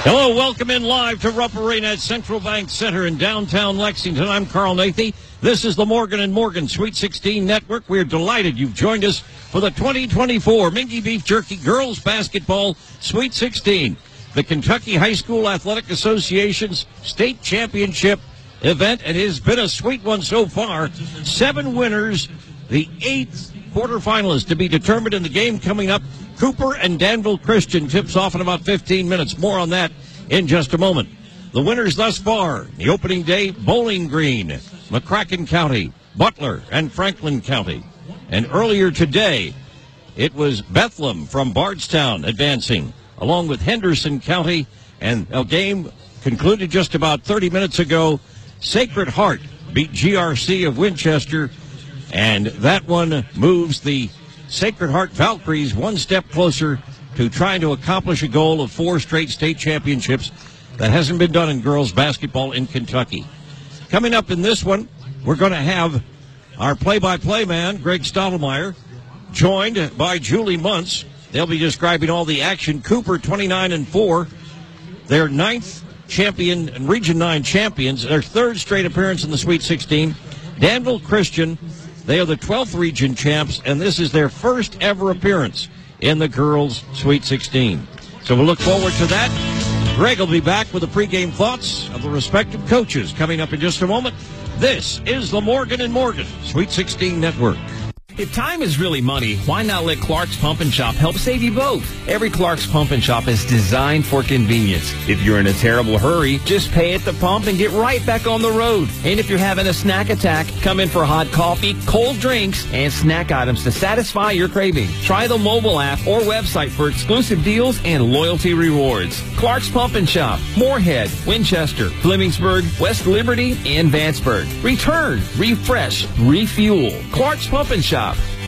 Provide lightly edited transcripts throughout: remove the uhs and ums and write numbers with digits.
Hello, welcome in live to Rupp Arena at Central Bank Center in downtown Lexington. I'm Carl Nathy. This is the Morgan & Morgan Sweet 16 Network. We're delighted you've joined us for the 2024 Mingy Beef Jerky Girls Basketball Sweet 16, the Kentucky High School Athletic Association's state championship event. It has been a sweet one so far. 7 winners, the 8th quarterfinalists to be determined in the game coming up. Cooper and Danville Christian tips off in about 15 minutes. More on that in just a moment. The winners thus far, the opening day, Bowling Green, McCracken County, Butler, and Franklin County. And earlier today, it was Bethlehem from Bardstown advancing, along with Henderson County. And a game concluded just about 30 minutes ago. Sacred Heart beat GRC of Winchester, and that one moves the Sacred Heart Valkyries one step closer to trying to accomplish a goal of 4 straight state championships. That hasn't been done in girls basketball in Kentucky. Coming up in this one, we're going to have our play-by-play man, Greg Stottlemyre, joined by Julie Muntz. They'll be describing all the action. Cooper 29-4, their 9th champion and Region 9 champions, their 3rd straight appearance in the Sweet 16. Danville Christian, they are the 12th region champs, and this is their first ever appearance in the girls' Sweet 16. So we'll look forward to that. Greg will be back with the pregame thoughts of the respective coaches coming up in just a moment. This is the Morgan & Morgan Sweet 16 Network. If time is really money, why not let Clark's Pump and Shop help save you both? Every Clark's Pump and Shop is designed for convenience. If you're in a terrible hurry, just pay at the pump and get right back on the road. And if you're having a snack attack, come in for hot coffee, cold drinks, and snack items to satisfy your craving. Try the mobile app or website for exclusive deals and loyalty rewards. Clark's Pump and Shop, Moorhead, Winchester, Flemingsburg, West Liberty, and Vanceburg. Return, refresh, refuel. Clark's Pump and Shop.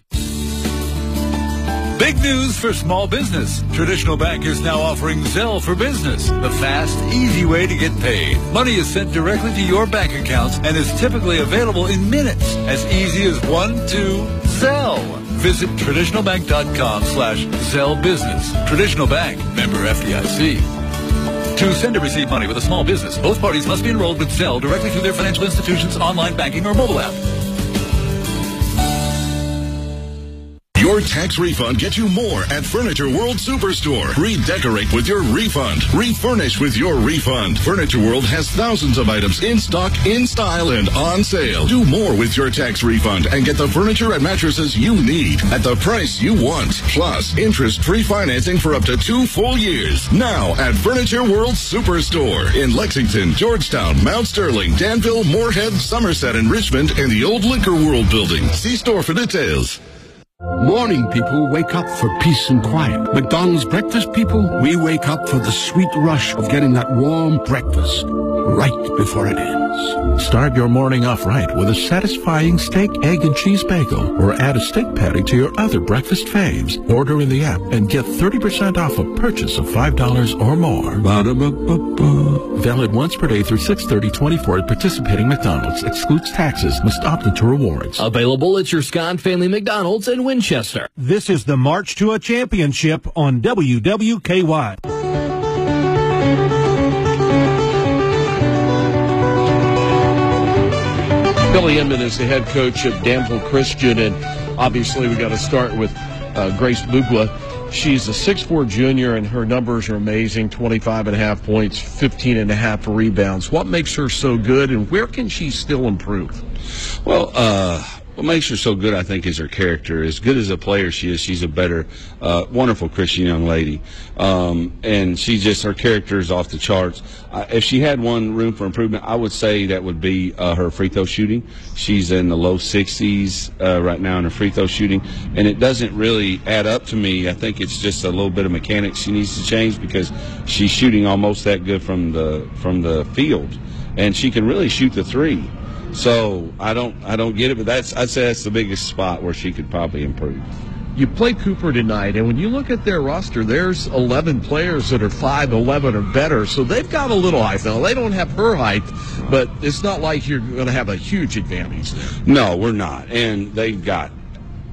Big news for small business. Traditional Bank is now offering Zelle for Business, the fast, easy way to get paid. Money is sent directly to your bank accounts and is typically available in minutes, as easy as 1, 2, Zelle. Visit traditionalbank.com/Zelle Business. Traditional Bank, member FDIC. To send or receive money with a small business, both parties must be enrolled with Zelle directly through their financial institution's online banking or mobile app. Your tax refund gets you more at Furniture World Superstore. Redecorate with your refund. Refurnish with your refund. Furniture World has thousands of items in stock, in style, and on sale. Do more with your tax refund and get the furniture and mattresses you need at the price you want. Plus, interest-free financing for up to 2 full years. Now at Furniture World Superstore in Lexington, Georgetown, Mount Sterling, Danville, Moorhead, Somerset, and Richmond, and the old Liquor World building. See store for details. Morning people wake up for peace and quiet. McDonald's breakfast people, we wake up for the sweet rush of getting that warm breakfast right before it ends. Start your morning off right with a satisfying steak, egg, and cheese bagel, or add a steak patty to your other breakfast faves. Order in the app and get 30% off a purchase of $5 or more. Ba-da-ba-ba-ba. Valid once per day through 6/30/24 at participating McDonald's. Excludes taxes. Must opt into rewards. Available at your Scott Family McDonald's in Winchester. This is the March to a Championship on WWKY. Billy Inman is the head coach of Danville Christian, and obviously we got to start with Grace Bugla. She's a 6'4" junior, and her numbers are amazing, 25.5 points, 15.5 rebounds. What makes her so good, and where can she still improve? Well, what makes her so good, I think, is her character. As good as a player she is, she's a better, wonderful Christian young lady. And her character is off the charts. If she had one room for improvement, I would say that would be her free throw shooting. She's in the low 60s right now in her free throw shooting, and it doesn't really add up to me. I think it's just a little bit of mechanics she needs to change, because she's shooting almost that good from the field, and she can really shoot the three. So I don't get it, but I'd say that's the biggest spot where she could probably improve. You play Cooper tonight, and when you look at their roster, there's 11 players that are 5'11" or better, so they've got a little height. Now, they don't have her height, but it's not like you're going to have a huge advantage there. No, we're not, and they've got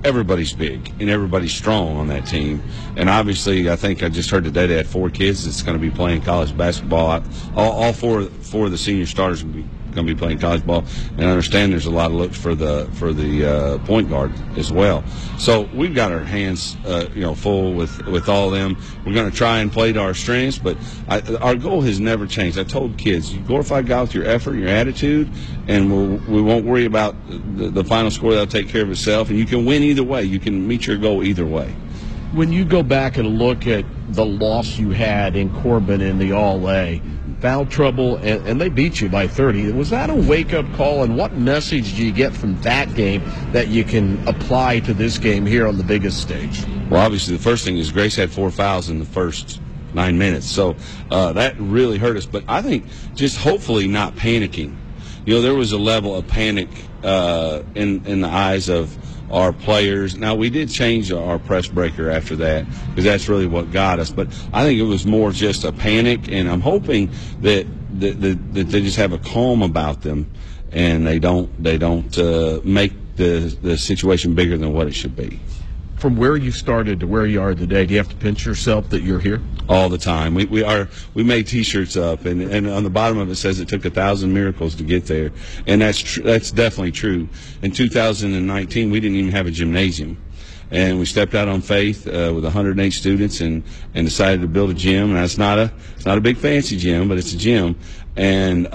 everybody's big and everybody's strong on that team. And obviously, I think I just heard today they had 4 kids that's going to be playing college basketball. All four of the senior starters are going to be playing college ball. And I understand there's a lot of looks for the point guard as well. So we've got our hands full with all of them. We're going to try and play to our strengths, but our goal has never changed. I told kids, you glorify God with your effort, your attitude, and we won't worry about the final score. That'll take care of itself, and you can win either way. You can meet your goal either way. When you go back and look at the loss you had in Corbin in the All-A, foul trouble, and they beat you by 30. Was that a wake-up call, and what message do you get from that game that you can apply to this game here on the biggest stage? Well, obviously, the first thing is Grace had 4 fouls in the first 9 minutes, so that really hurt us. But I think just hopefully not panicking. There was a level of panic in the eyes of our players. Now, we did change our press breaker after that because that's really what got us. But I think it was more just a panic, and I'm hoping that they just have a calm about them and they don't make the situation bigger than what it should be. From where you started to where you are today, do you have to pinch yourself that you're here? All the time. We made T-shirts up, and on the bottom of it says it took 1,000 miracles to get there, and that's definitely true. In 2019, we didn't even have a gymnasium, and we stepped out on faith with 108 students and decided to build a gym. And it's not a big fancy gym, but it's a gym, and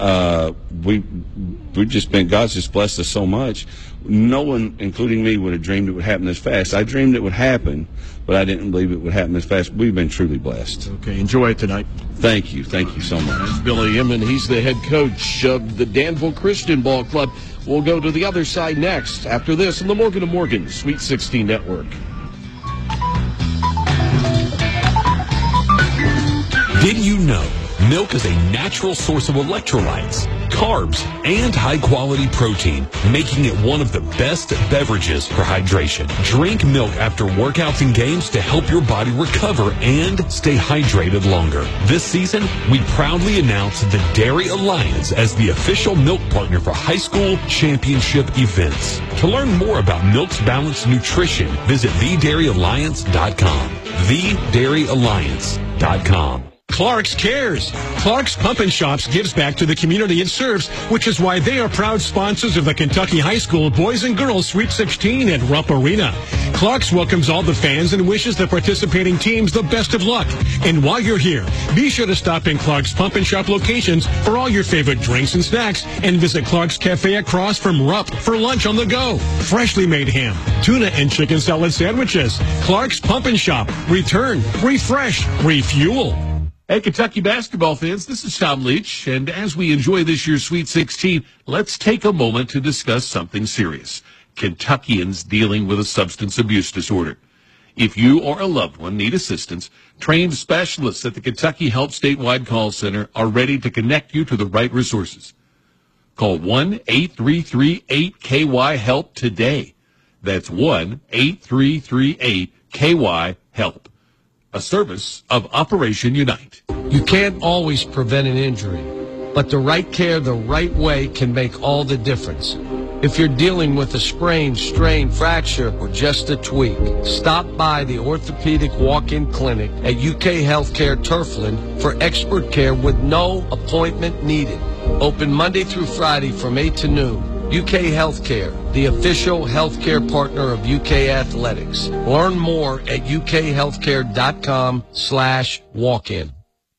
God's just blessed us so much. No one, including me, would have dreamed it would happen this fast. I dreamed it would happen, but I didn't believe it would happen this fast. We've been truly blessed. Okay, enjoy it tonight. Thank you so much. That's Billy Inman. He's the head coach of the Danville Christian Ball Club. We'll go to the other side next after this on the Morgan & Morgan Sweet 16 Network. Did you know milk is a natural source of electrolytes, carbs, and high-quality protein, making it one of the best beverages for hydration? Drink milk after workouts and games to help your body recover and stay hydrated longer. This season, we proudly announce the Dairy Alliance as the official milk partner for high school championship events. To learn more about milk's balanced nutrition, visit thedairyalliance.com. Thedairyalliance.com. Clark's cares. Clark's Pump and Shops gives back to the community it serves, which is why they are proud sponsors of the Kentucky High School Boys and Girls Sweet 16 at Rupp Arena. Clark's welcomes all the fans and wishes the participating teams the best of luck. And while you're here, be sure to stop in Clark's Pump and Shop locations for all your favorite drinks and snacks, and visit Clark's Cafe across from Rupp for lunch on the go. Freshly made ham, tuna and chicken salad sandwiches. Clark's Pump and Shop. Return, refresh, refuel. Hey, Kentucky basketball fans, this is Tom Leach, and as we enjoy this year's Sweet 16, let's take a moment to discuss something serious. Kentuckians dealing with a substance abuse disorder. If you or a loved one need assistance, trained specialists at the Kentucky Help Statewide Call Center are ready to connect you to the right resources. Call 1-833-8KY-HELP today. That's 1-833-8KY-HELP. A service of Operation Unite. You can't always prevent an injury, but the right care the right way can make all the difference. If you're dealing with a sprain, strain, fracture, or just a tweak, stop by the Orthopedic Walk-In Clinic at UK Healthcare Turfland for expert care with no appointment needed. Open Monday through Friday from 8 to noon. UK Healthcare, the official healthcare partner of UK Athletics. Learn more at ukhealthcare.com/walk-in.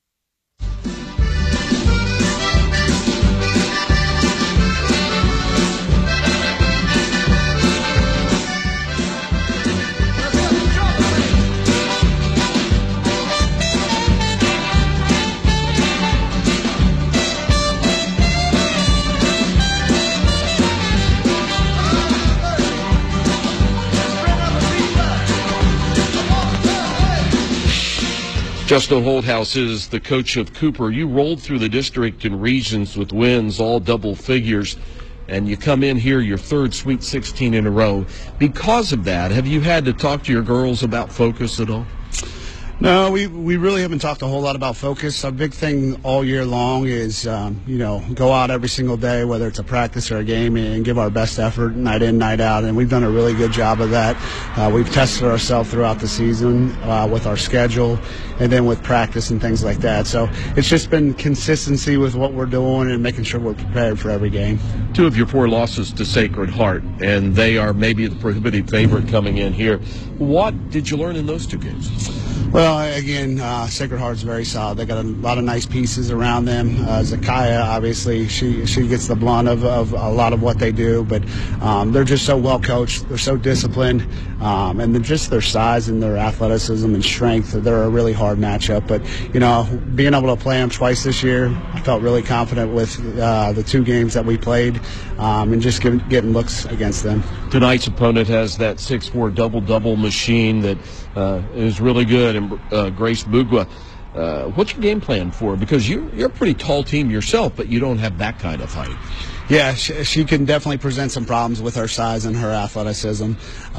Justin Holthouse is the coach of Cooper. You rolled through the district and regions with wins, all double figures, and you come in here your third Sweet 16 in a row. Because of that, have you had to talk to your girls about focus at all? No, we really haven't talked a whole lot about focus. Our big thing all year long is, go out every single day, whether it's a practice or a game, and give our best effort night in, night out. And we've done a really good job of that. We've tested ourselves throughout the season with our schedule and then with practice and things like that. So it's just been consistency with what we're doing and making sure we're prepared for every game. 2 of your 4 losses to Sacred Heart, and they are maybe the prohibitive favorite coming in here. What did you learn in those 2 games? Well, again, Sacred Heart's very solid. They got a lot of nice pieces around them. Zakaya, obviously, she gets the blunt of a lot of what they do, but they're just so well coached. They're so disciplined, and then just their size and their athleticism and strength. They're a really hard matchup. But being able to play them twice this year, I felt really confident with the 2 games that we played, and just getting looks against them. Tonight's opponent has that 6'4" double-double machine that is really good, and Grace Bugwa. What's your game plan for her? Because you're a pretty tall team yourself, but you don't have that kind of height. Yeah, she can definitely present some problems with her size and her athleticism.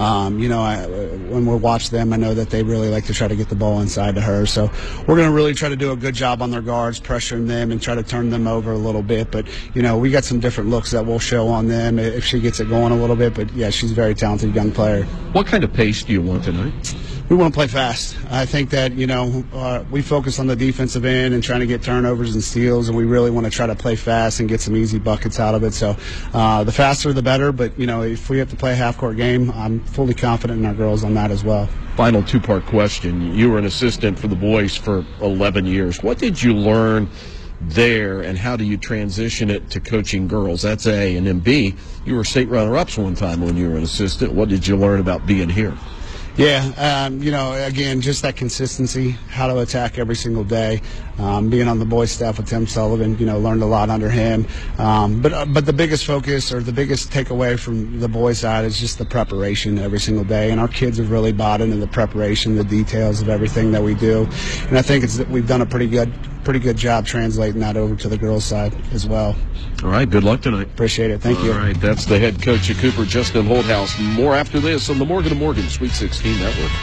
When we watch them, I know that they really like to try to get the ball inside to her. So we're going to really try to do a good job on their guards, pressuring them and try to turn them over a little bit. But, we got some different looks that we'll show on them if she gets it going a little bit. But, yeah, she's a very talented young player. What kind of pace do you want tonight? We want to play fast. I think that, we focus on the defensive end and trying to get turnovers and steals, and we really want to try to play fast and get some easy buckets out of it. So the faster the better, but, if we have to play a half-court game, I'm fully confident in our girls on that as well. Final 2-part question. You were an assistant for the boys for 11 years. What did you learn there, and how do you transition it to coaching girls? That's A. And then B, you were state runner-ups one time when you were an assistant. What did you learn about being here? Yeah, again, just that consistency, how to attack every single day. Being on the boys' staff with Tim Sullivan, learned a lot under him. But the biggest focus or the biggest takeaway from the boys' side is just the preparation every single day. And our kids have really bought into the preparation, the details of everything that we do. And I think we've done a pretty good job translating that over to the girls' side as well. All right, good luck tonight. Appreciate it. Thank you. All right, that's the head coach of Cooper, Justin Holthouse. More after this on the Morgan & Morgan Sweet 16 Network.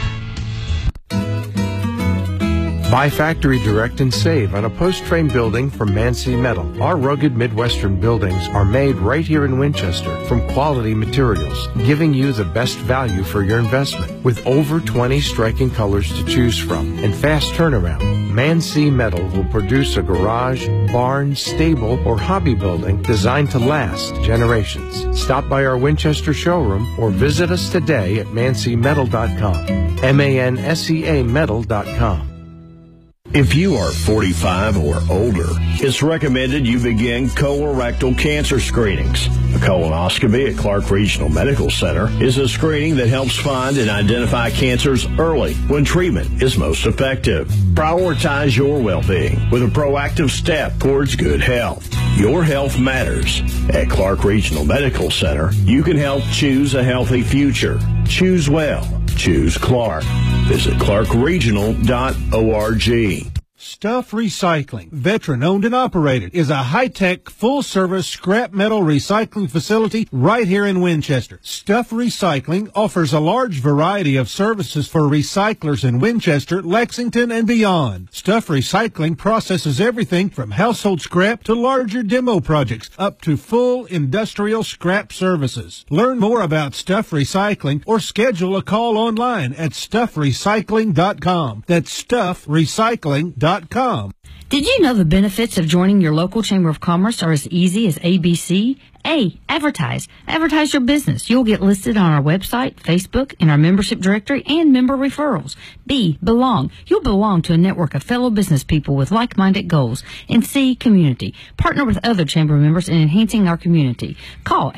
Buy factory direct and save on a post-frame building from Mansi Metal. Our rugged Midwestern buildings are made right here in Winchester from quality materials, giving you the best value for your investment. With over 20 striking colors to choose from and fast turnaround, Mansi Metal will produce a garage, barn, stable, or hobby building designed to last generations. Stop by our Winchester showroom or visit us today at mansemetal.com. MANSEA metal.com. If you are 45 or older, it's recommended you begin colorectal cancer screenings. A colonoscopy at Clark Regional Medical Center is a screening that helps find and identify cancers early when treatment is most effective. Prioritize your well-being with a proactive step towards good health. Your health matters. At Clark Regional Medical Center, you can help choose a healthy future. Choose well. Choose Clark. Visit clarkregional.org. Stuff Recycling, veteran-owned and operated, is a high-tech, full-service scrap metal recycling facility right here in Winchester. Stuff Recycling offers a large variety of services for recyclers in Winchester, Lexington, and beyond. Stuff Recycling processes everything from household scrap to larger demo projects, up to full industrial scrap services. Learn more about Stuff Recycling or schedule a call online at stuffrecycling.com. That's stuffrecycling.com. Did you know the benefits of joining your local Chamber of Commerce are as easy as ABC? A, advertise. Advertise your business. You'll get listed on our website, Facebook, in our membership directory, and member referrals. B, belong. You'll belong to a network of fellow business people with like-minded goals. And C, community. Partner with other Chamber members in enhancing our community. Call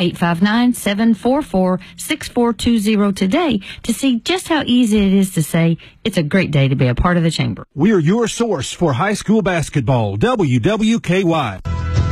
859-744-6420 today to see just how easy it is to say it's a great day to be a part of the Chamber. We're your source for high school basketball, WWKY.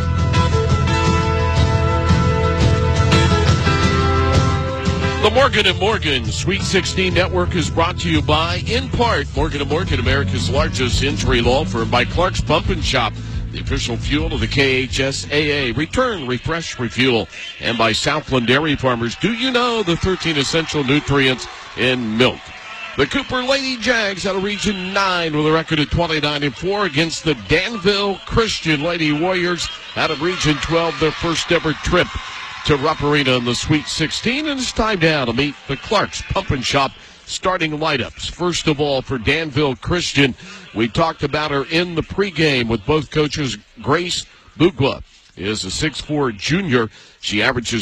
The Morgan & Morgan Sweet 16 Network is brought to you by, in part, Morgan & Morgan, America's largest injury law firm, by Clark's Pump and Shop, the official fuel of the KHSAA. Return, refresh, refuel. And by Southland Dairy Farmers. Do you know the 13 essential nutrients in milk? The Cooper Lady Jags out of Region 9 with a record of 29-4 against the Danville Christian Lady Warriors out of Region 12, their first ever trip to Rupp Arena in the Sweet 16. And it's time now to meet the Clark's Pump and Shop starting lineups. First of all, for Danville Christian, we talked about her in the pregame with both coaches. Grace Bugwa is a 6'4 junior. She averages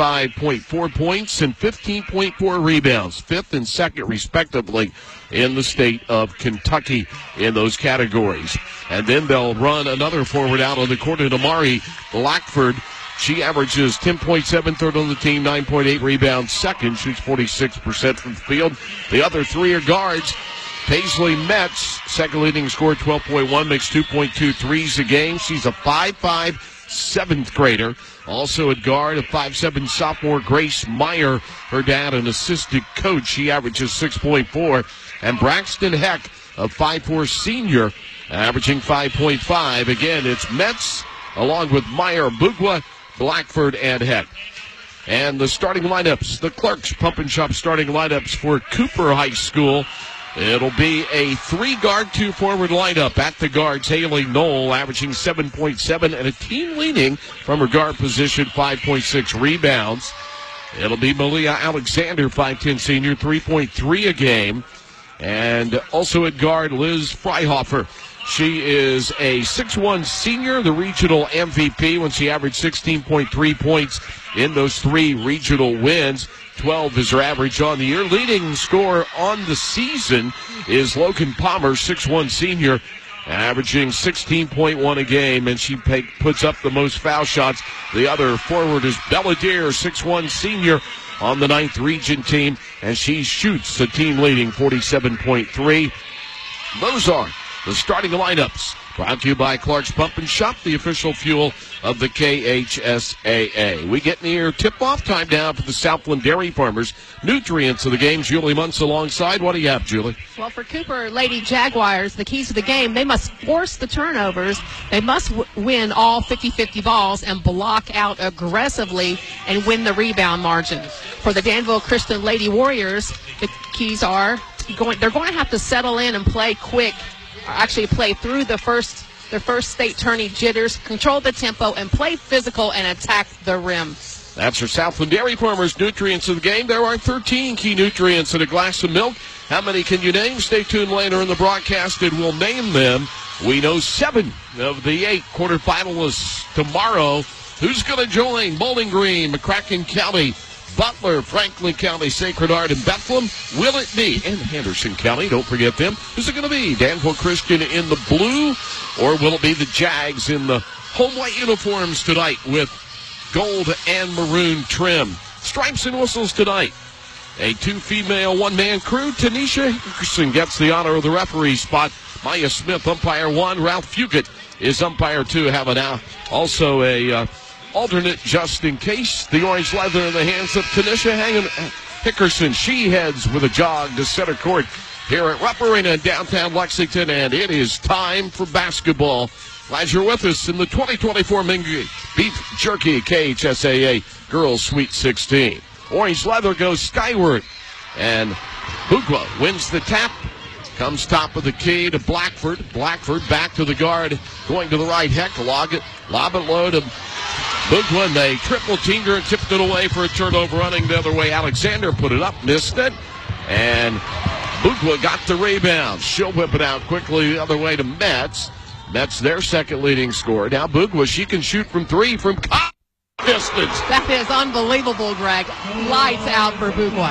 25.4 points and 15.4 rebounds, fifth and second respectively in the state of Kentucky in those categories. And then they'll run another forward out on the court, Amari Blackford. She averages 10.7, third on the team, 9.8 rebounds, second, shoots 46% from the field. The other three are guards. Paisley Metz, second leading scorer, 12.1, makes 2.2 threes a game. She's a 5'5", seventh grader. Also at guard, a 5'7" sophomore, Grace Meyer. Her dad, an assistant coach. She averages 6.4. And Braxton Heck, a 5'4" senior, averaging 5.5. Again, it's Metz along with Meyer, Bugwa, Blackford, and Heck. And the starting lineups, the Clark's Pump and Shop starting lineups for Cooper High School. It'll be a 3-guard, 2-forward lineup. At the guards, Haley Knoll averaging 7.7 and a team leading from her guard position, 5.6 rebounds. It'll be Malia Alexander, 5'10 senior, 3.3 a game. And also at guard, Liz Freihofer. She is a 6'1 senior, the regional MVP when she averaged 16.3 points in those 3 regional wins. 12 is her average on the year. Leading scorer on the season is Logan Palmer, 6'1 senior, averaging 16.1 a game, and she puts up the most foul shots. The other forward is Belladere, 6'1 senior, on the 9th region team, and she shoots the team leading 47.3. Those are the starting lineups. Brought to you by Clark's Pump and Shop, the official fuel of the KHSAA. We get near tip-off time now for the Southland Dairy Farmers. Nutrients of the game, Julie Muntz alongside. What do you have, Julie? Well, for Cooper Lady Jaguars, the keys to the game, they must force the turnovers. They must win all 50-50 balls and block out aggressively and win the rebound margin. For the Danville Christian Lady Warriors, the keys are they're going to have to settle in and play quick, actually play through their first state tourney jitters, control the tempo, and play physical and attack the rim. That's your Southland Dairy Farmers nutrients of the game. There are 13 key nutrients in a glass of milk. How many can you name? Stay tuned later in the broadcast and we'll name them. We know 7 of the 8 quarterfinalists tomorrow. Who's going to join? Bowling Green, McCracken County, Butler, Franklin County, Sacred Heart, and Bethlehem. Will it be? And Henderson County, don't forget them. Who's it going to be? Danville Christian in the blue, or will it be the Jags in the home white uniforms tonight with gold and maroon trim? Stripes and whistles tonight. A 2-female, 1-man crew. Tanisha Hickerson gets the honor of the referee spot. Maya Smith, umpire 1. Ralph Fugit is umpire 2. Have now also a alternate just in case. The orange leather in the hands of Tanisha Hickerson. She heads with a jog to center court here at Rupp Arena in downtown Lexington, and it is time for basketball. Glad you're with us in the 2024 Mingy Beef Jerky KHSAA Girls Sweet 16. Orange leather goes skyward, and Bugwa wins the tap. Comes top of the key to Blackford. Blackford back to the guard, going to the right. Heck, lob it low to Bugwa, and they triple-teamed her and tipped it away for a turnover. Running the other way, Alexander put it up, missed it, and Bugwa got the rebound. She'll whip it out quickly the other way to Metz. Metz, their second leading scorer. Now Bugwa, she can shoot from 3 from distance. That is unbelievable, Greg. Lights out for Bugwa.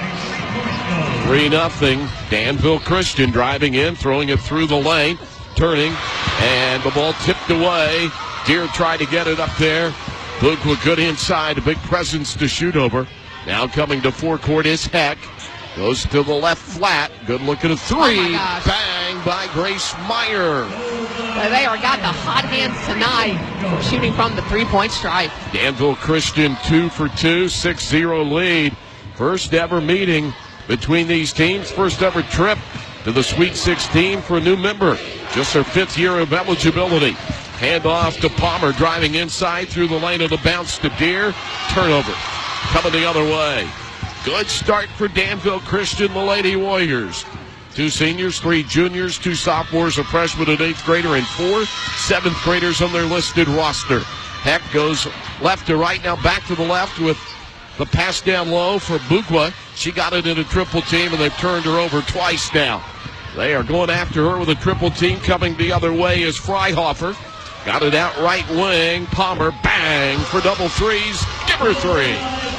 3-0. Danville Christian driving in, throwing it through the lane, turning, and the ball tipped away. Deere tried to get it up there. Bugwa good inside, a big presence to shoot over. Now coming to forecourt is Heck. Goes to the left flat. Good look at a 3. Oh bang by Grace Meyer. They are got the hot hands tonight, shooting from the 3-point stripe. Danville Christian 2 for 2, 6-0 lead. First ever meeting between these teams. First ever trip to the Sweet 16 for a new member. Just their 5th year of eligibility. Hand off to Palmer, driving inside through the lane of the bounce to Deere. Turnover. Coming the other way. Good start for Danville Christian, the Lady Warriors. 2 seniors, 3 juniors, 2 sophomores, a freshman, an 8th grader, and 4 7th graders on their listed roster. Heck goes left to right, now back to the left with the pass down low for Bugwa. She got it in a triple team, and they've turned her over twice now. They are going after her with a triple team. Coming the other way is Freihofer. Got it out right wing. Palmer, bang, for double threes. Give her 3.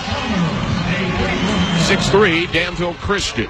6-3, Danville Christian.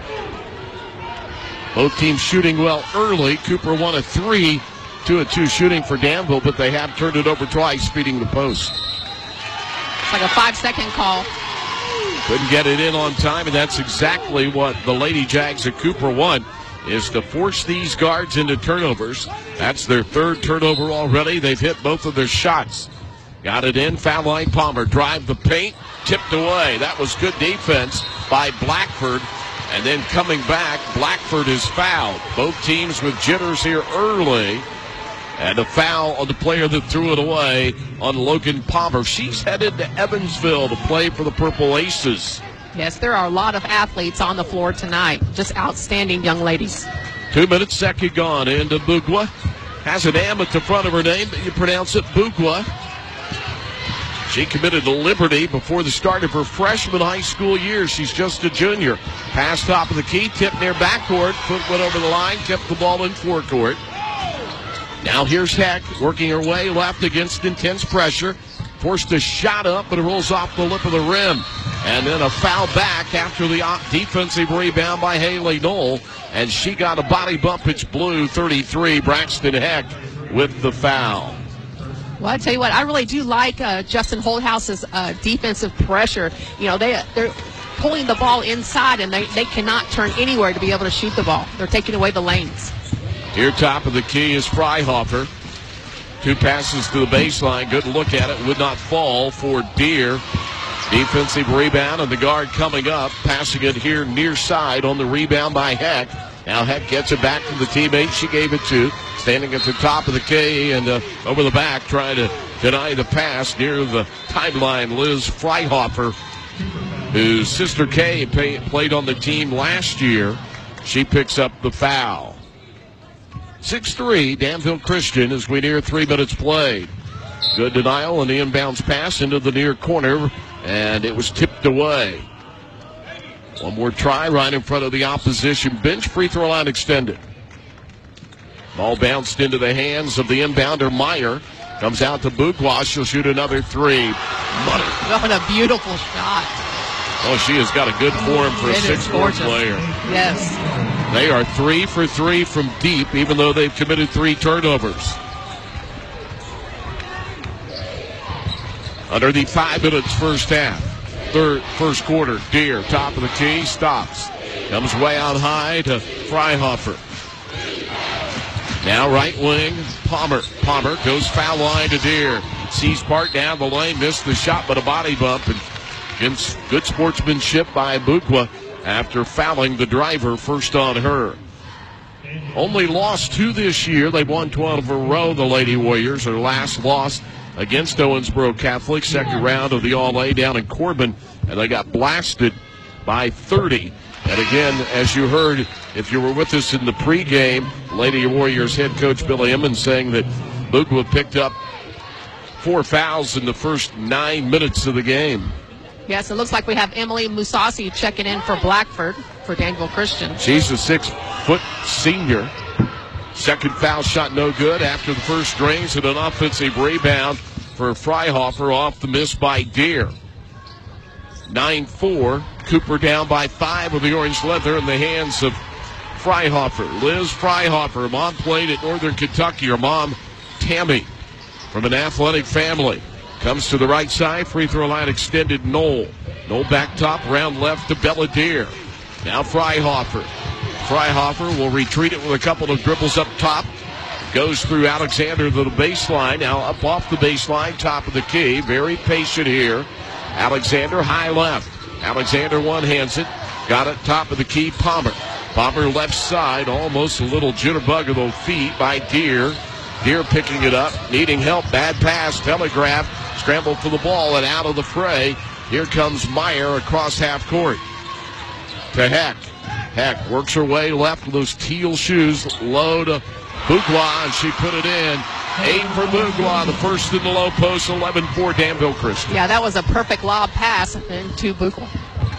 Both teams shooting well early. Cooper 1 of 3, 2 of 2 shooting for Danville, but they have turned it over twice, feeding the post. It's like a 5-second call. Couldn't get it in on time, and that's exactly what the Lady Jags of Cooper want, is to force these guards into turnovers. That's their 3rd turnover already. They've hit both of their shots. Got it in, foul line, Palmer. Drive the paint, tipped away. That was good defense by Blackford. And then coming back, Blackford is fouled. Both teams with jitters here early. And a foul on the player that threw it away on Logan Palmer. She's headed to Evansville to play for the Purple Aces. Yes, there are a lot of athletes on the floor tonight. Just outstanding young ladies. 2 minutes, second gone. Into Bugwa. Has an M at the front of her name, but you pronounce it Bugwa. She committed to Liberty before the start of her freshman high school year. She's just a junior. Pass top of the key, tip near backcourt. Foot went over the line, kept the ball in forecourt. Now here's Heck working her way left against intense pressure. Forced a shot up, but it rolls off the lip of the rim. And then a foul back after the defensive rebound by Haley Knoll. And she got a body bump. It's blue 33. Braxton Heck with the foul. Well, I tell you what, I really do like Justin Holthouse's defensive pressure. You know, they're pulling the ball inside, and they cannot turn anywhere to be able to shoot the ball. They're taking away the lanes. Here top of the key is Freihofer. 2 passes to the baseline. Good look at it. Would not fall for Deere. Defensive rebound, and the guard coming up. Passing it here near side on the rebound by Heck. Now Heck gets it back to the teammate she gave it to. Standing at the top of the K and over the back, trying to deny the pass near the timeline. Liz Freihofer, whose sister Kay played on the team last year. She picks up the foul. 6-3, Danville Christian as we near 3 minutes played. Good denial and the inbounds pass into the near corner, and it was tipped away. One more try right in front of the opposition bench. Free throw line extended. Ball bounced into the hands of the inbounder Meyer. Comes out to Bugwa. She'll shoot another 3. What a beautiful shot. Oh, she has got a good form for a 6'4" player. Yes. They are 3 for 3 from deep, even though they've committed 3 turnovers. Under the 5 minutes first half. First quarter, Deere, top of the key, stops. Comes way out high to Freihofer. Now right wing, Palmer. Palmer goes foul line to Deere. Sees Bart down the lane, missed the shot, but a body bump. And against good sportsmanship by Bugwa after fouling the driver first on her. Only lost 2 this year. They've won 12 in a row, the Lady Warriors. Their last loss against Owensboro Catholic, second round of the All-A down in Corbin, and they got blasted by 30. And again, as you heard, if you were with us in the pregame, Lady Warriors head coach Billy Emmons saying that Bugwa picked up 4 fouls in the first 9 minutes of the game. Yes, it looks like we have Emily Musasi checking in for Blackford for Danville Christian. She's a 6-foot senior. Second foul shot no good after the first strings, and an offensive rebound for Freihofer off the miss by Deere. 9-4. Cooper down by 5 with the orange leather in the hands of Freihofer. Liz Freihofer. Her mom played at Northern Kentucky. Her mom, Tammy, from an athletic family. Comes to the right side. Free throw line extended. Knoll back top. Round left to Bella Deere. Now Freihofer. Freihofer will retreat it with a couple of dribbles up top. Goes through Alexander to the baseline. Now up off the baseline. Top of the key. Very patient here. Alexander high left. Alexander one-hands it. Got it top of the key. Palmer. Palmer left side. Almost a little jitterbug of those feet by Deere. Deere picking it up. Needing help. Bad pass. Telegraph. Scrambled for the ball and out of the fray. Here comes Meyer across half court. to Heck. Heck works her way left with those teal shoes. Low to Bourgois, and she put it in. 8 for Bourgois, the first in the low post, 11 for Danville Christian. Yeah, that was a perfect lob pass into Bourgois.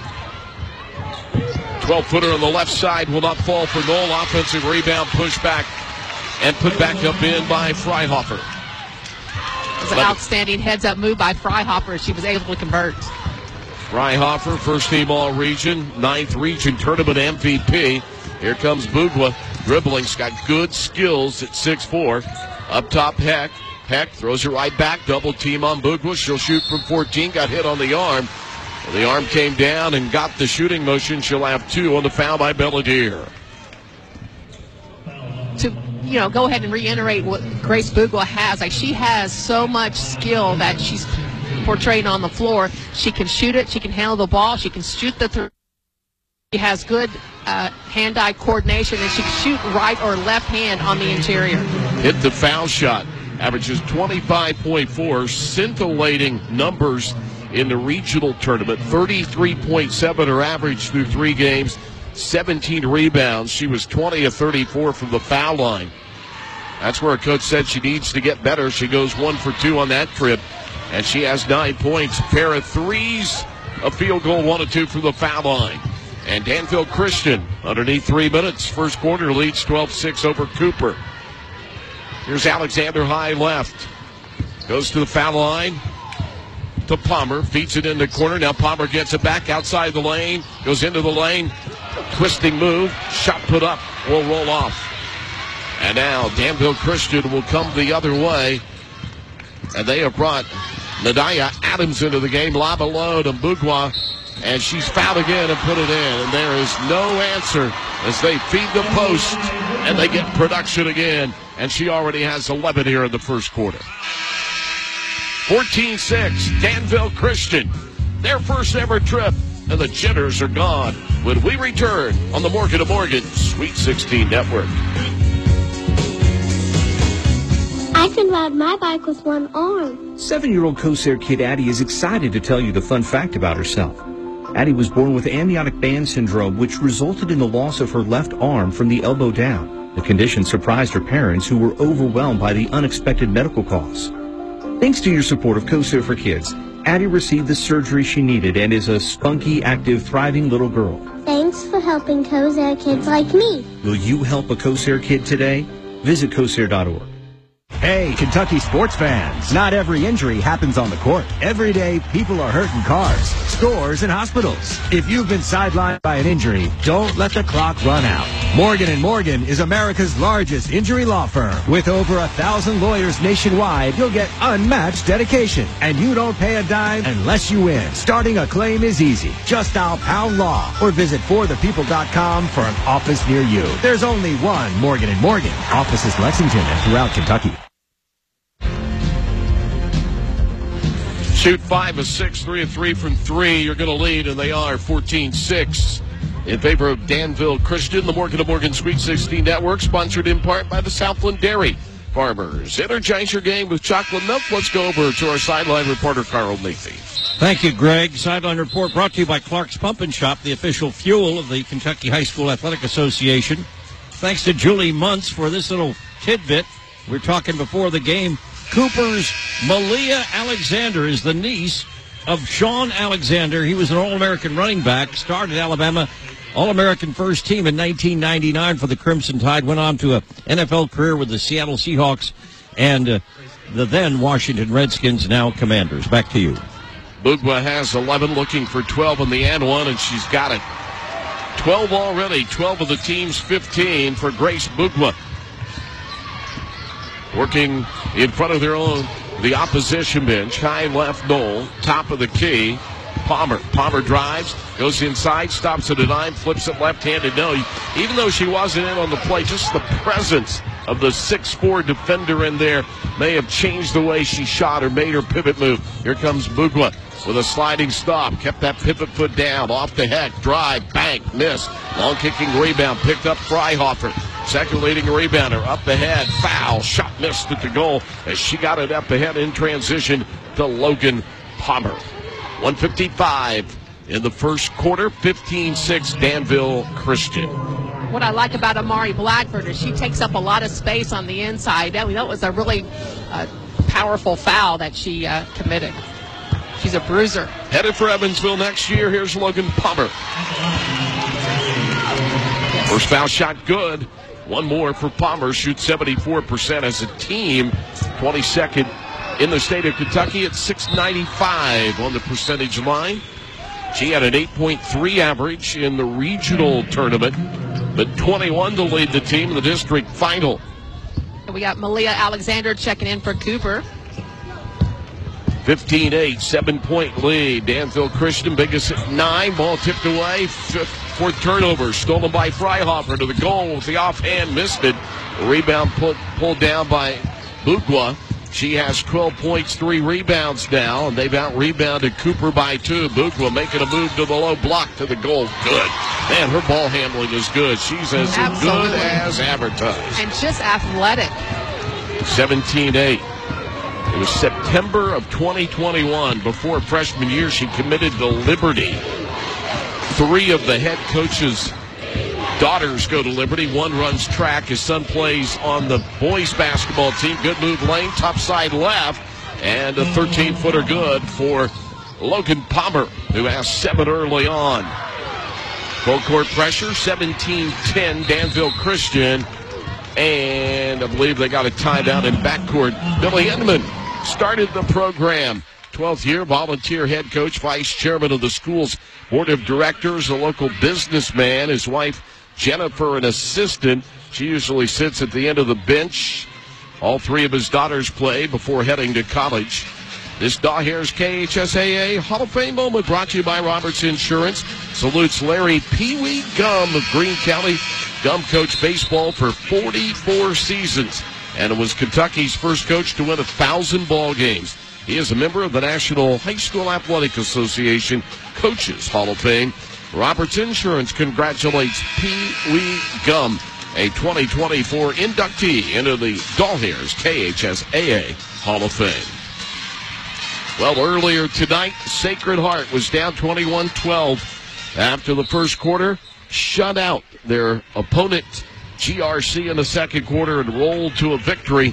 12-footer on the left side will not fall for Knoll. Offensive rebound, push back, and put back up in by Freihoffer. It was an outstanding heads-up move by Freihoffer. She was able to convert. Freihoffer, first team all-region, 9th region tournament MVP. Here comes Bourgois dribbling. She's got good skills at 6'4". Up top, Heck. Heck throws it right back. Double team on Bourgois. She'll shoot from 14. Got hit on the arm. The arm came down and got the shooting motion. She'll have 2 on the foul by Belladere. To go ahead and reiterate what Grace Bourgois has. Like, she has so much skill that she's portraying on the floor. She can shoot it. She can handle the ball. She can shoot the three. She has good hand-eye coordination, and she can shoot right or left hand on the interior. Hit the foul shot. Averages 25.4, scintillating numbers in the regional tournament. 33.7 her average through 3 games, 17 rebounds. She was 20 of 34 from the foul line. That's where a coach said she needs to get better. She goes 1 for 2 on that trip, and she has 9 points. Pair of threes, a field goal, 1 of 2 from the foul line. And Danville Christian, underneath 3 minutes, first quarter leads 12-6 over Cooper. Here's Alexander high left. Goes to the foul line to Palmer. Feeds it in the corner. Now Palmer gets it back outside the lane. Goes into the lane. Twisting move. Shot put up. Will roll off. And now Danville Christian will come the other way. And they have brought Nadia Adams into the game. Lob low to Bourgois. And she's fouled again and put it in. And there is no answer as they feed the post. And they get production again. And she already has 11 here in the first quarter. 14-6, Danville Christian. Their first ever trip. And the jitters are gone when we return on the Morgan & Morgan Sweet 16 Network. I can ride my bike with one arm. 7-year-old Corsair kid Addie is excited to tell you the fun fact about herself. Addie was born with amniotic band syndrome, which resulted in the loss of her left arm from the elbow down. The condition surprised her parents, who were overwhelmed by the unexpected medical costs. Thanks to your support of Corsair for Kids, Addie received the surgery she needed and is a spunky, active, thriving little girl. Thanks for helping Corsair kids like me. Will you help a Corsair kid today? Visit Corsair.org. Hey, Kentucky sports fans. Not every injury happens on the court. Every day, people are hurt in cars, stores, and hospitals. If you've been sidelined by an injury, don't let the clock run out. Morgan & Morgan is America's largest injury law firm. With over 1,000 lawyers nationwide, you'll get unmatched dedication. And you don't pay a dime unless you win. Starting a claim is easy. Just dial Pound Law or visit forthepeople.com for an office near you. There's only one Morgan & Morgan. Offices Lexington and throughout Kentucky. Shoot 5 of 6, 3 of 3 from 3. You're going to lead, and they are 14-6 in favor of Danville Christian. The Morgan & Morgan Sweet 16 Network, sponsored in part by the Southland Dairy Farmers. Energize your game with chocolate milk. Let's go over to our sideline reporter, Carl Nathy. Thank you, Greg. Sideline report brought to you by Clark's Pump and Shop, the official fuel of the Kentucky High School Athletic Association. Thanks to Julie Muntz for this little tidbit. We're talking before the game. Cooper's Malia Alexander is the niece of Sean Alexander. He was an All-American running back, started Alabama All-American first team in 1999 for the Crimson Tide, went on to an NFL career with the Seattle Seahawks and the then Washington Redskins, now Commanders. Back to you. Bourgois has 11, looking for 12 in the and one, and she's got it. 12 already, 12 of the team's 15 for Grace Bourgois. Working in front of their own, the opposition bench. High left Knoll, top of the key. Palmer drives, goes inside, stops at a dime, flips it left-handed. No, even though she wasn't in on the play, just the presence of the 6'4" defender in there may have changed the way she shot or made her pivot move. Here comes Bourgois with a sliding stop, kept that pivot foot down, off the Heck, drive, bank, miss. Long kicking rebound, picked up Freihoffer. Second leading rebounder, up ahead, foul, shot missed at the goal as she got it up ahead in transition to Logan Palmer. 1:55 in the first quarter, 15-6 Danville Christian. What I like about Amari Blackford is she takes up a lot of space on the inside. That was a really powerful foul that she committed. She's a bruiser. Headed for Evansville next year. Here's Logan Palmer. First foul shot good. One more for Palmer. Shoots 74% as a team. 22nd in the state of Kentucky at .695 on the percentage line. She had an 8.3 average in the regional tournament, but 21 to lead the team in the district final. We got Malia Alexander checking in for Cooper. 15-8, 7-point lead. Danville Christian, biggest at 9. Ball tipped away. Fourth turnover, stolen by Freihoffer to the goal with the offhand, missed it. Rebound pulled down by Bugwa. She has 12 points, 3 rebounds now, and they've out-rebounded Cooper by 2. Bugwa making a move to the low block to the goal. Good. Man, her ball handling is good. She's as good as advertised. And just athletic. 17-8. It was September of 2021. Before freshman year, she committed to Liberty. 3 of the head coach's daughters go to Liberty. One runs track. His son plays on the boys basketball team. Good move lane, top side left, and a 13-footer good for Logan Palmer, who has 7 early on. Full court pressure, 17-10, Danville Christian. And I believe they got a timeout in backcourt. Billy Edmond started the program. 12th year, volunteer head coach, vice chairman of the school's board of directors, a local businessman. His wife, Jennifer, an assistant. She usually sits at the end of the bench. All 3 of his daughters play before heading to college. This Dawhares KHSAA Hall of Fame moment brought to you by Roberts Insurance. Salutes Larry Pee Wee Gum of Greene County. Gum coached baseball for 44 seasons and was Kentucky's first coach to win 1,000 ball games. He is a member of the National High School Athletic Association Coaches Hall of Fame. Roberts Insurance congratulates Pee Wee Gum, a 2024 inductee into the Dawhares KHSAA Hall of Fame. Well, earlier tonight, Sacred Heart was down 21-12 after the first quarter, shut out their opponent GRC in the second quarter and rolled to a victory,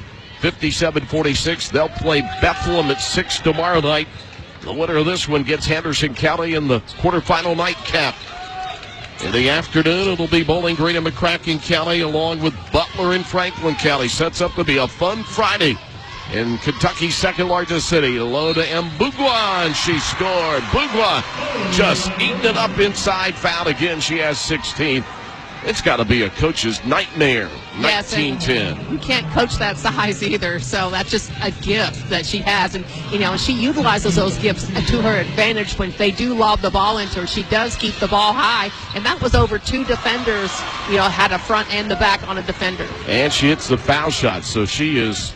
57-46. They'll play Bethlehem at 6 tomorrow night. The winner of this one gets Henderson County in the quarterfinal nightcap. In the afternoon, it'll be Bowling Green and McCracken County along with Butler and Franklin County. Sets up to be a fun Friday in Kentucky's second largest city. Low to Mbugwa, and she scored. Bugwa just eating it up inside. Foul again. She has 16. It's got to be a coach's nightmare. 19-10. You can't coach that size either, so that's just a gift that she has. And, she utilizes those gifts to her advantage when they do lob the ball into her. She does keep the ball high, and that was over 2 defenders, had a front and the back on a defender. And she hits the foul shot, so she is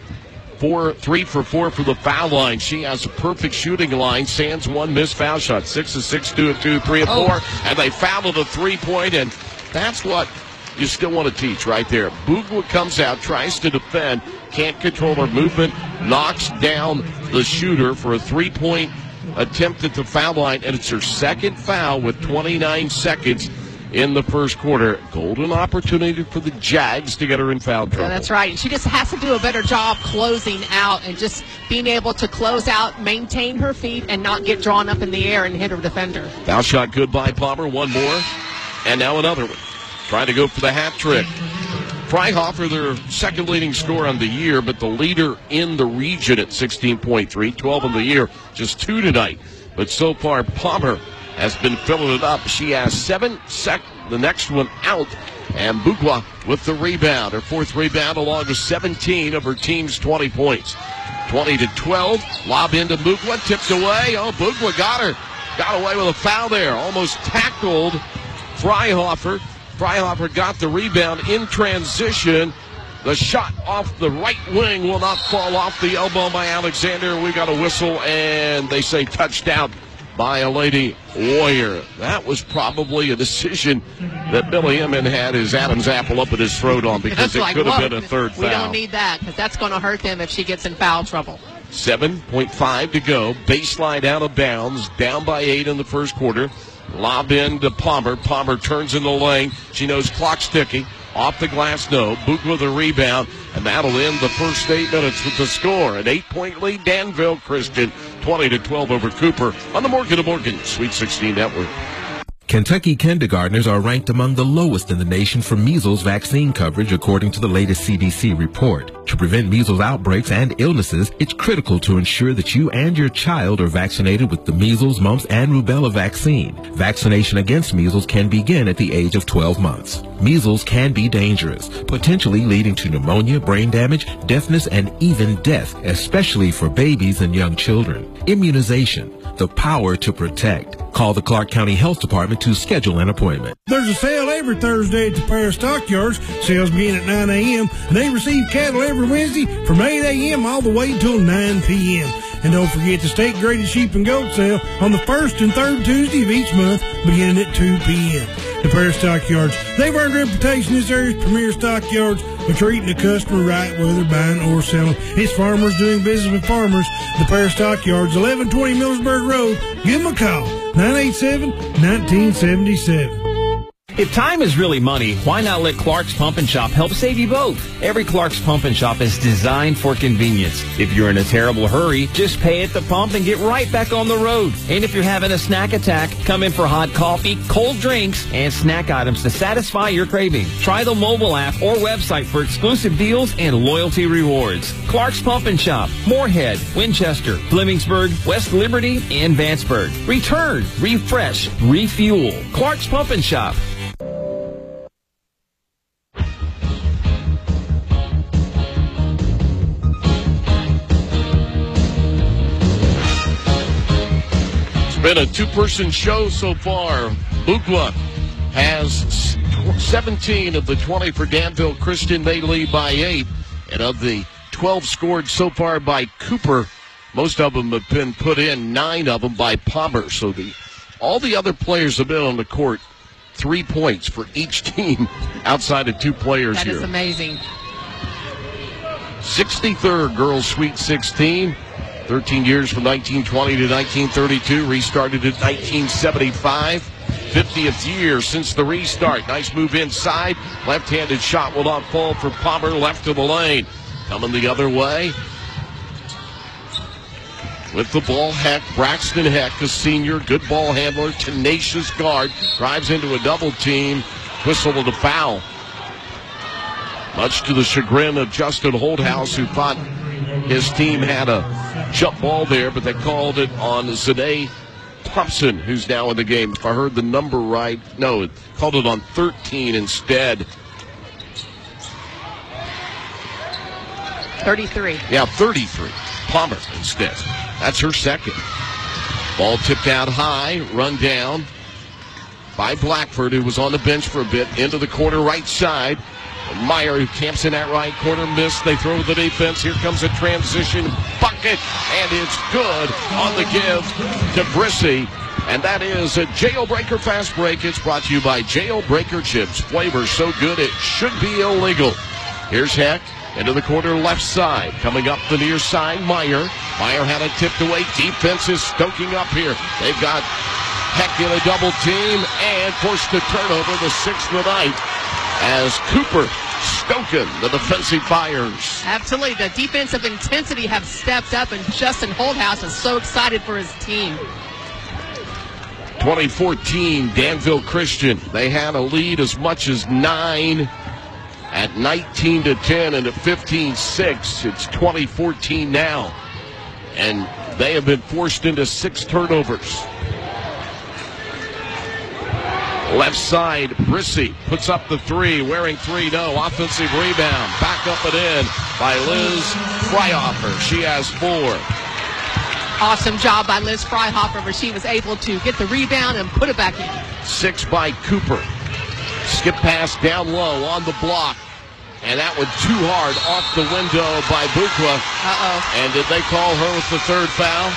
3 for 4 for the foul line. She has a perfect shooting line. Sands 1 missed foul shot. 6 of 6, 2 of 2, 3 of 4. And they fouled at a 3-point, and that's what you still want to teach right there. Bugwa comes out, tries to defend, can't control her movement, knocks down the shooter for a 3-point attempt at the foul line, and it's her second foul with 29 seconds in the first quarter. Golden opportunity for the Jags to get her in foul trouble. Yeah, that's right. She just has to do a better job closing out and just being able to close out, maintain her feet, and not get drawn up in the air and hit her defender. Foul shot good by Palmer. One more. And now another one. Trying to go for the hat trick. Freihoffer, their second leading scorer on the year, but the leader in the region at 16.3. 12 in the year, just 2 tonight. But so far, Palmer has been filling it up. She has 7 the next one out. And Bugwa with the rebound. Her 4th rebound along with 17 of her team's 20 points. 20-12. Lob into Bugwa. Tipped away. Oh, Bugwa got her. Got away with a foul there. Almost tackled Freihoffer. Freihoffer got the rebound in transition. The shot off the right wing will not fall off the elbow by Alexander. We got a whistle, and they say touchdown by a Lady Warrior. That was probably a decision that Billy Emmon had his Adam's apple up at his throat on, because it could have been a third foul. We don't need that, because that's going to hurt them if she gets in foul trouble. 7.5 to go. Baseline out of bounds. Down by 8 in the first quarter. Lob in to Palmer. Palmer turns in the lane. She knows clock's ticking. Off the glass, no. Bugler the rebound. And that'll end the first 8 minutes with the score. An 8-point lead, Danville Christian. 20-12 over Cooper on the Morgan & Morgan Sweet 16 Network. Kentucky kindergartners are ranked among the lowest in the nation for measles vaccine coverage, according to the latest CDC report. To prevent measles outbreaks and illnesses, it's critical to ensure that you and your child are vaccinated with the measles, mumps, and rubella vaccine. Vaccination against measles can begin at the age of 12 months. Measles can be dangerous, potentially leading to pneumonia, brain damage, deafness, and even death, especially for babies and young children. Immunization, the power to protect. Call the Clark County Health Department to schedule an appointment. There's a sale every Thursday at the Paris Stockyards. Sales begin at 9 a.m. They receive cattle every Wednesday from 8 a.m. all the way until 9 p.m. And don't forget the state-graded sheep and goat sale on the first and third Tuesday of each month beginning at 2 p.m. The Paris Stockyards, they've earned a reputation as this area's premier stockyards for treating the customer right, whether buying or selling. It's farmers doing business with farmers. The Paris Stockyards, 1120 Millersburg Road. Give them a call, 987-1977. If time is really money, why not let Clark's Pump and Shop help save you both? Every Clark's Pump and Shop is designed for convenience. If you're in a terrible hurry, just pay at the pump and get right back on the road. And if you're having a snack attack, come in for hot coffee, cold drinks, and snack items to satisfy your craving. Try the mobile app or website for exclusive deals and loyalty rewards. Clark's Pump and Shop, Moorhead, Winchester, Flemingsburg, West Liberty, and Vanceburg. Return, refresh, refuel. Clark's Pump and Shop. Been a two-person show so far. Bugla has 17 of the 20 for Danville Christian. They lead by 8. And of the 12 scored so far by Cooper, most of them have been put in, 9 of them by Palmer. So all the other players have been on the court. 3 points for each team outside of 2 players here. That is amazing. 63rd Girls Sweet 16. 13 years from 1920 to 1932, restarted in 1975. 50th year since the restart. Nice move inside. Left-handed shot will not fall for Palmer, left of the lane. Coming the other way. With the ball, Heck, Braxton Heck, a senior, good ball handler, tenacious guard, drives into a double team, whistle to foul. Much to the chagrin of Justin Holdhouse, who thought his team had a jump ball there, but they called it on Zanae Thompson, who's now in the game. If I heard the number right, no, it called it on 13 instead. 33. Yeah, 33. Palmer instead. That's her second. Ball tipped out high, run down by Blackford, who was on the bench for a bit, into the corner right side. Meyer, who camps in that right corner, missed. They throw the defense. Here comes a transition bucket, and it's good on the give to Brissy. And that is a Jailbreaker Fast Break. It's brought to you by Jailbreaker Chips. Flavor so good it should be illegal. Here's Heck into the corner left side. Coming up the near side, Meyer. Meyer had it tipped away. Defense is stoking up here. They've got Heck in a double team and forced a turnover, the 6th of the night, as Cooper stoking the defensive fires. Absolutely. The defensive intensity have stepped up, and Justin Holdhouse is so excited for his team. 2014 Danville Christian. They had a lead as much as 9 at 19-10 and at 15-6. It's 2014 now. And they have been forced into 6 turnovers. Left side, Brissy puts up the 3, wearing 3, no. Offensive rebound, back up and in by Liz Freihoffer. She has 4. Awesome job by Liz Freihoffer, where she was able to get the rebound and put it back in. 6 by Cooper. Skip pass down low on the block. And that one too hard off the window by Bukla. And did they call her with the 3rd foul?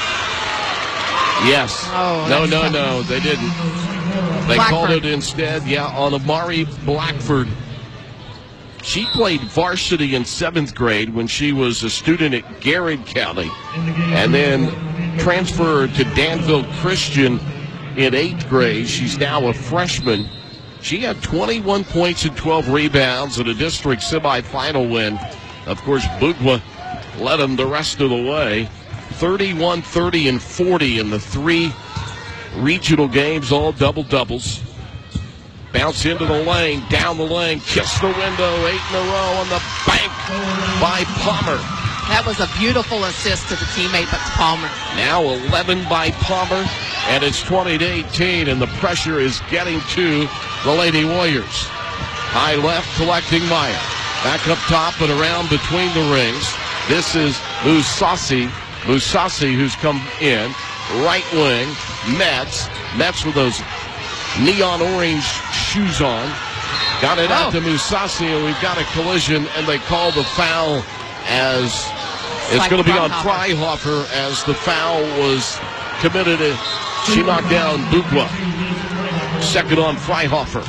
Yes. Oh, no, they didn't. They called it instead, on Amari Blackford. She played varsity in 7th grade when she was a student at Garrett County, and then transferred to Danville Christian in 8th grade. She's now a freshman. She had 21 points and 12 rebounds in a district semifinal win. Of course, Bugwa led them the rest of the way. 31, 30, and 40 in the 3 regional games, all double-doubles. Bounce into the lane, down the lane, kiss the window, 8 in a row on the bank by Palmer. That was a beautiful assist to the teammate, but Palmer. Now 11 by Palmer, and it's 20-18, and the pressure is getting to the Lady Warriors. High left, collecting Meyer. Back up top and around between the rings. This is Musasi, who's come in. Right wing, Metz with those neon orange shoes on. Got it out to Musasi, and we've got a collision, and they call the foul as it's going to be on Freihofer as the foul was committed. She knocked down Bugwa. Second on Freihofer.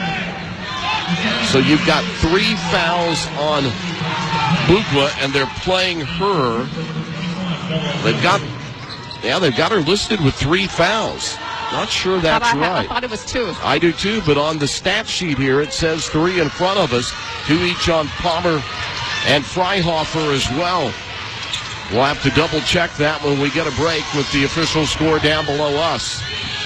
So you've got 3 fouls on Bugwa, and they're playing her. They've got her listed with 3 fouls. Not sure that's right. I thought it was 2. I do too, but on the stat sheet here it says 3 in front of us, 2 each on Palmer and Freihofer as well. We'll have to double check that when we get a break with the official score down below us.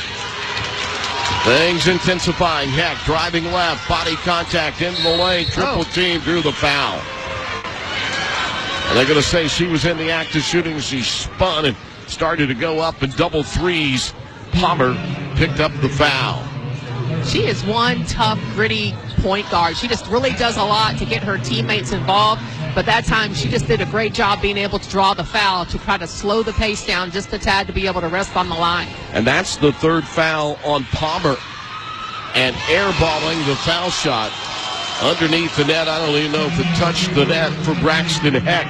Things intensifying. Heck, driving left, body contact into the lane, triple team, drew the foul. And they're going to say she was in the act of shooting. She spun and started to go up and double threes. Palmer picked up the foul. She is one tough, gritty point guard. She just really does a lot to get her teammates involved. But that time, she just did a great job being able to draw the foul to try to slow the pace down just a tad to be able to rest on the line. And that's the 3rd foul on Palmer. And airballing the foul shot underneath the net. I don't even know if it touched the net for Braxton Heck.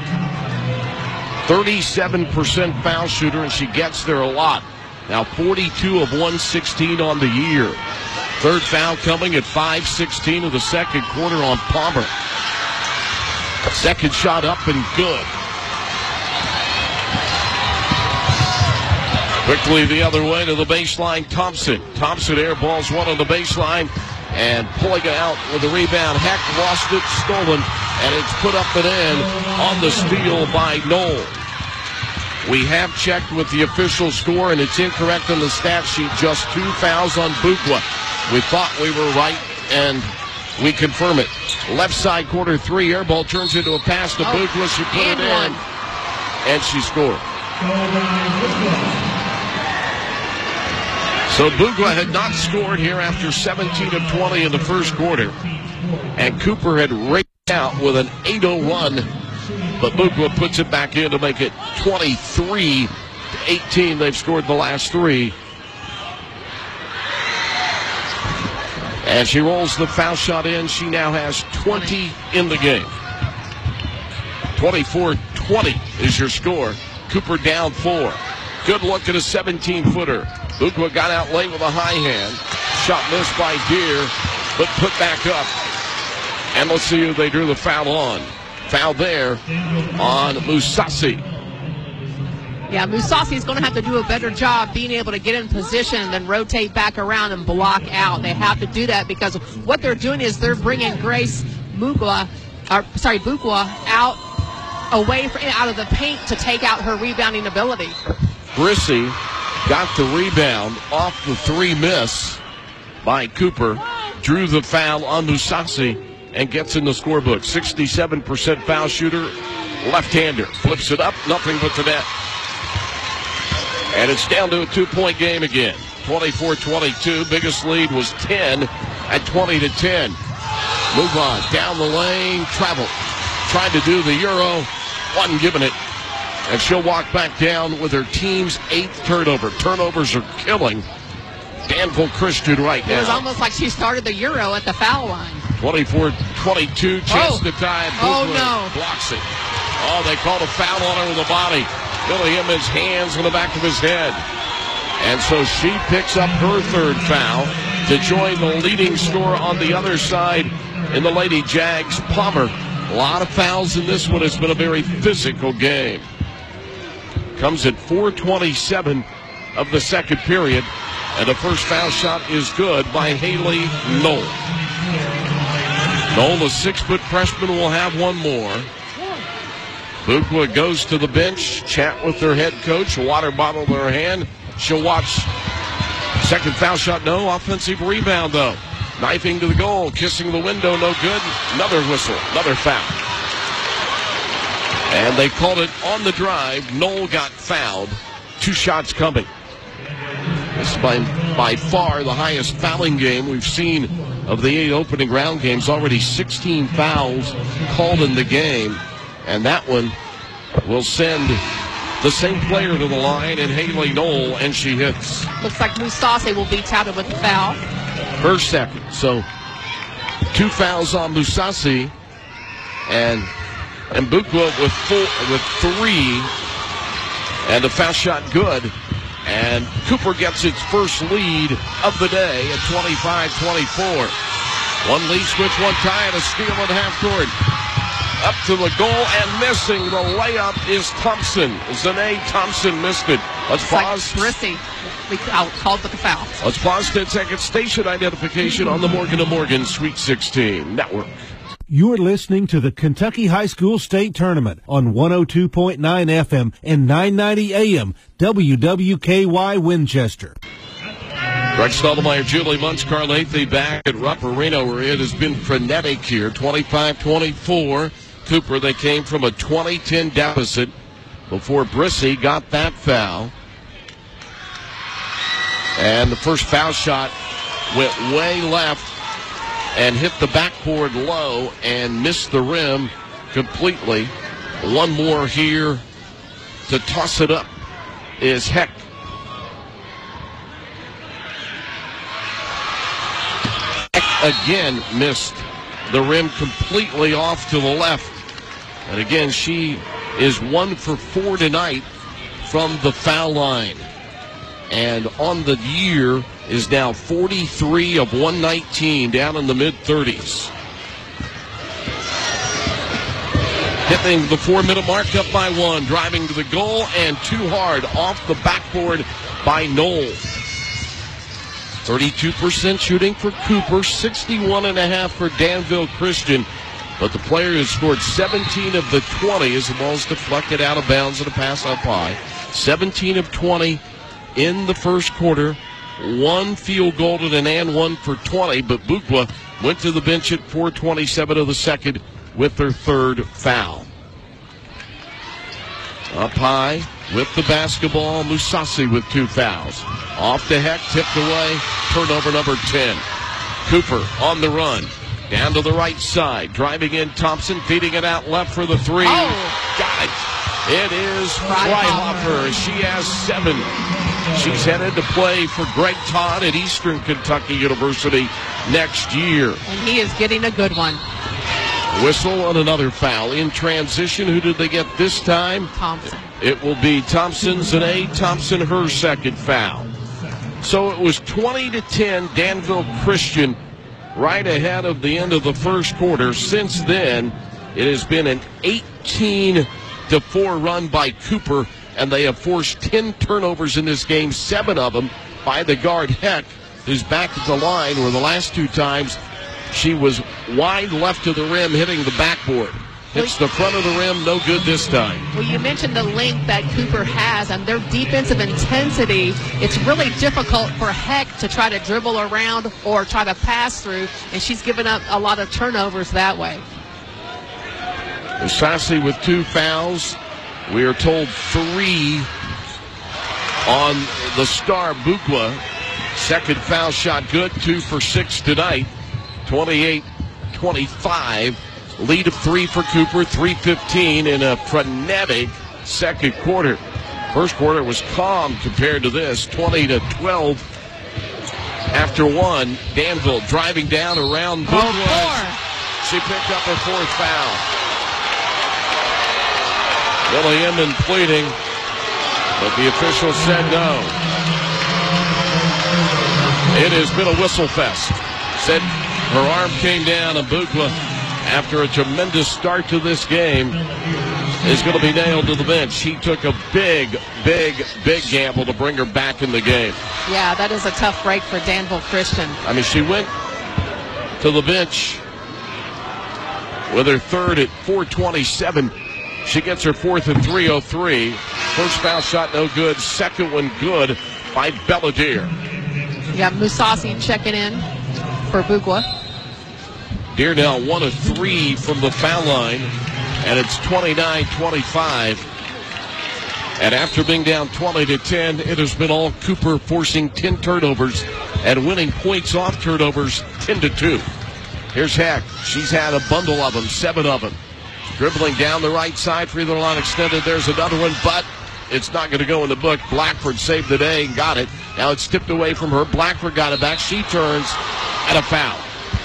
37% foul shooter, and she gets there a lot. Now 42 of 116 on the year. 3rd foul coming at 5:16 of the second quarter on Palmer. Second shot up and good. Quickly the other way to the baseline, Thompson. Thompson airballs one on the baseline and pulling it out with a rebound. Heck lost it, stolen, and it's put up and in on the steal by Knoll. We have checked with the official score, and it's incorrect on the stat sheet. Just 2 fouls on Bugwa. We thought we were right, and we confirm it. Left side, quarter 3, airball turns into a pass to Bugwa. She put it in, and she scored. So Bugwa had not scored here after 17 of 20 in the first quarter, and Cooper had raked out with an 8-0 run. But Bugwa puts it back in to make it 23-18. They've scored the last 3. And she rolls the foul shot in. She now has 20 in the game. 24-20 is your score. Cooper down 4. Good look at a 17-footer. Bugwa got out late with a high hand. Shot missed by Deere, but put back up. And let's see who they drew the foul on. Foul there on Musasi. Yeah, Musasi is going to have to do a better job being able to get in position and then rotate back around and block out. They have to do that because what they're doing is they're bringing Bugwa out out of the paint to take out her rebounding ability. Brissy got the rebound off the 3 miss by Cooper, drew the foul on Musasi, and gets in the scorebook. 67% foul shooter, left-hander. Flips it up, nothing but the net. And it's down to a 2-point game again. 24-22. Biggest lead was 10 at 20-10. Move on. Down the lane. Travel. Tried to do the Euro. Wasn't giving it. And she'll walk back down with her team's 8th turnover. Turnovers are killing Danville Christian right now. It was almost like she started the Euro at the foul line. 24-22, chance to tie it. Oh, no. Blocks it. Oh, they called a foul on her with the body. Billy Emmons' hands on the back of his head. And so she picks up her 3rd foul to join the leading scorer on the other side, in the Lady Jags. Palmer, a lot of fouls in this one. It's been a very physical game. Comes at 4:27 of the second period, and the first foul shot is good by Haley Knoll. Knoll, the 6-foot freshman, will have one more. Bukwa goes to the bench, chat with their head coach, a water bottle in her hand. She'll watch. Second foul shot, no. Offensive rebound, though. Knifing to the goal, kissing the window, no good. Another whistle, another foul. And they called it on the drive. Knoll got fouled. 2 shots coming. This is by far the highest fouling game we've seen of the 8 opening round games. Already 16 fouls called in the game. And that one will send the same player to the line, and Haley Knoll, and she hits. Looks like Musase will be touted with the foul. Her second. So 2 fouls on Musase, and Bukwa with 3, and the foul shot good. And Cooper gets its first lead of the day at 25-24. One lead switch, one tie, and a steal at half court. Up to the goal and missing the layup is Thompson. Zane Thompson missed it. Let's pause. Like Brissy. We called the foul. Let's pause 10 seconds. Station identification on the Morgan & Morgan Sweet 16 Network. You're listening to the Kentucky High School State Tournament on 102.9 FM and 990 AM WWKY Winchester. Greg Stottlemyre, Julie Munch, Carl Lathy back at Rupp Arena, where it has been frenetic here. 25-24. Cooper, they came from a 20-10 deficit before Brissy got that foul. And the first foul shot went way left and hit the backboard low and missed the rim completely. One more here to toss it up is Heck. Heck again missed the rim completely off to the left. And again, she is 1 for 4 tonight from the foul line. And on the year is now 43 of 119, down in the mid-30s. Hitting the 4-minute mark, up by 1, driving to the goal, and too hard off the backboard by Knoll. 32% shooting for Cooper, 61.5% for Danville Christian. But the player has scored 17 of the 20 as the ball's deflected out of bounds and a pass up high. 17 of 20 in the first quarter. 1 field goal and 1 for 20. But Bukwa went to the bench at 4:27 of the second with their third foul. Up high with the basketball, Musase with 2 fouls. Off to Heck, tipped away, turnover number 10. Cooper on the run, down to the right side, driving in Thompson, feeding it out left for the 3. Oh. Got it. It is Freihoffer. She has 7. She's headed to play for Greg Todd at Eastern Kentucky University next year. And he is getting a good one. Whistle on another foul. In transition, who did they get this time? Thompson. It will be Thompson, Zane Thompson, her second foul. So it was 20-10, Danville Christian right ahead of the end of the first quarter. Since then, it has been an 18-4 run by Cooper, and they have forced 10 turnovers in this game, 7 of them by the guard Heck, who's back at the line, where the last 2 times she was wide left to the rim, hitting the backboard. Hits the front of the rim, no good this time. Well, you mentioned the length that Cooper has and their defensive intensity. It's really difficult for Heck to try to dribble around or try to pass through, and she's given up a lot of turnovers that way. Musase with 2 fouls. We are told 3 on the star Bukwa. Second foul shot good, 2 for 6 tonight. 28-25. Lead of 3 for Cooper, 3:15 in a frenetic second quarter. First quarter was calm compared to this, 20-12. After 1, Danville driving down around Bukwa. She picked up her 4th foul. Billy Inman pleading, but the official said no. It has been a whistle fest. Said Her arm came down, and Bukla, after a tremendous start to this game, is going to be nailed to the bench. She took a big gamble to bring her back in the game. Yeah, that is a tough break for Danville Christian. I mean, she went to the bench with her third at 4:27. She gets her fourth at 3:03. First foul shot, no good. Second one, good by Belladere. You got Musasi checking in for Bukla. Deer now 1 of 3 from the foul line, and it's 29-25. And after being down 20-10, it has been all Cooper forcing 10 turnovers and winning points off turnovers 10-2. Here's Heck. She's had a bundle of them, 7 of them. Dribbling down the right side, free throw line extended. There's another one, but it's not going to go in the book. Blackford saved the day and got it. Now it's tipped away from her. Blackford got it back. She turns and a foul.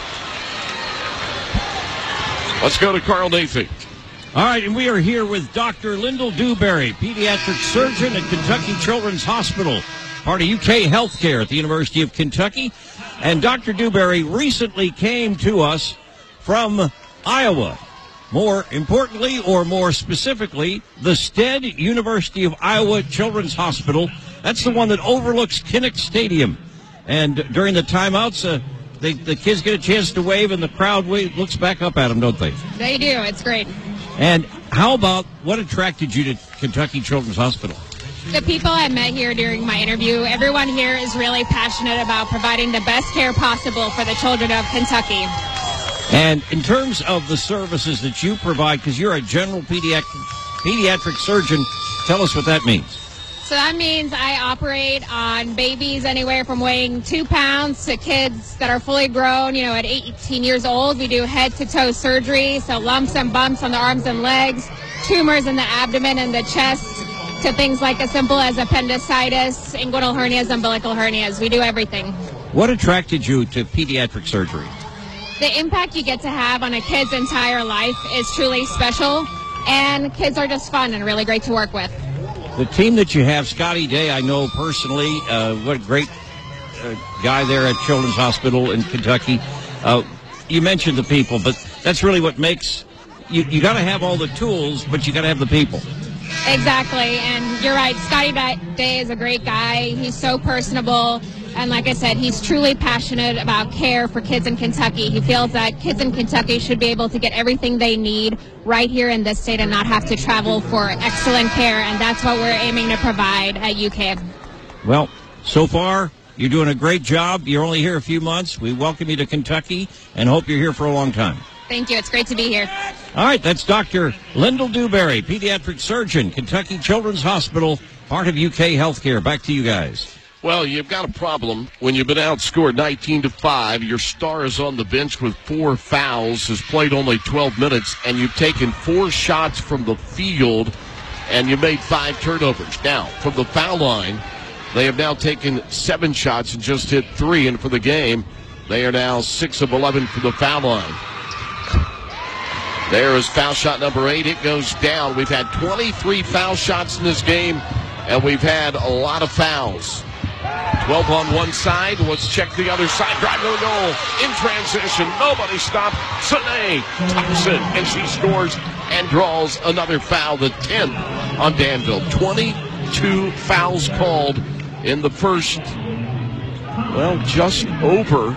Let's go to Carl Nathan. All right, and we are here with Dr. Lyndall Dewberry, pediatric surgeon at Kentucky Children's Hospital, part of UK Healthcare at the University of Kentucky. And Dr. Dewberry recently came to us from Iowa. More importantly, or more specifically, the Stead University of Iowa Children's Hospital. That's the one that overlooks Kinnick Stadium. And during the timeouts, the kids get a chance to wave, and the crowd looks back up at them, don't they? They do. It's great. And how about what attracted you to Kentucky Children's Hospital? The people I met here during my interview, everyone here is really passionate about providing the best care possible for the children of Kentucky. And in terms of the services that you provide, because you're a general pediatric surgeon, tell us what that means. So that means I operate on babies anywhere from weighing 2 pounds to kids that are fully grown, at 18 years old. We do head-to-toe surgery, so lumps and bumps on the arms and legs, tumors in the abdomen and the chest, to things like as simple as appendicitis, inguinal hernias, umbilical hernias. We do everything. What attracted you to pediatric surgery? The impact you get to have on a kid's entire life is truly special, and kids are just fun and really great to work with. The team that you have, Scotty Day, I know personally, what a great guy there at Children's Hospital in Kentucky. You mentioned the people, but that's really what makes, you got to have all the tools, but you got to have the people. Exactly, and you're right, Scotty Day is a great guy. He's so personable, and like I said, he's truly passionate about care for kids in Kentucky. He feels that kids in Kentucky should be able to get everything they need right here in this state and not have to travel for excellent care, and that's what we're aiming to provide at UK. Well, so far, you're doing a great job. You're only here a few months. We welcome you to Kentucky and hope you're here for a long time. Thank you. It's great to be here. All right, that's Dr. Lyndall Dewberry, pediatric surgeon, Kentucky Children's Hospital, part of UK Healthcare. Back to you guys. Well, you've got a problem when you've been outscored 19-5. Your star is on the bench with 4 fouls, has played only 12 minutes, and you've taken 4 shots from the field, and you made 5 turnovers. Now, from the foul line, they have now taken 7 shots and just hit 3, and for the game, they are now 6 of 11 from the foul line. There is foul shot number 8. It goes down. We've had 23 foul shots in this game, and we've had a lot of fouls. 12 on one side. Let's check the other side. Drive to the goal. In transition. Nobody stopped. Sine Thompson. And she scores and draws another foul. The 10th on Danville. 22 fouls called in the first, just over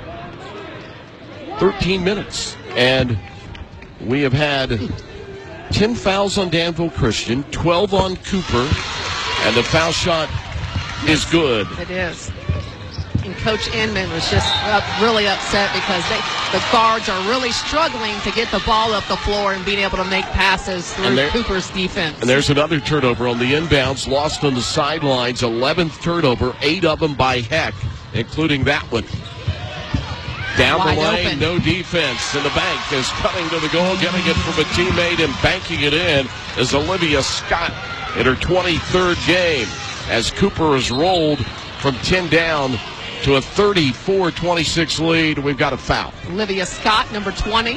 13 minutes. And we have had 10 fouls on Danville Christian, 12 on Cooper, and the foul shot is good. It is. And Coach Inman was just really upset because the guards are really struggling to get the ball up the floor and being able to make passes through Cooper's defense. And there's another turnover on the inbounds, lost on the sidelines, 11th turnover, 8 of them by Heck, including that one. Down the lane, no defense, and the bank is cutting to the goal, getting it from a teammate and banking it in is Olivia Scott in her 23rd game as Cooper has rolled from 10 down to a 34-26 lead. We've got a foul. Olivia Scott, number 20.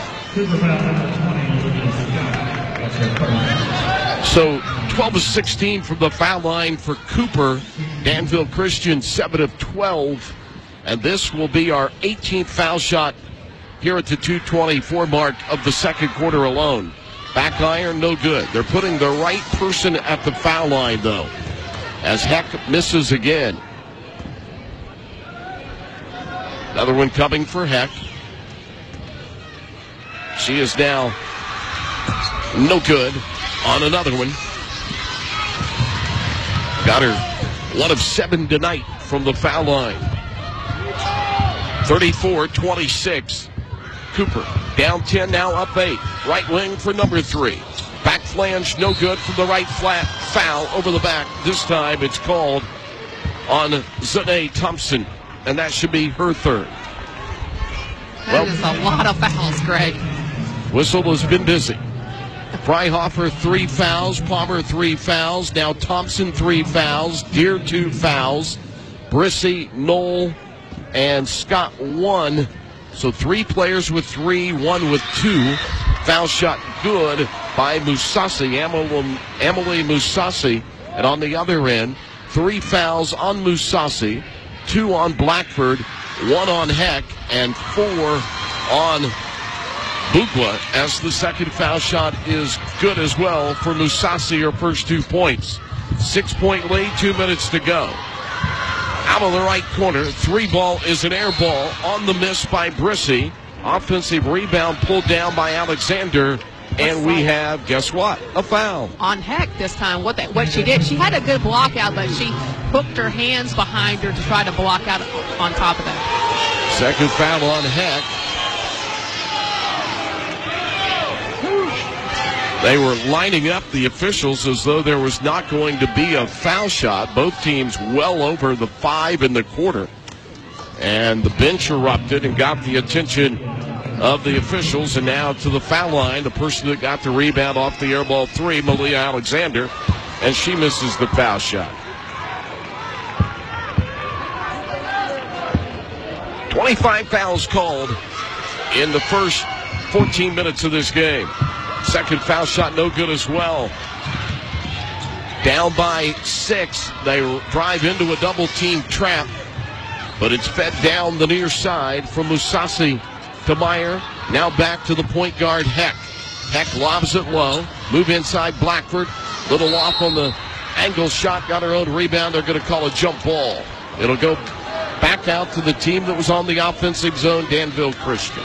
So 12 of 16 from the foul line for Cooper. Danville Christian 7 of 12 And this will be our 18th foul shot here at the 2:24 mark of the second quarter alone. Back iron, no good. They're putting the right person at the foul line, though, as Heck misses again. Another one coming for Heck. She is now no good on another one. Got her 1 of 7 tonight from the foul line. 34-26. Cooper down 10, now up 8. Right wing for number 3. Back flange, no good from the right flat. Foul over the back. This time it's called on Zanae Thompson, and that should be her third. That is a lot of fouls, Greg. Whistle has been busy. Freihofer 3 fouls, Palmer 3 fouls, now Thompson 3 fouls, Deere 2 fouls, Brissy, Knoll, and Scott 1. So 3 players with 3, 1 with 2. Foul shot good by Musasi, Emily Musasi. And on the other end, 3 fouls on Musasi, 2 on Blackford, 1 on Heck, and 4 on Bukla, as the second foul shot is good as well for Musasi, her first 2 points. 6-point lead, 2 minutes to go. Out of the right corner, 3 ball is an air ball on the miss by Brissy. Offensive rebound pulled down by Alexander. And we have, guess what? A foul. On Heck this time. What she did, she had a good block out, but she hooked her hands behind her to try to block out on top of that. Second foul on Heck. They were lining up the officials as though there was not going to be a foul shot. Both teams well over the 5 in the quarter. And the bench erupted and got the attention of the officials. And now to the foul line, the person that got the rebound off the airball 3, Malia Alexander, and she misses the foul shot. 25 fouls called in the first 14 minutes of this game. Second foul shot no good as well. Down by 6. They drive into a double team trap, but it's fed down the near side from Musasi to Meyer. Now back to the point guard, Heck. Heck lobs it low. Move inside Blackford. Little off on the angle shot. Got her own rebound. They're going to call a jump ball. It'll go back out to the team that was on the offensive zone, Danville Christian.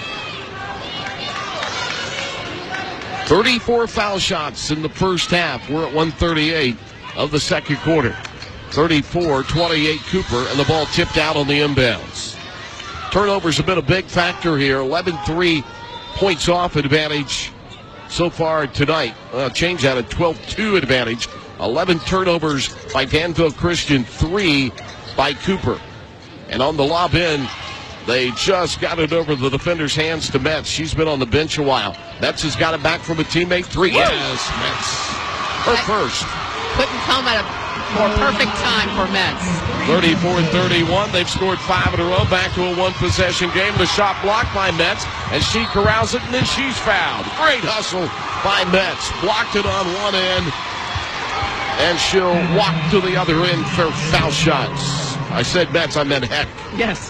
34 foul shots in the first half. We're at 1:38 of the second quarter. 34-28 Cooper, and the ball tipped out on the inbounds. Turnovers have been a big factor here. 11-3 points off advantage so far tonight. Change that, a 12-2 advantage. 11 turnovers by Danville Christian, 3 by Cooper. And on the lob in, they just got it over the defender's hands to Metz. She's been on the bench a while. Metz has got it back from a teammate. 3. Woo! Yes, Metz. Her first. Couldn't come at a more perfect time for Metz. 34-31. They've scored 5 in a row. Back to a 1-possession game. The shot blocked by Metz, and she corrals it, and then she's fouled. Great hustle by Metz. Blocked it on one end, and she'll walk to the other end for foul shots. I said Metz, I meant Heck. Yes.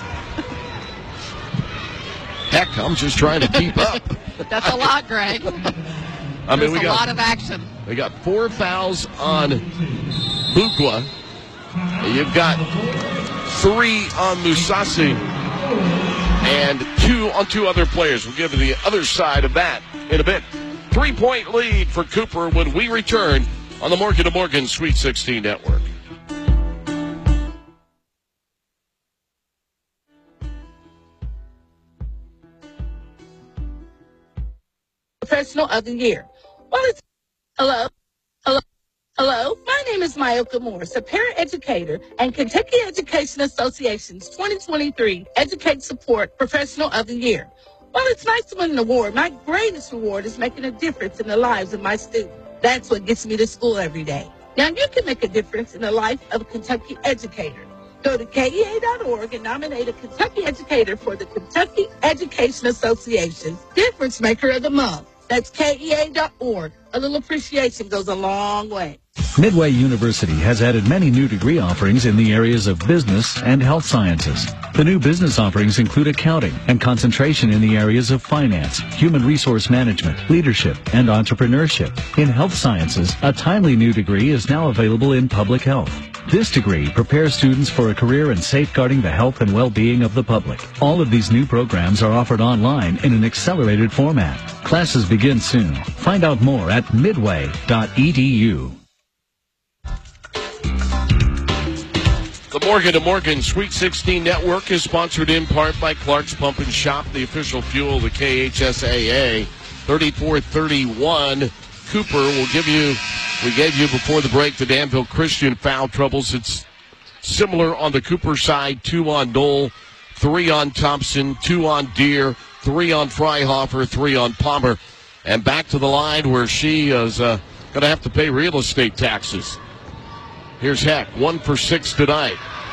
Heck, I'm just trying to keep up. That's a lot, Greg. I mean, we got a lot of action. We got 4 fouls on Bukwa. You've got 3 on Musasi and 2 on 2 other players. We'll give you the other side of that in a bit. 3-point lead for Cooper when we return on the Morgan & Morgan Sweet 16 Network. Professional of the Year. Hello? My name is Myoka Morris, a parent educator and Kentucky Education Association's 2023 Educate Support Professional of the Year. While it's nice to win an award, my greatest reward is making a difference in the lives of my students. That's what gets me to school every day. Now you can make a difference in the life of a Kentucky educator. Go to KEA.org and nominate a Kentucky educator for the Kentucky Education Association's Difference Maker of the Month. That's KEA.org. A little appreciation goes a long way. Midway University has added many new degree offerings in the areas of business and health sciences. The new business offerings include accounting and concentration in the areas of finance, human resource management, leadership, and entrepreneurship. In health sciences, a timely new degree is now available in public health. This degree prepares students for a career in safeguarding the health and well-being of the public. All of these new programs are offered online in an accelerated format. Classes begin soon. Find out more at midway.edu. The Morgan & Morgan Sweet 16 Network is sponsored in part by Clark's Pump and Shop, the official fuel of the KHSAA. 34-31. Cooper will give you, we gave you before the break, the Danville Christian foul troubles. It's similar on the Cooper side, 2 on Knoll, 3 on Thompson, 2 on Deere, 3 on Freihofer, 3 on Palmer. And back to the line where she is going to have to pay real estate taxes. Here's Heck, 1 for 6 tonight.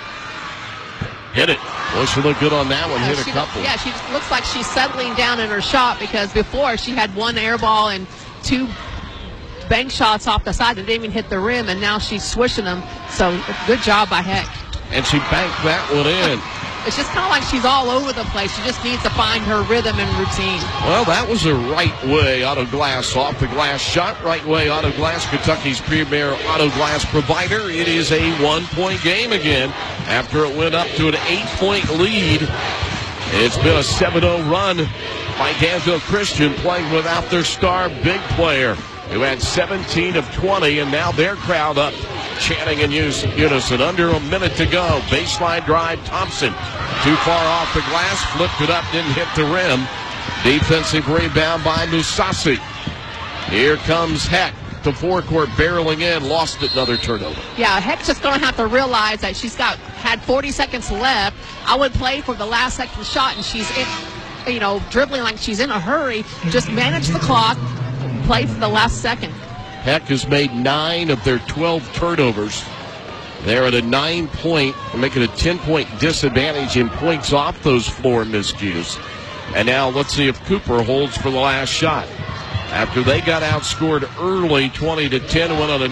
Hit it. Well, she looked good on that one. Hit a couple. Yeah, she just looks like she's settling down in her shot, because before she had 1 air ball and 2 bank shots off the side that didn't even hit the rim, and now she's swishing them. So good job by Heck. And she banked that one in. It's just kind of like she's all over the place. She just needs to find her rhythm and routine. Well, that was a right way auto glass off the glass shot. Right way auto glass, Kentucky's premier auto glass provider. It is a 1-point game again after it went up to an 8-point lead. It's been a 7-0 run by Danville Christian, playing without their star big player, who had 17 of 20, and now their crowd up chanting in unison. Under a minute to go. Baseline drive, Thompson. Too far off the glass, flipped it up, didn't hit the rim. Defensive rebound by Musasi. Here comes Heck. The forecourt barreling in, lost it, another turnover. Yeah, Heck's just going to have to realize that she's had 40 seconds left. I would play for the last second shot, and she's dribbling like she's in a hurry. Just manage the clock, play for the last second. Heck has made 9 of their 12 turnovers. They're at a 9-point, making a 10-point disadvantage in points off those floor miscues. And now let's see if Cooper holds for the last shot. After they got outscored early, 20-10, went on a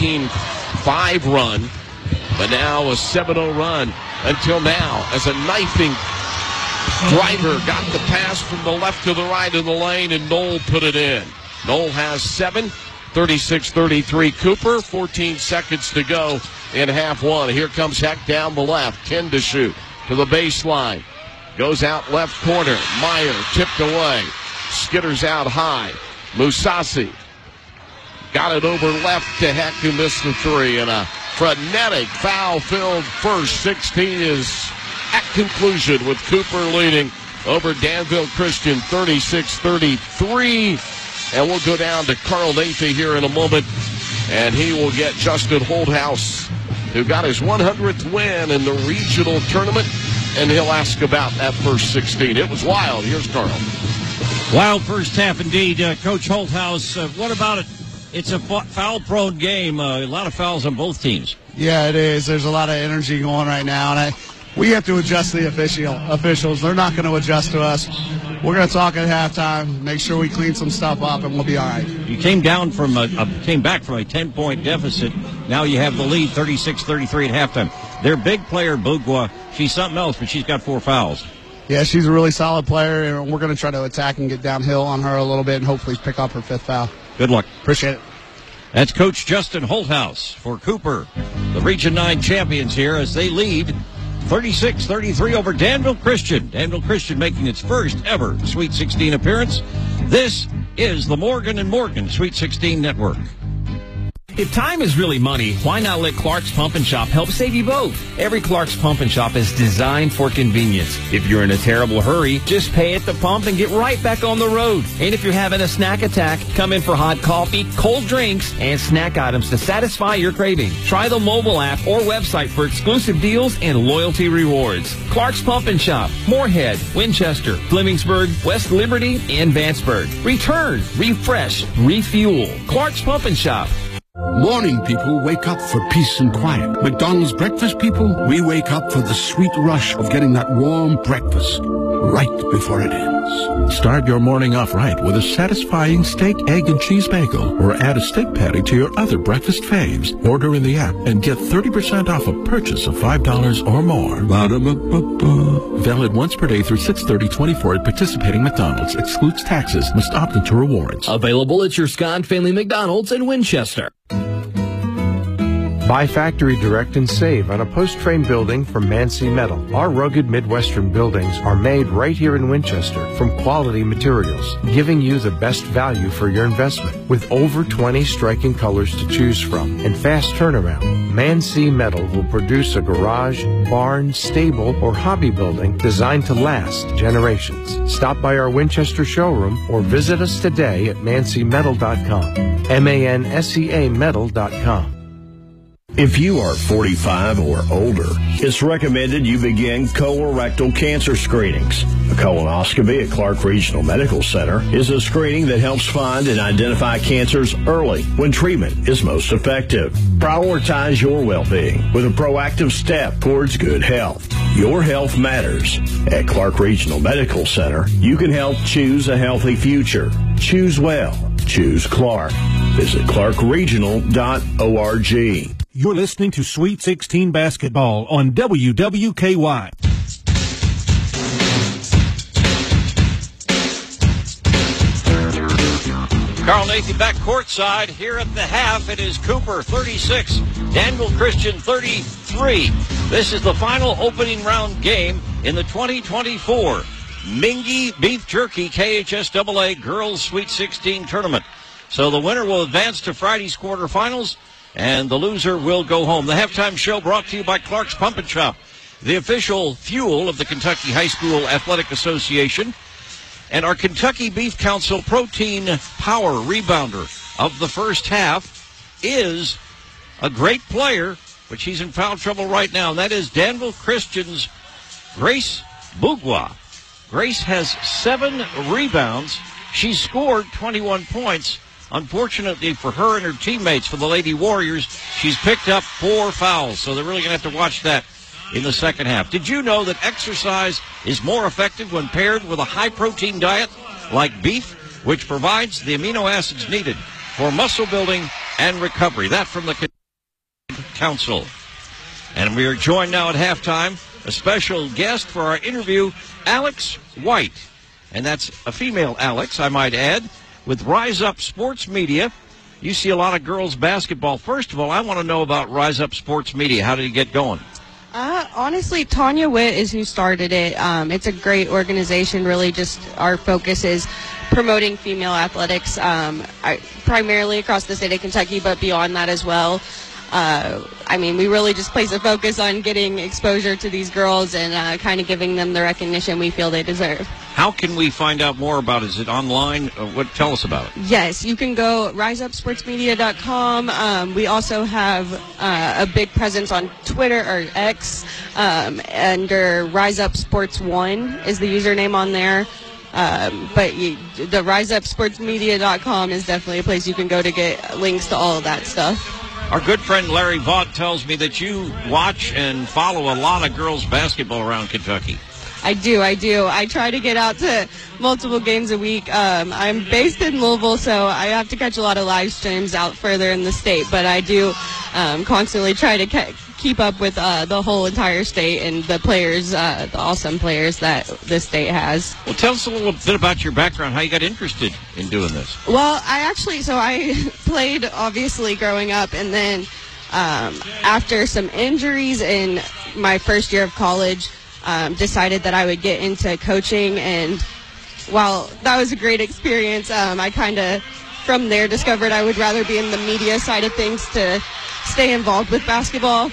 19-5 run. But now a 7-0 run until now, as a knifing driver got the pass from the left to the right in the lane, and Knoll put it in. Knoll has 7. 36-33 Cooper, 14 seconds to go in half one. Here comes Heck down the left, 10 to shoot to the baseline. Goes out left corner. Meyer tipped away. Skitters out high. Musasi got it over left to Heck, who missed the 3. And a frenetic foul-filled first 16 is at conclusion, with Cooper leading over Danville Christian 36-33. And we'll go down to Carl Nathan here in a moment, and he will get Justin Holthouse, who got his 100th win in the regional tournament, and he'll ask about that first 16. It was wild. Here's Carl. Wild first half indeed. Coach Holthouse, what about it? It's a foul-prone game. A lot of fouls on both teams. Yeah, it is. There's a lot of energy going right now, and we have to adjust the officials. They're not going to adjust to us. We're going to talk at halftime, make sure we clean some stuff up, and we'll be all right. You came back from a 10-point deficit. Now you have the lead, 36-33 at halftime. Their big player, Bugwa, she's something else, but she's got 4 fouls. Yeah, she's a really solid player, and we're going to try to attack and get downhill on her a little bit and hopefully pick up her 5th foul. Good luck. Appreciate it. That's Coach Justin Holthouse for Cooper. The Region 9 champions here as they lead 36-33 over Danville Christian. Danville Christian making its first ever Sweet 16 appearance. This is the Morgan & Morgan Sweet 16 Network. If time is really money, why not let Clark's Pump and Shop help save you both? Every Clark's Pump and Shop is designed for convenience. If you're in a terrible hurry, just pay at the pump and get right back on the road. And if you're having a snack attack, come in for hot coffee, cold drinks, and snack items to satisfy your craving. Try the mobile app or website for exclusive deals and loyalty rewards. Clark's Pump and Shop, Moorhead, Winchester, Flemingsburg, West Liberty, and Vanceburg. Return, refresh, refuel. Clark's Pump and Shop. Morning people wake up for peace and quiet. McDonald's breakfast people, we wake up for the sweet rush of getting that warm breakfast right before it ends. Start your morning off right with a satisfying steak, egg, and cheese bagel, or add a steak patty to your other breakfast faves. Order in the app and get 30% off a purchase of $5 or more. Ba-da-ba-ba-ba. Valid once per day through 6/30/24 at participating McDonald's. Excludes taxes. Must opt into rewards. Available at your Scott Family McDonald's in Winchester. Buy factory direct and save on a post-frame building from Mansi Metal. Our rugged Midwestern buildings are made right here in Winchester from quality materials, giving you the best value for your investment. With over 20 striking colors to choose from and fast turnaround, Mansi Metal will produce a garage, barn, stable, or hobby building designed to last generations. Stop by our Winchester showroom or visit us today at mansemetal.com. MANSEA metal.com. If you are 45 or older, it's recommended you begin colorectal cancer screenings. A colonoscopy at Clark Regional Medical Center is a screening that helps find and identify cancers early when treatment is most effective. Prioritize your well-being with a proactive step towards good health. Your health matters. At Clark Regional Medical Center, you can help choose a healthy future. Choose well. Choose Clark. Visit clarkregional.org. You're listening to Sweet 16 Basketball on WWKY. Carl Nathan back courtside here at the half. It is Cooper 36, Danville Christian 33. This is the final opening round game in the 2024 Mingy Beef Jerky KHSAA Girls Sweet 16 Tournament. So the winner will advance to Friday's quarterfinals, and the loser will go home. The halftime show brought to you by Clark's Pump and Shop, the official fuel of the Kentucky High School Athletic Association. And our Kentucky Beef Council Protein Power Rebounder of the first half is a great player, but she's in foul trouble right now, and that is Danville Christian's Grace Bougwa. Grace has 7 rebounds. She scored 21 points. Unfortunately for her and her teammates, for the Lady Warriors, she's picked up 4 fouls, so they're really going to have to watch that in the second half. Did you know that exercise is more effective when paired with a high-protein diet like beef, which provides the amino acids needed for muscle building and recovery? That from the Council. And we are joined now at halftime, a special guest for our interview, Alex White. And that's a female Alex, I might add, with Rise Up Sports Media. You see a lot of girls basketball. First of all, I want to know about Rise Up Sports Media. How did it get going? Honestly, Tanya Witt is who started it. It's a great organization. Really, just our focus is promoting female athletics, primarily across the state of Kentucky, but beyond that as well. We really just place a focus on getting exposure to these girls and kind of giving them the recognition we feel they deserve. How can we find out more about it? Is it online? Tell us about it. Yes, you can go riseupsportsmedia.com. We also have a big presence on Twitter or X under Rise Up Sports 1 is the username on there. But the riseupsportsmedia.com is definitely a place you can go to get links to all of that stuff. Our good friend Larry Vaught tells me that you watch and follow a lot of girls basketball around Kentucky. I do. I try to get out to multiple games a week. I'm based in Louisville, so I have to catch a lot of live streams out further in the state, but I do constantly try to keep up with the whole entire state and the players, the awesome players that the state has. Well, tell us a little bit about your background, how you got interested in doing this. Well, I played, obviously, growing up, and then after some injuries in my first year of college, decided that I would get into coaching, and while that was a great experience, I kind of from there discovered I would rather be in the media side of things to stay involved with basketball.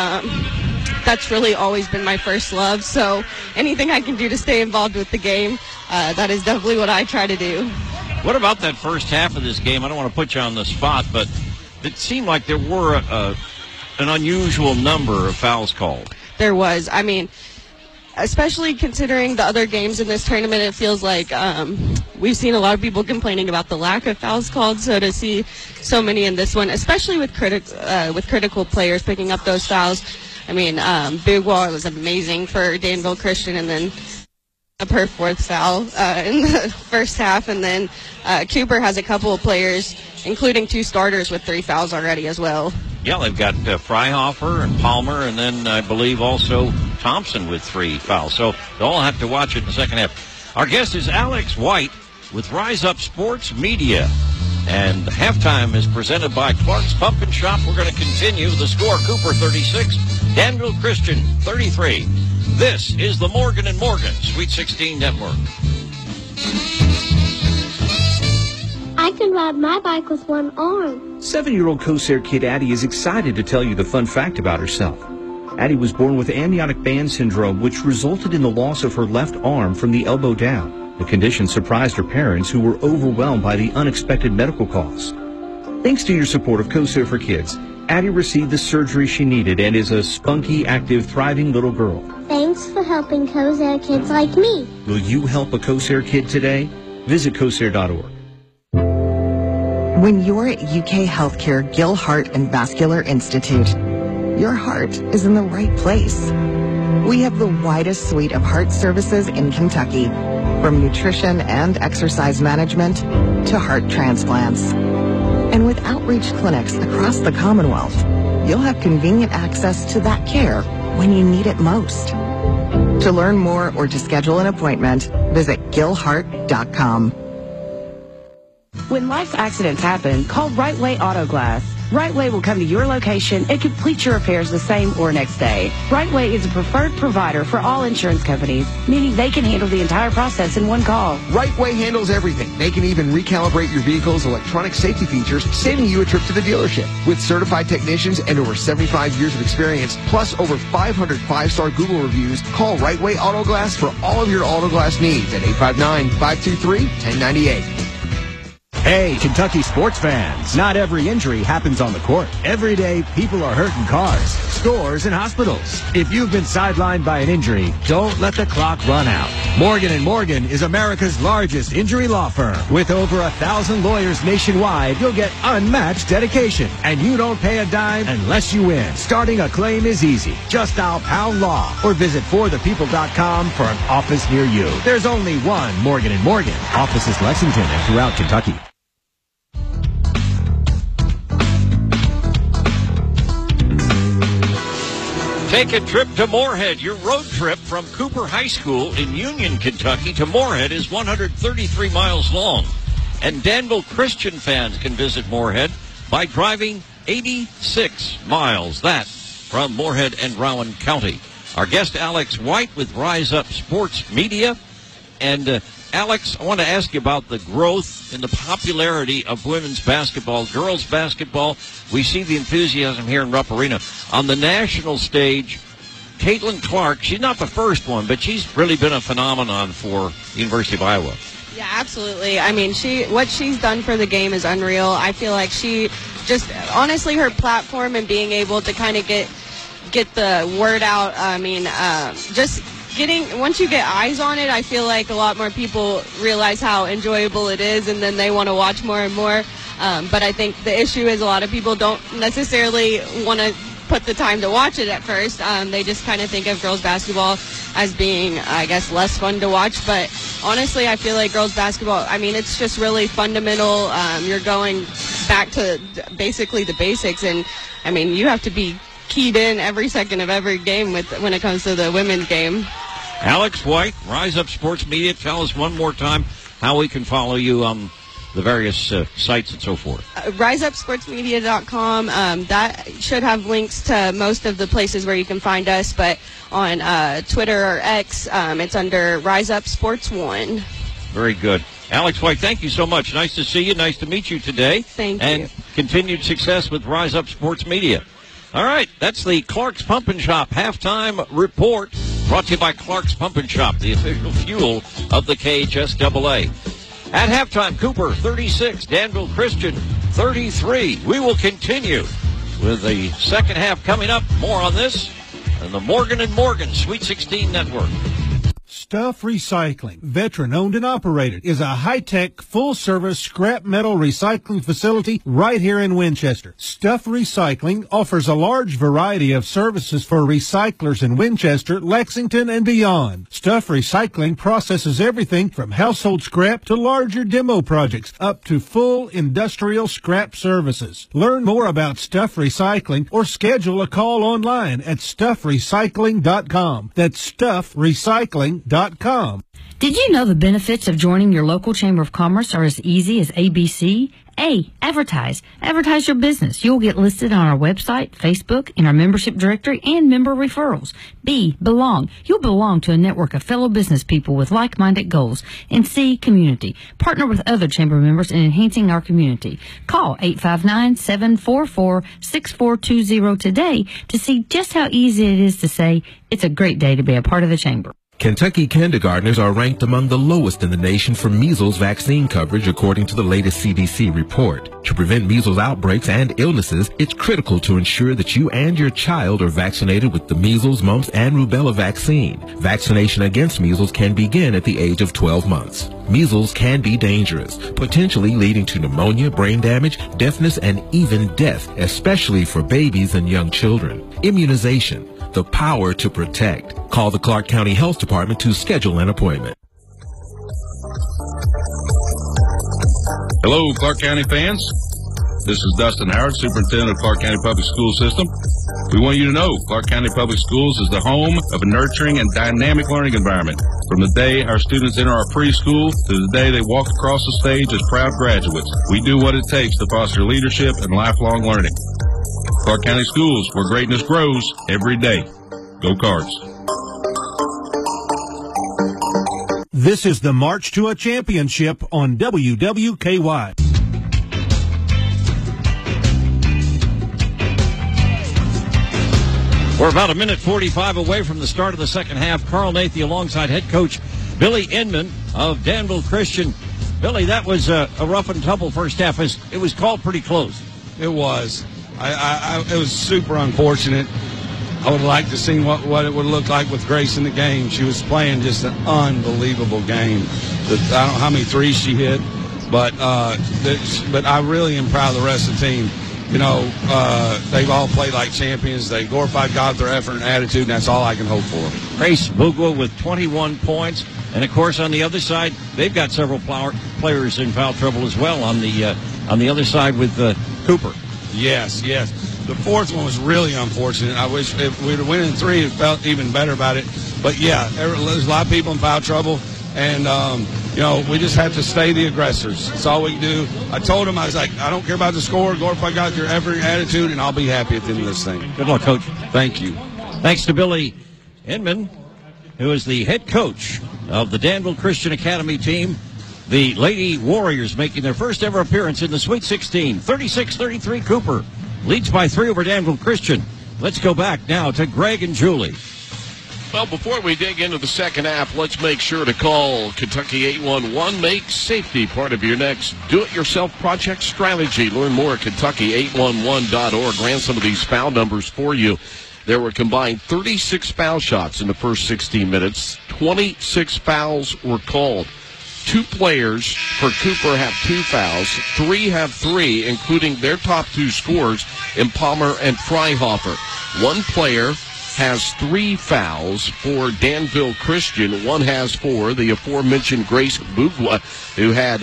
That's really always been my first love, so anything I can do to stay involved with the game, that is definitely what I try to do. What about that first half of this game? I don't want to put you on the spot, but it seemed like there were an unusual number of fouls called. There was. especially considering the other games in this tournament, it feels like we've seen a lot of people complaining about the lack of fouls called. So to see so many in this one, especially with critical players picking up those fouls. I mean, Bugwa was amazing for Danville Christian, and then her fourth foul in the first half. And then Cooper has a couple of players, including 2 starters, with 3 fouls already as well. Yeah, they've got Freihofer and Palmer, and then I believe also Thompson with 3 fouls. So they'll all have to watch it in the second half. Our guest is Alex White with Rise Up Sports Media. And halftime is presented by Clark's Pump and Shop. We're going to continue. The score, Cooper 36, Danville Christian 33. This is the Morgan & Morgan Sweet 16 Network. I can ride my bike with one arm. 7-year-old Corsair kid Addie is excited to tell you the fun fact about herself. Addie was born with amniotic band syndrome, which resulted in the loss of her left arm from the elbow down. The condition surprised her parents, who were overwhelmed by the unexpected medical costs. Thanks to your support of Corsair for Kids, Addie received the surgery she needed and is a spunky, active, thriving little girl. Thanks for helping Corsair kids like me. Will you help a Corsair kid today? Visit Corsair.org. When you're at UK Healthcare Gill Heart and Vascular Institute, your heart is in the right place. We have the widest suite of heart services in Kentucky, from nutrition and exercise management to heart transplants. And with outreach clinics across the Commonwealth, you'll have convenient access to that care when you need it most. To learn more or to schedule an appointment, visit gillheart.com. When life's accidents happen, call Right Way Auto Glass. Right Way will come to your location and complete your repairs the same or next day. Right Way is a preferred provider for all insurance companies, meaning they can handle the entire process in one call. Right Way handles everything. They can even recalibrate your vehicle's electronic safety features, saving you a trip to the dealership. With certified technicians and over 75 years of experience, plus over 500 5-star Google reviews, call Right Way Auto Glass for all of your auto glass needs at 859-523-1098. Hey, Kentucky sports fans. Not every injury happens on the court. Every day, people are hurt in cars, stores, and hospitals. If you've been sidelined by an injury, don't let the clock run out. Morgan & Morgan is America's largest injury law firm. With over 1,000 lawyers nationwide, you'll get unmatched dedication. And you don't pay a dime unless you win. Starting a claim is easy. Just dial Pound Law or visit forthepeople.com for an office near you. There's only one Morgan & Morgan. Offices Lexington and throughout Kentucky. Take a trip to Moorhead. Your road trip from Cooper High School in Union, Kentucky to Moorhead is 133 miles long. And Danville Christian fans can visit Moorhead by driving 86 miles. That from Moorhead and Rowan County. Our guest, Alex White with Rise Up Sports Media. And Alex, I want to ask you about the growth in the popularity of women's basketball, girls basketball. We see the enthusiasm here in Rupp Arena. On the national stage, Caitlin Clark, she's not the first one, but she's really been a phenomenon for the University of Iowa. Yeah, absolutely. I mean, what she's done for the game is unreal. I feel like she just, honestly, her platform and being able to kind of get the word out, I mean, just once you get eyes on it, I feel like a lot more people realize how enjoyable it is, and then they want to watch more and more. But I think the issue is a lot of people don't necessarily want to put the time to watch it at first. They just kind of think of girls basketball as being, I guess, less fun to watch. But honestly, I feel like girls basketball, I mean, it's just really fundamental. You're going back to basically the basics. And, I mean, you have to be keyed in every second of every game when it comes to the women's game. Alex White, Rise Up Sports Media. Tell us one more time how we can follow you on the various sites and so forth. RiseUpSportsMedia.com. That should have links to most of the places where you can find us, but on Twitter or X, it's under Rise Up Sports 1. Very good. Alex White, thank you so much. Nice to see you. Nice to meet you today. Thank you. And continued success with Rise Up Sports Media. All right, that's the Clark's Pump and Shop halftime report, brought to you by Clark's Pump and Shop, the official fuel of the KHSAA. At halftime, Cooper 36, Danville Christian 33. We will continue with the second half coming up. More on this and the Morgan & Morgan Sweet 16 Network. Stuff Recycling, veteran-owned and operated, is a high-tech, full-service scrap metal recycling facility right here in Winchester. Stuff Recycling offers a large variety of services for recyclers in Winchester, Lexington, and beyond. Stuff Recycling processes everything from household scrap to larger demo projects up to full industrial scrap services. Learn more about Stuff Recycling or schedule a call online at stuffrecycling.com. That's stuffrecycling.com. Did you know the benefits of joining your local Chamber of Commerce are as easy as ABC? A, advertise. Advertise your business. You'll get listed on our website, Facebook, in our membership directory, and member referrals. B, belong. You'll belong to a network of fellow business people with like-minded goals. And C, community. Partner with other Chamber members in enhancing our community. Call 859-744-6420 today to see just how easy it is to say, it's a great day to be a part of the Chamber. Kentucky kindergartners are ranked among the lowest in the nation for measles vaccine coverage, according to the latest CDC report. To prevent measles outbreaks and illnesses, it's critical to ensure that you and your child are vaccinated with the measles, mumps, and rubella vaccine. Vaccination against measles can begin at the age of 12 months. Measles can be dangerous, potentially leading to pneumonia, brain damage, deafness, and even death, especially for babies and young children. Immunization, the power to protect. Call the Clark County Health Department to schedule an appointment. Hello, Clark County fans. This is Dustin Howard, Superintendent of Clark County Public School System. We want you to know Clark County Public Schools is the home of a nurturing and dynamic learning environment. From the day our students enter our preschool to the day they walk across the stage as proud graduates, we do what it takes to foster leadership and lifelong learning. Clark County Schools, where greatness grows every day. Go Cards. This is the March to a Championship on WWKY. We're about a minute 45 away from the start of the second half. Carl Nathy alongside head coach Billy Inman of Danville Christian. Billy, that was a rough and tumble first half. It was called pretty close. It was. It was super unfortunate. I would like to see what it would look like with Grace in the game. She was playing just an unbelievable game. I don't know how many threes she hit, but I really am proud of the rest of the team. You know, they've all played like champions. They glorified God with their effort and attitude, and that's all I can hope for. Grace Bugwa with 21 points. And, of course, on the other side, they've got several players in foul trouble as well on the other side with Cooper. Yes. The fourth one was really unfortunate. I wish if we'd have won in three, it felt even better about it. But, yeah, there's a lot of people in foul trouble. And, we just have to stay the aggressors. That's all we can do. I told him, I was like, I don't care about the score. Glorify God with your effort and attitude, and I'll be happy at the end of this thing. Good luck, Coach. Thank you. Thanks to Billy Inman, who is the head coach of the Danville Christian Academy team. The Lady Warriors making their first ever appearance in the Sweet 16. 36-33 Cooper leads by 3 over Danville Christian. Let's go back now to Greg and Julie. Well, before we dig into the second half, let's make sure to call Kentucky 811. Make safety part of your next do-it-yourself project strategy. Learn more at Kentucky811.org. Ran some of these foul numbers for you. There were combined 36 foul shots in the first 16 minutes. 26 fouls were called. 2 players for Cooper have 2 fouls. 3 have 3, including their top 2 scorers in Palmer and Freihofer. 1 player has 3 fouls for Danville Christian. 1 has 4. The aforementioned Grace Bugwa, who had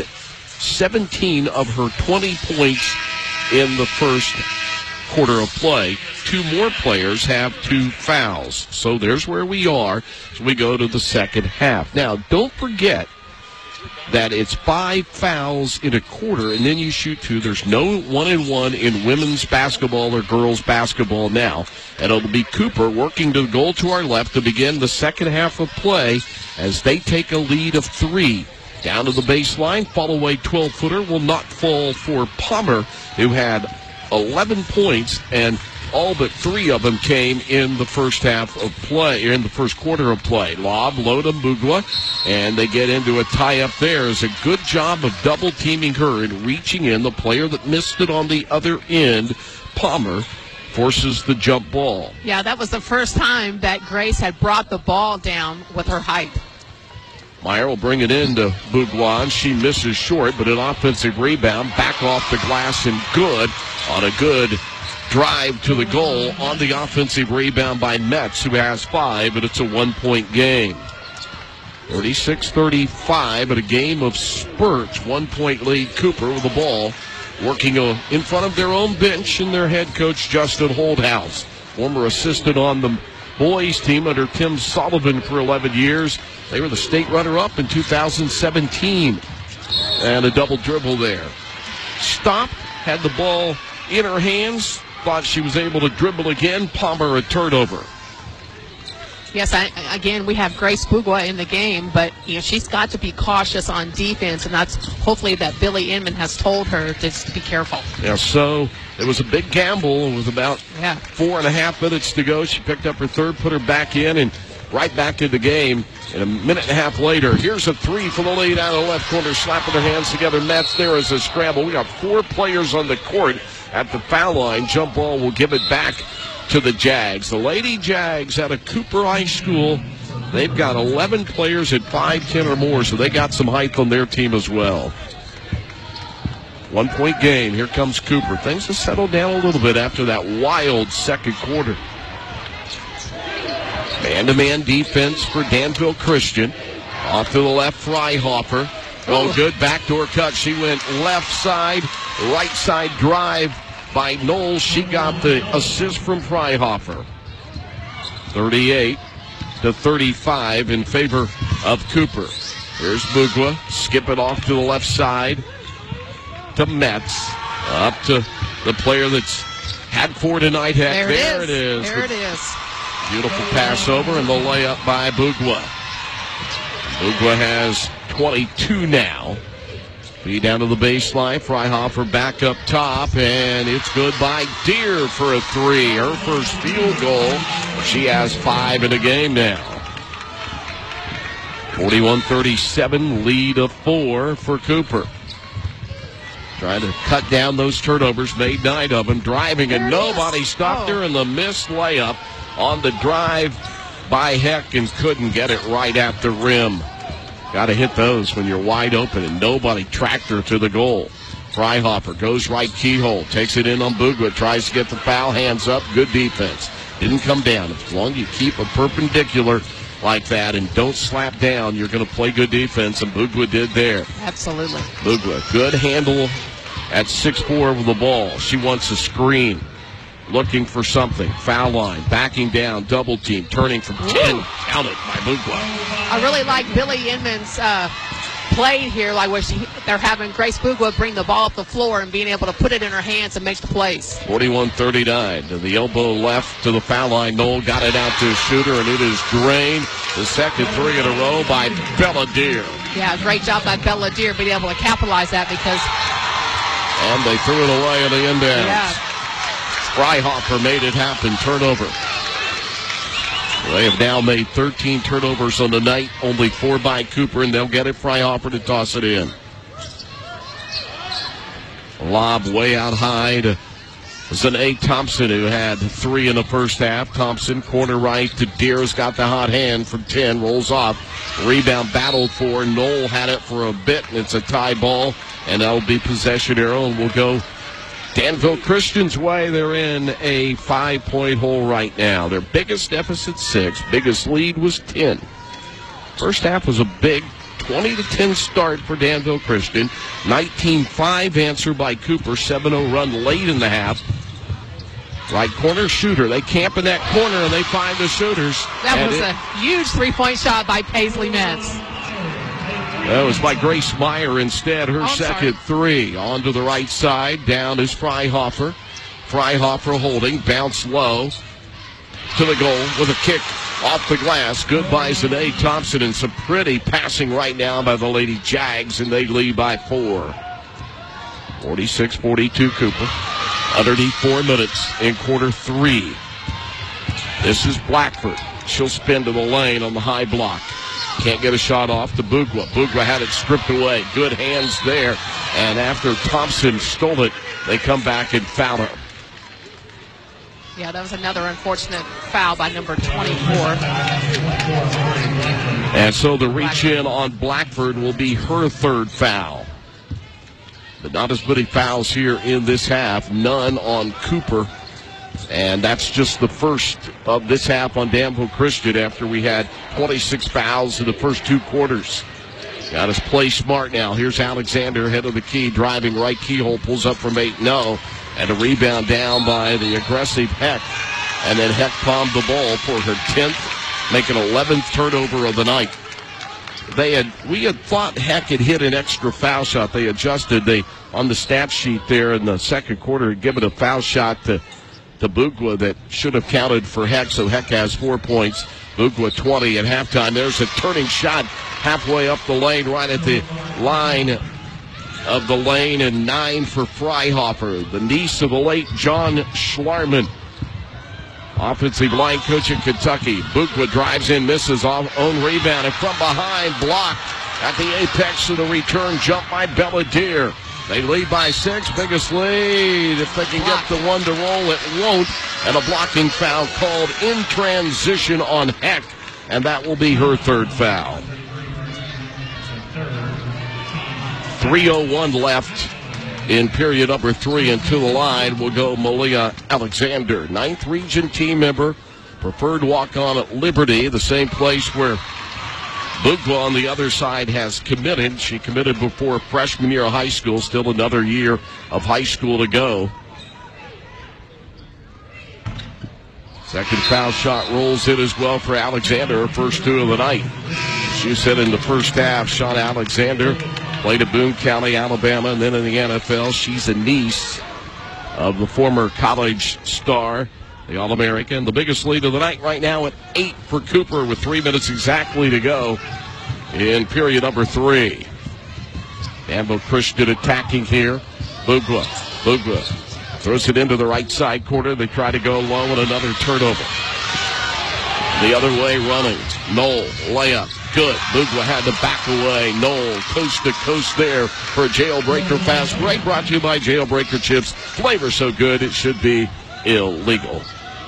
17 of her 20 points in the first quarter of play. 2 more players have 2 fouls. So there's where we are as we go to the second half. Now, don't forget that it's 5 fouls in a quarter, and then you shoot 2. There's no 1-and-1 in women's basketball or girls basketball now. And it'll be Cooper working to the goal to our left to begin the second half of play as they take a lead of 3. Down to the baseline, fall-away 12-footer will not fall for Palmer, who had 11 points, and all but 3 of them came in the first half of play, or in the first quarter of play. Lob, low to Bugwa, and they get into a tie-up there. It's a good job of double-teaming her and reaching in. The player that missed it on the other end, Palmer, forces the jump ball. Yeah, that was the first time that Grace had brought the ball down with her height. Meyer will bring it into Bougouin. She misses short, but an offensive rebound back off the glass and good on a good drive to the goal on the offensive rebound by Metz, who has 5, but it's a 1-point game. 36-35, but a game of spurts. 1-point lead. Cooper with the ball, working in front of their own bench and their head coach, Justin Holdhouse, former assistant on the boys team under Tim Sullivan for 11 years. They were the state runner-up in 2017. And a double dribble there. Stopped, had the ball in her hands, thought she was able to dribble again. Palmer a turnover. Yes, again, we have Grace Bougouin in the game, but she's got to be cautious on defense, and that's hopefully that Billy Inman has told her to be careful. Yeah, so it was a big gamble. It was about 4.5 minutes to go. She picked up her third, put her back in, and right back in the game. And a minute and a half later, here's a 3 for the lead out of the left corner, slapping their hands together. Metz there is a scramble. We got 4 players on the court at the foul line. Jump ball will give it back to the Jags. The Lady Jags out of Cooper High School, they've got 11 players at 5'10" or more, so they got some height on their team as well. 1-point game. Here comes Cooper. Things have settled down a little bit after that wild second quarter. Man-to-man defense for Danville Christian. Off to the left, Freihofer. Oh, good backdoor cut. She went left side, right side drive by Knowles. She got the assist from Freihofer. 38-35 in favor of Cooper. Here's Bougouin. Skip it off to the left side to Metz. Up to the player that's had 4 tonight. Heck, there it is. There it is. Beautiful pass over and the layup by Bougouin. Bougouin has 22 now. Feed down to the baseline. Freihofer back up top, and it's good by Deer for a 3. Her first field goal. She has 5 in a game now. 41-37, lead of 4 for Cooper. Trying to cut down those turnovers, made 9 of them. Driving, and nobody stopped her in the missed layup on the drive by Heck, and couldn't get it right at the rim. Got to hit those when you're wide open, and nobody tracked her to the goal. Freihofer goes right keyhole, takes it in on Bougouin, tries to get the foul, hands up, good defense. Didn't come down. As long as you keep a perpendicular like that and don't slap down, you're going to play good defense, and Bougouin did there. Absolutely. Bougouin, good handle at 6'4" with the ball. She wants a screen. Looking for something. Foul line. Backing down. Double team. Turning from 10. Counted by Bougouin. I really like Billy Inman's play here, like where they're having Grace Bougouin bring the ball up the floor and being able to put it in her hands and make the plays. 41-39. To the elbow left to the foul line. Knoll got it out to a shooter, and it is drained. The second 3 in a row by Bella Deer. Yeah, great job by Bella Deer being able to capitalize that because. And they threw it away in the inbound. Yeah. Freihofer made it happen. Turnover. They have now made 13 turnovers on the night. Only 4 by Cooper, and they'll get it. Freihofer to toss it in. Lob way out high to Zanae Thompson, who had 3 in the first half. Thompson, corner right to Deer's got the hot hand from 10. Rolls off. Rebound battled for. Knoll had it for a bit, and it's a tie ball. And that'll be possession arrow, and we'll go Danville Christian's way. They're in a 5-point hole right now. Their biggest deficit 6. Biggest lead was 10. First half was a big 20-10 start for Danville Christian. 19-5 answer by Cooper. 7-0 run late in the half. Right corner shooter. They camp in that corner and they find the shooters. That was a huge 3-point shot by Paisley Metz. That was by Grace Meyer instead. Her second 3. On to the right side. Down is Freihofer. Freihofer holding. Bounce low to the goal with a kick off the glass. Good by Zanae Thompson, and some pretty passing right now by the Lady Jags, and they lead by 4. 46-42 Cooper. Underneath 4 minutes in quarter 3. This is Blackford. She'll spin to the lane on the high block. Can't get a shot off to Bougouin. Bougouin had it stripped away. Good hands there. And after Thompson stole it, they come back and foul her. Yeah, that was another unfortunate foul by number 24. And so the reach in on Blackford will be her third foul. But not as many fouls here in this half. None on Cooper. And that's just the first of this half on Danville Christian after we had 26 fouls in the first 2 quarters. Got his play smart now. Here's Alexander, head of the key, driving right keyhole, pulls up from 8-0. And a rebound down by the aggressive Heck. And then Heck palmed the ball for her 10th, making 11th turnover of the night. We had thought Heck had hit an extra foul shot. They adjusted. On the stat sheet there in the second quarter, had given a foul shot to Bugwa that should have counted for Heck. So Heck has 4 points. Bugwa 20 at halftime. There's a turning shot halfway up the lane, right at the line of the lane, and 9 for Freihofer, the niece of the late John Schlarman. Offensive line coach in Kentucky. Bugwa drives in, misses own rebound, and from behind, blocked at the apex of the return jump by Belladere. They lead by 6, biggest lead. If they can get the one to roll, it won't. And a blocking foul called in transition on Heck, and that will be her third foul. 3:01 left in period number 3, and to the line will go Malia Alexander, 9th region team member, preferred walk-on at Liberty, the same place where Bugwa on the other side has committed. She committed before freshman year of high school, still another year of high school to go. Second foul shot rolls in as well for Alexander, her first 2 of the night. She said in the first half, Shawn Alexander played at Boone County, Alabama, and then in the NFL. She's a niece of the former college star, the All-American. The biggest lead of the night right now at 8 for Cooper with 3 minutes exactly to go in period number 3. Danville Christian attacking here. Bugwa throws it into the right side corner. They try to go low and another turnover. The other way running. Knoll, layup. Good. Bugwa had to back away. Knoll, coast to coast there for a Jailbreaker fast break. Brought to you by Jailbreaker Chips. Flavor so good it should be illegal.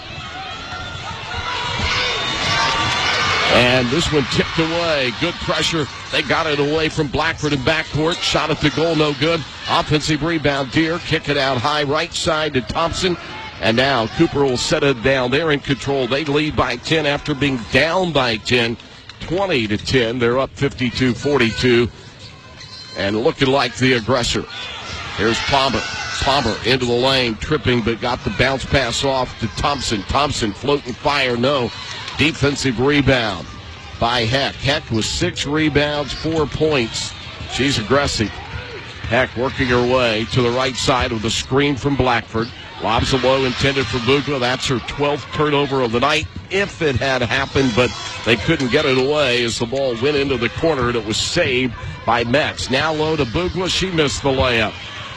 And this one tipped away. Good pressure. They got it away from Blackford in backcourt. Shot at the goal, no good. Offensive rebound. Deere kick it out high right side to Thompson. And now Cooper will set it down. They're in control. They lead by 10 after being down by 10. 20-10. They're up 52-42. And looking like the aggressor. Here's Palmer. Palmer into the lane, tripping, but got the bounce pass off to Thompson. Thompson floating fire, no. Defensive rebound by Heck. Heck with 6 rebounds, 4 points. She's aggressive. Heck working her way to the right side with a screen from Blackford. Lobs a low intended for Bugwa. That's her 12th turnover of the night, if it had happened, but they couldn't get it away as the ball went into the corner, and it was saved by Metz. Now low to Bugwa. She missed the layup.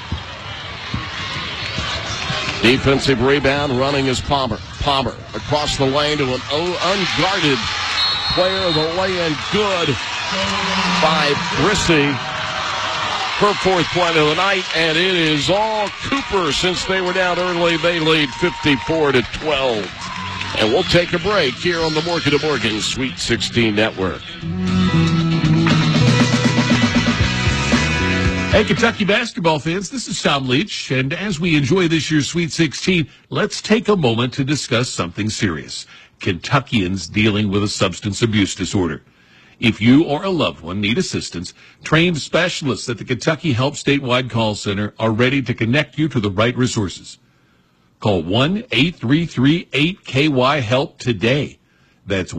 Defensive rebound, running is Palmer. Palmer across the lane to an unguarded player. The lay-in good by Brissy. Her 4th point of the night, and it is all Cooper. Since they were down early, they lead 54-12. And we'll take a break here on the Morgan & Morgan Sweet 16 Network. Hey, Kentucky basketball fans, this is Tom Leach, and as we enjoy this year's Sweet 16, let's take a moment to discuss something serious. Kentuckians dealing with a substance abuse disorder. If you or a loved one need assistance, trained specialists at the Kentucky Help Statewide Call Center are ready to connect you to the right resources. Call 1-833-8KY-HELP today. That's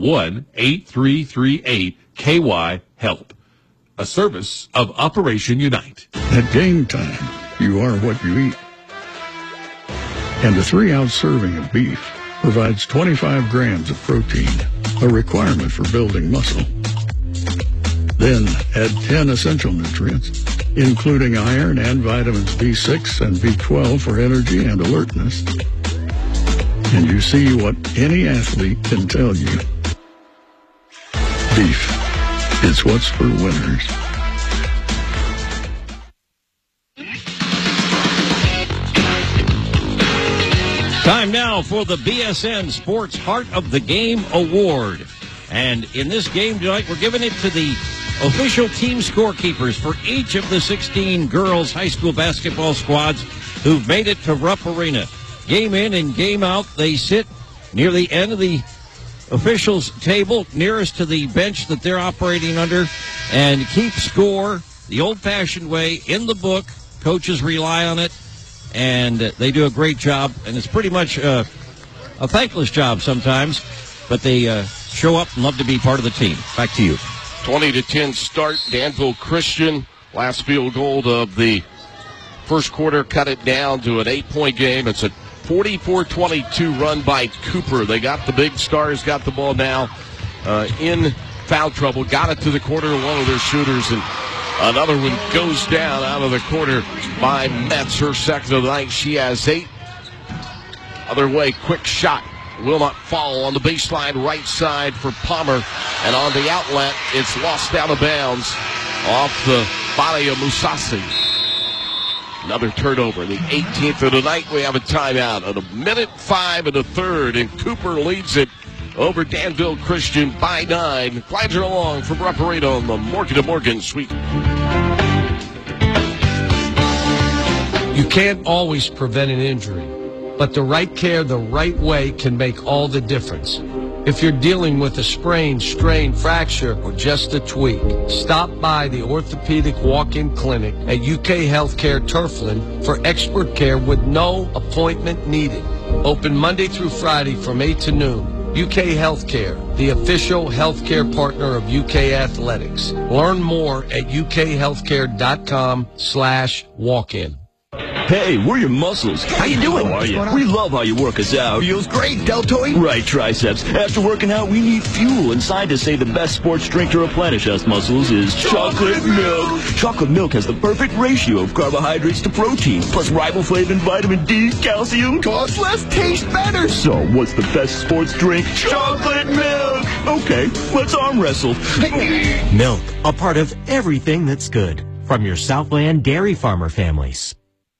1-833-8KY-HELP. A service of Operation Unite. At game time, you are what you eat. And a 3-ounce serving of beef provides 25 grams of protein, a requirement for building muscle. Then add 10 essential nutrients, including iron and vitamins B6 and B12 for energy and alertness. And you see what any athlete can tell you. Beef. It's what's for winners. Time now for the BSN Sports Heart of the Game Award. And in this game tonight, we're giving it to the official team scorekeepers for each of the 16 girls high school basketball squads who've made it to Rupp Arena. Game in and game out, they sit near the end of the officials' table, nearest to the bench that they're operating under, and keep score the old-fashioned way in the book. Coaches rely on it, and they do a great job. And it's pretty much a thankless job sometimes, but they show up and love to be part of the team. Back to you. 20-10 start. Danville Christian, last field goal of the first quarter, cut it down to an 8-point game. It's a 44-22 run by Cooper. They got the big stars, got the ball now in foul trouble, got it to the corner, one of their shooters, and another one goes down out of the corner by Metz, her second of the night. She has 8. Other way, quick shot. Will not fall on the baseline, right side for Palmer. And on the outlet, it's lost out of bounds off the body of Musasi. Another turnover. The 18th of the night, we have a timeout at 1:05 in the third, and Cooper leads it over Danville Christian by 9. Glides her along from Rupp Arena on the Morgan & Morgan Suite. You can't always prevent an injury, but the right care the right way can make all the difference. If you're dealing with a sprain, strain, fracture, or just a tweak, stop by the Orthopedic Walk-In Clinic at UK Healthcare Turfland for expert care with no appointment needed. Open Monday through Friday from 8 to noon. UK Healthcare, the official healthcare partner of UK Athletics. Learn more at ukhealthcare.com/walk-in. Hey, we're your muscles. How you doing? How are you? We love how you work us out. Feels great, deltoid. Right, triceps. After working out, we need fuel, and scientists say the best sports drink to replenish us muscles is chocolate milk. Chocolate milk has the perfect ratio of carbohydrates to protein, plus riboflavin, vitamin D, calcium. Costs less, taste better. So, what's the best sports drink? Chocolate milk. Okay, let's arm wrestle. Milk, a part of everything that's good. From your Southland dairy farmer families.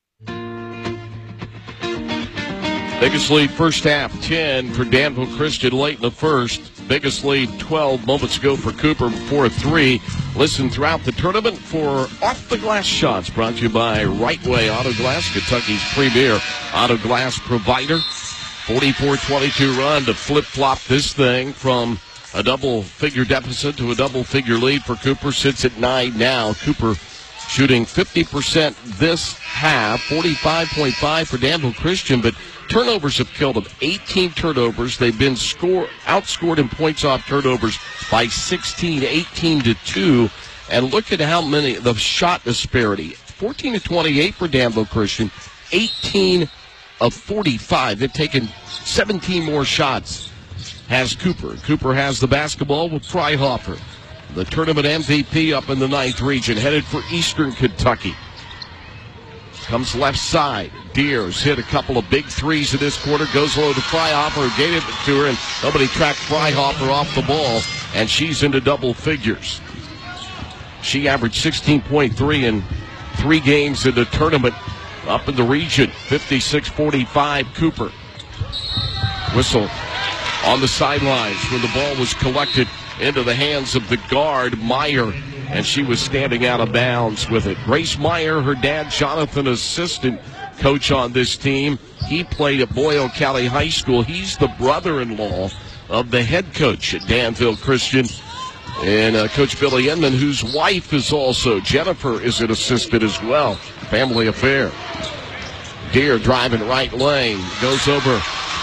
Biggest lead first half, 10 for Danville Christian late in the first. Biggest lead 12 moments ago for Cooper before 3. Listen throughout the tournament for off-the-glass shots brought to you by Right Way Auto Glass, Kentucky's premier auto glass provider. 44-22 run to flip-flop this thing from a double-figure deficit to a double-figure lead for Cooper. Sits at 9 now. Cooper shooting 50% this half, 45.5 for Danville Christian, but turnovers have killed them. 18 turnovers. They've been outscored in points off turnovers by 16, 18-2. And look at how many, the shot disparity. 14-28 for Danville Christian, 18 of 45. They've taken 17 more shots, has Cooper. Cooper has the basketball with Freihofer, the tournament MVP up in the 9th region, headed for Eastern Kentucky. Comes left side. Deers hit a couple of big threes in this quarter. Goes low to Freihofer, who gave it to her, and nobody tracked Freihofer off the ball, and she's into double figures. She averaged 16.3 in 3 games in the tournament up in the region. 56-45 Cooper. Whistle on the sidelines when the ball was collected into the hands of the guard, Meyer, and she was standing out of bounds with it. Grace Meyer, her dad, Jonathan, assistant coach on this team. He played at Boyle County High School. He's the brother-in-law of the head coach at Danville Christian, and Coach Billy Inman, whose wife is also, Jennifer, is an assistant as well. Family affair. Deer driving right lane, goes over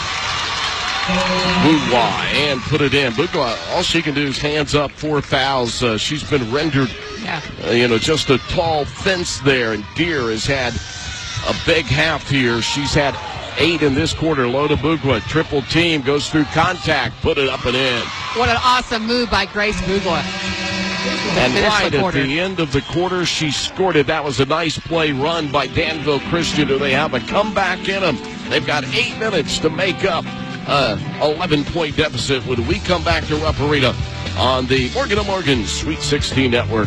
Bugwa and put it in. Bugwa, all she can do is hands up, 4 fouls. She's been rendered, just a tall fence there. And Deer has had a big half here. She's had 8 in this quarter. Low to Bugwa. Triple team, goes through contact, put it up and in. What an awesome move by Grace Bugwa. And right at the end of the quarter, she scored it. That was a nice play run by Danville Christian. Do they have a comeback in them? They've got 8 minutes to make up 11-point deficit when we come back to Rupp Arena on the Morgan & Morgan Sweet 16 Network.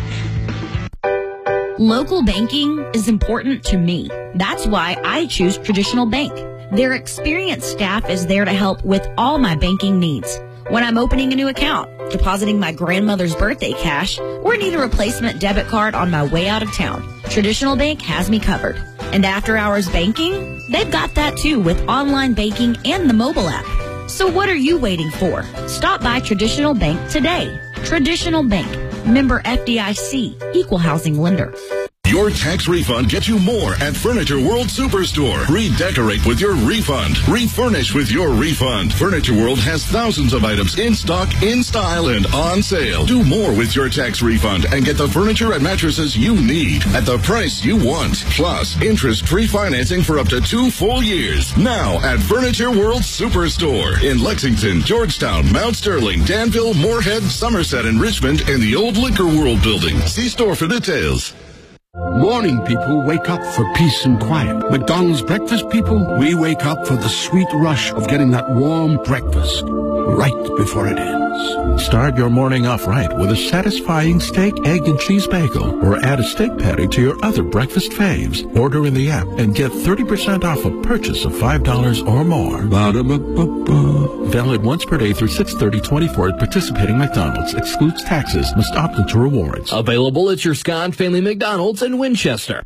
Local banking is important to me. That's why I choose Traditional Bank. Their experienced staff is there to help with all my banking needs. when I'm opening a new account, depositing my grandmother's birthday cash, or need a replacement debit card on my way out of town. Traditional Bank has me covered. And after-hours banking? They've got that too with online banking and the mobile app. So what are you waiting for? Stop by Traditional Bank today. Traditional Bank. Member FDIC. Equal housing lender. Your tax refund gets you more at Furniture World Superstore. Redecorate with your refund. Refurnish with your refund. Furniture World has thousands of items in stock, in style, and on sale. Do more with your tax refund and get the furniture and mattresses you need at the price you want. Plus, interest-free financing for up to 2 full years. Now at Furniture World Superstore in Lexington, Georgetown, Mount Sterling, Danville, Moorhead, Somerset, and Richmond, and the old Liquor World building. See store for details. Morning people wake up for peace and quiet. McDonald's breakfast people, we wake up for the sweet rush of getting that warm breakfast right before it ends. Start your morning off right with a satisfying steak, egg, and cheese bagel, or add a steak patty to your other breakfast faves. Order in the app and get 30% off a purchase of $5 or more. Ba-da-ba-ba-ba. Valid once per day through 6/30/24 at participating McDonald's. Excludes taxes. Must opt into rewards. Available at your Scott Family McDonald's in Winchester.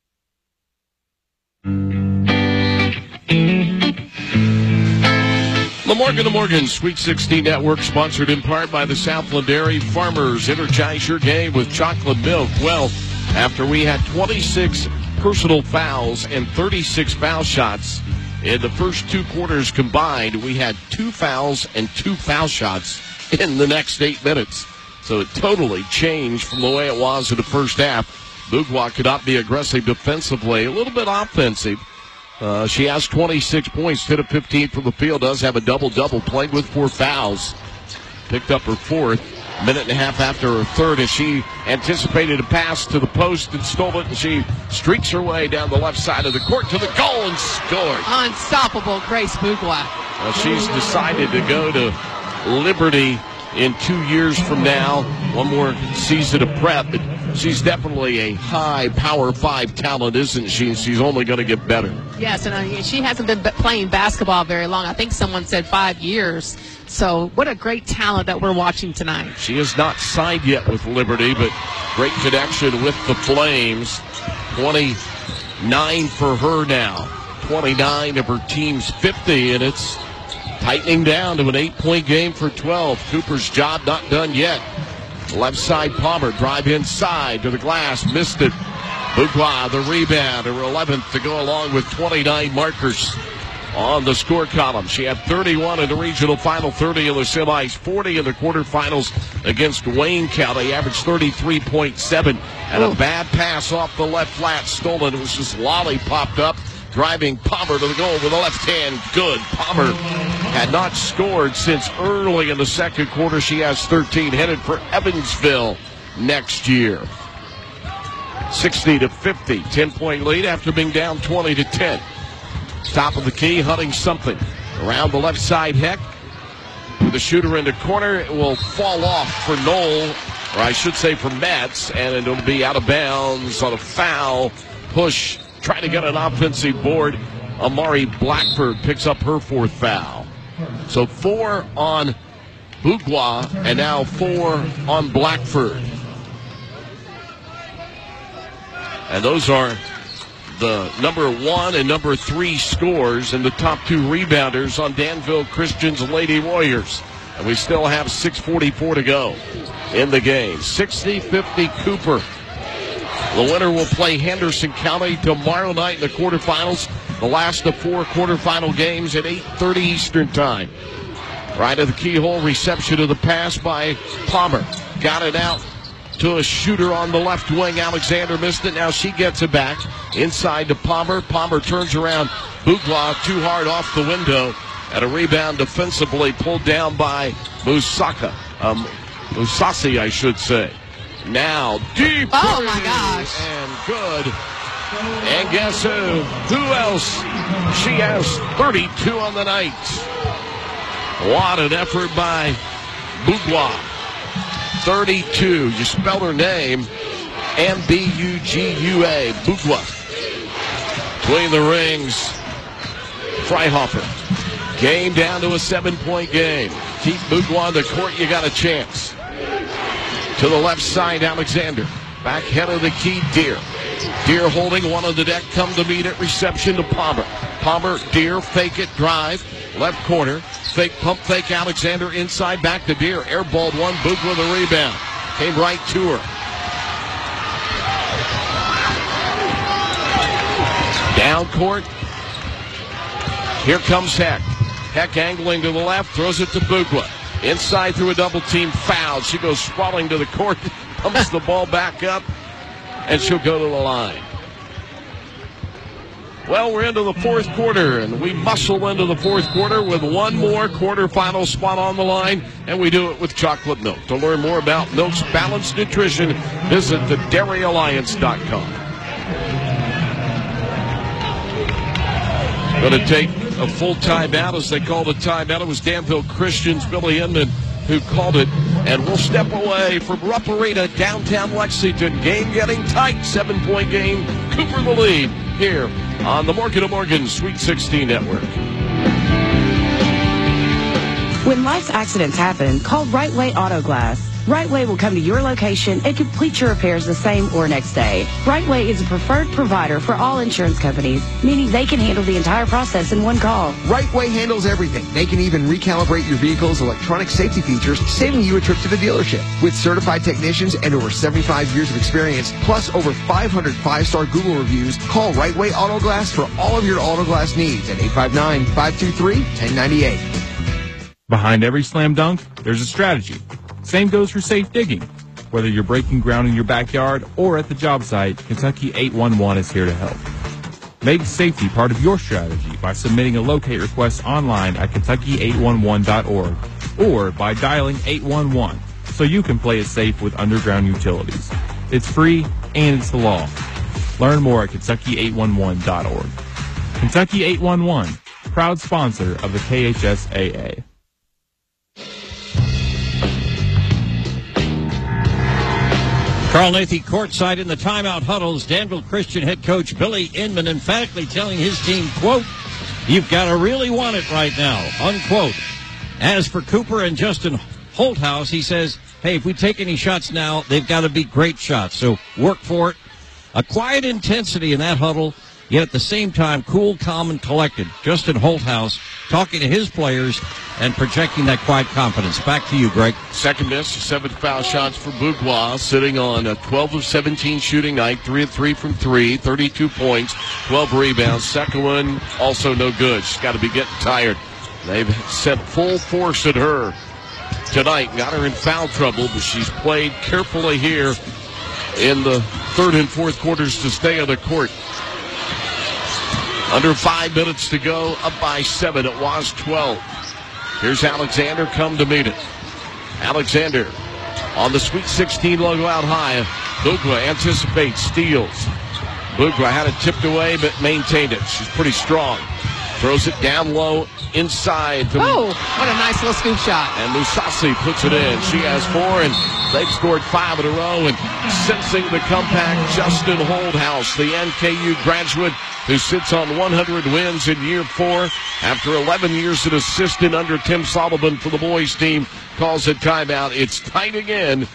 The Morgan Sweet 16 Network, sponsored in part by the Southland Dairy Farmers. Energize your game with chocolate milk. Well, after we had 26 personal fouls and 36 foul shots in the first 2 quarters combined, we had 2 fouls and 2 foul shots in the next 8 minutes. So it totally changed from the way it was in the first half. Bourgeois could not be aggressive defensively, a little bit offensive. She has 26 points, 10 of 15 from the field, does have a double-double, played with 4 fouls. Picked up her 4th, minute and a half after her 3rd, as she anticipated a pass to the post and stole it, and she streaks her way down the left side of the court to the goal and scored. Unstoppable Grace Bourgeois. She's decided to go to Liberty in 2 years from now. One more season of prep, but she's definitely a high Power 5 talent, isn't she? She's only going to get better. Yes, and she hasn't been playing basketball very long. I think someone said 5 years. So what a great talent that we're watching tonight. She is not signed yet with Liberty, but great connection with the Flames. 29 for her now. 29 of her team's 50, and it's tightening down to an 8-point game for 12. Cooper's job not done yet. Left side, Palmer, drive inside to the glass, missed it. Bourgeois, the rebound, her 11th to go along with 29 markers on the score column. She had 31 in the regional final, 30 in the semis, 40 in the quarterfinals against Wayne County, averaged 33.7, and a bad pass off the left flat, stolen. It was just lollipopped up. Driving Palmer to the goal with the left hand. Good. Palmer had not scored since early in the second quarter. She has 13, headed for Evansville next year. 60-50, 10-point lead after being down 20-10. Top of the key, hunting something. Around the left side, Heck. With the shooter in the corner, it will fall off for Knoll, or I should say for Metz, and it'll be out of bounds on a foul push. Trying to get an offensive board. Amari Blackford picks up her 4th foul. So 4 on Bourgeois and now 4 on Blackford. And those are the number 1 and number 3 scores and the top 2 rebounders on Danville Christian's Lady Warriors. And we still have 6:44 to go in the game. 60-50 Cooper. The winner will play Henderson County tomorrow night in the quarterfinals. The last of 4 quarterfinal games at 8:30 Eastern Time. Right of the keyhole, reception of the pass by Palmer. Got it out to a shooter on the left wing. Alexander missed it. Now she gets it back inside to Palmer. Palmer turns around. Bourgeois too hard off the window. And a rebound defensively pulled down by Musasi, I should say. Now deep. Oh my gosh. And good. And guess who? Who else? She has 32 on the night. What an effort by Bourgeois. 32. You spell her name. M-B-U-G-U-A. Bourgeois. Between the rings. Freihofer. Game down to a 7-point game. Keep Mugwa on the court, you got a chance. To the left side, Alexander. Back head of the key, Deer. Deer holding one on the deck, come to meet at reception to Palmer. Palmer, Deer, fake it, drive. Left corner, fake, pump fake, Alexander inside, back to Deer. Airballed one, Mugwa the rebound. Came right to her. Down court. Here comes Heck. Heck angling to the left, throws it to Mugwa. Inside through a double team foul. She goes sprawling to the court, pumps the ball back up, and she'll go to the line. Well, we're into the fourth quarter, and we muscle into the fourth quarter with one more quarterfinal spot on the line, and we do it with chocolate milk. To learn more about Milk's balanced nutrition, visit thedairyalliance.com. Going to take a full timeout, as they called a timeout. It was Danville Christian's Billy Inman who called it. And we'll step away from Rupp Arena, downtown Lexington. Game getting tight, 7-point game. Cooper the lead here on the Morgan & Morgan Sweet 16 Network. When life's accidents happen, call Right Way Auto Glass. Right Way will come to your location and complete your repairs the same or next day. Right Way is a preferred provider for all insurance companies, meaning they can handle the entire process in one call. Right Way handles everything. They can even recalibrate your vehicle's electronic safety features, saving you a trip to the dealership. With certified technicians and over 75 years of experience, plus over 500 5-star Google reviews, call Right Way Auto Glass for all of your auto glass needs at 859-523-1098. Behind every slam dunk, there's a strategy. Same goes for safe digging. Whether you're breaking ground in your backyard or at the job site, Kentucky 811 is here to help. Make safety part of your strategy by submitting a locate request online at kentucky811.org or by dialing 811 so you can play it safe with underground utilities. It's free and it's the law. Learn more at kentucky811.org. Kentucky 811, proud sponsor of the KHSAA. Carl Nathy courtside in the timeout huddles. Danville Christian head coach Billy Inman emphatically telling his team, quote, "You've got to really want it right now," unquote. As for Cooper and Justin Holthouse, he says, hey, if we take any shots now, they've got to be great shots. So work for it. A quiet intensity in that huddle, yet at the same time, cool, calm, and collected. Justin Holthouse talking to his players and projecting that quiet confidence. Back to you, Greg. Second miss, 7 foul shots for Mugwa, sitting on a 12 of 17 shooting night, 3 of 3 from 3, 32 points, 12 rebounds. Second one, also no good. She's got to be getting tired. They've sent full force at her tonight, got her in foul trouble, but she's played carefully here in the third and fourth quarters to stay on the court. Under 5 minutes to go, up by 7. It was 12. Here's Alexander, come to meet it. Alexander on the Sweet 16 logo out high. Mugwa anticipates, steals. Mugwa had it tipped away, but maintained it. She's pretty strong. Throws it down low inside. Oh, what a nice little scoop shot. And Musasi puts it in. She has 4, and they've scored 5 in a row. And sensing the comeback, Justin Holthouse, the NKU graduate, who sits on 100 wins in year 4 after 11 years as assistant under Tim Sullivan for the boys team, calls it timeout. It's tight again,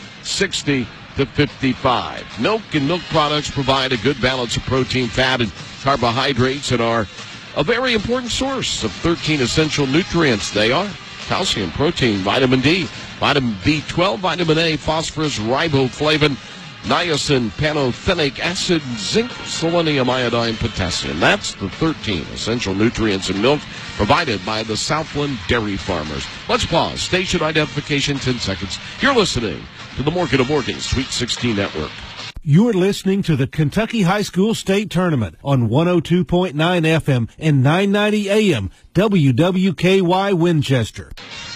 60-55. Milk and milk products provide a good balance of protein, fat, and carbohydrates and are a very important source of 13 essential nutrients. They are calcium, protein, vitamin D, vitamin B12, vitamin A, phosphorus, riboflavin, niacin, pantothenic acid, zinc, selenium, iodine, potassium. That's the 13 essential nutrients in milk provided by the Southland Dairy Farmers. Let's pause. Station identification, 10 seconds. You're listening to the Morgan & Morgan Sweet 16 Network. You're listening to the Kentucky High School State Tournament on 102.9 FM and 990 AM, WWKY Winchester.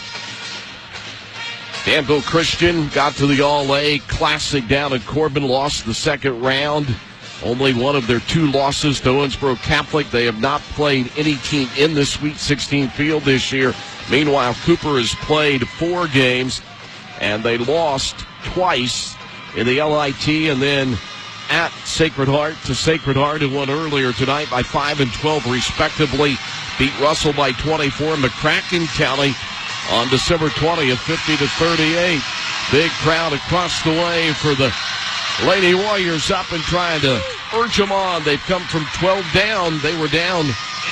Danville Christian got to the All-A Classic down at Corbin, lost the second round. Only one of their 2 losses to Owensboro Catholic. They have not played any team in the Sweet 16 field this year. Meanwhile, Cooper has played 4 games, and they lost twice in the LIT and then at Sacred Heart to Sacred Heart, who won earlier tonight by 5 and 12 respectively. Beat Russell by 24. McCracken County on December 20th, 50-38. Big crowd across the way for the Lady Warriors up and trying to urge them on. They've come from 12 down. They were down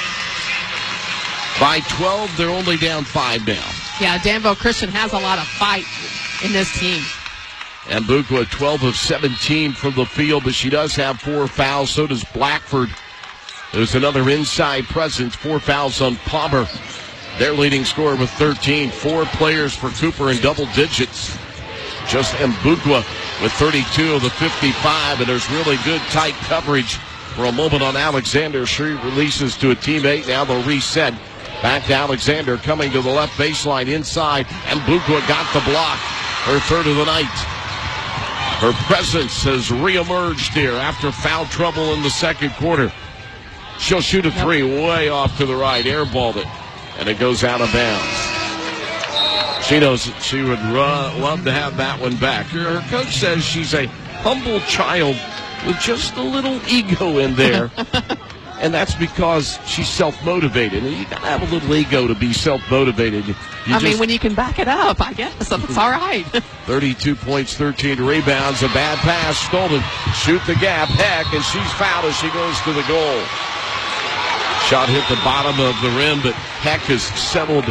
by 12. They're only down 5 now. Yeah, Danville Christian has a lot of fight in this team. And Mbukwa 12 of 17 from the field, but she does have 4 fouls. So does Blackford. There's another inside presence. 4 fouls on Palmer. Their leading scorer with 13. 4 players for Cooper in double digits. Just Mbukwa with 32 of the 55. And there's really good tight coverage for a moment on Alexander. She releases to a teammate. Now they'll reset. Back to Alexander coming to the left baseline inside. And Mbukwa got the block. Her third of the night. Her presence has reemerged here after foul trouble in the second quarter. She'll shoot a 3 way off to the right, airballed it, and it goes out of bounds. She knows that she would love to have that one back. Her coach says she's a humble child with just a little ego in there. And that's because she's self-motivated. And you got to have a little ego to be self-motivated. I mean, when you can back it up, I guess that's all right. 32 points, 13 rebounds, a bad pass, stolen. Shoot the gap, Heck, and she's fouled as she goes to the goal. Shot hit the bottom of the rim, but Heck has settled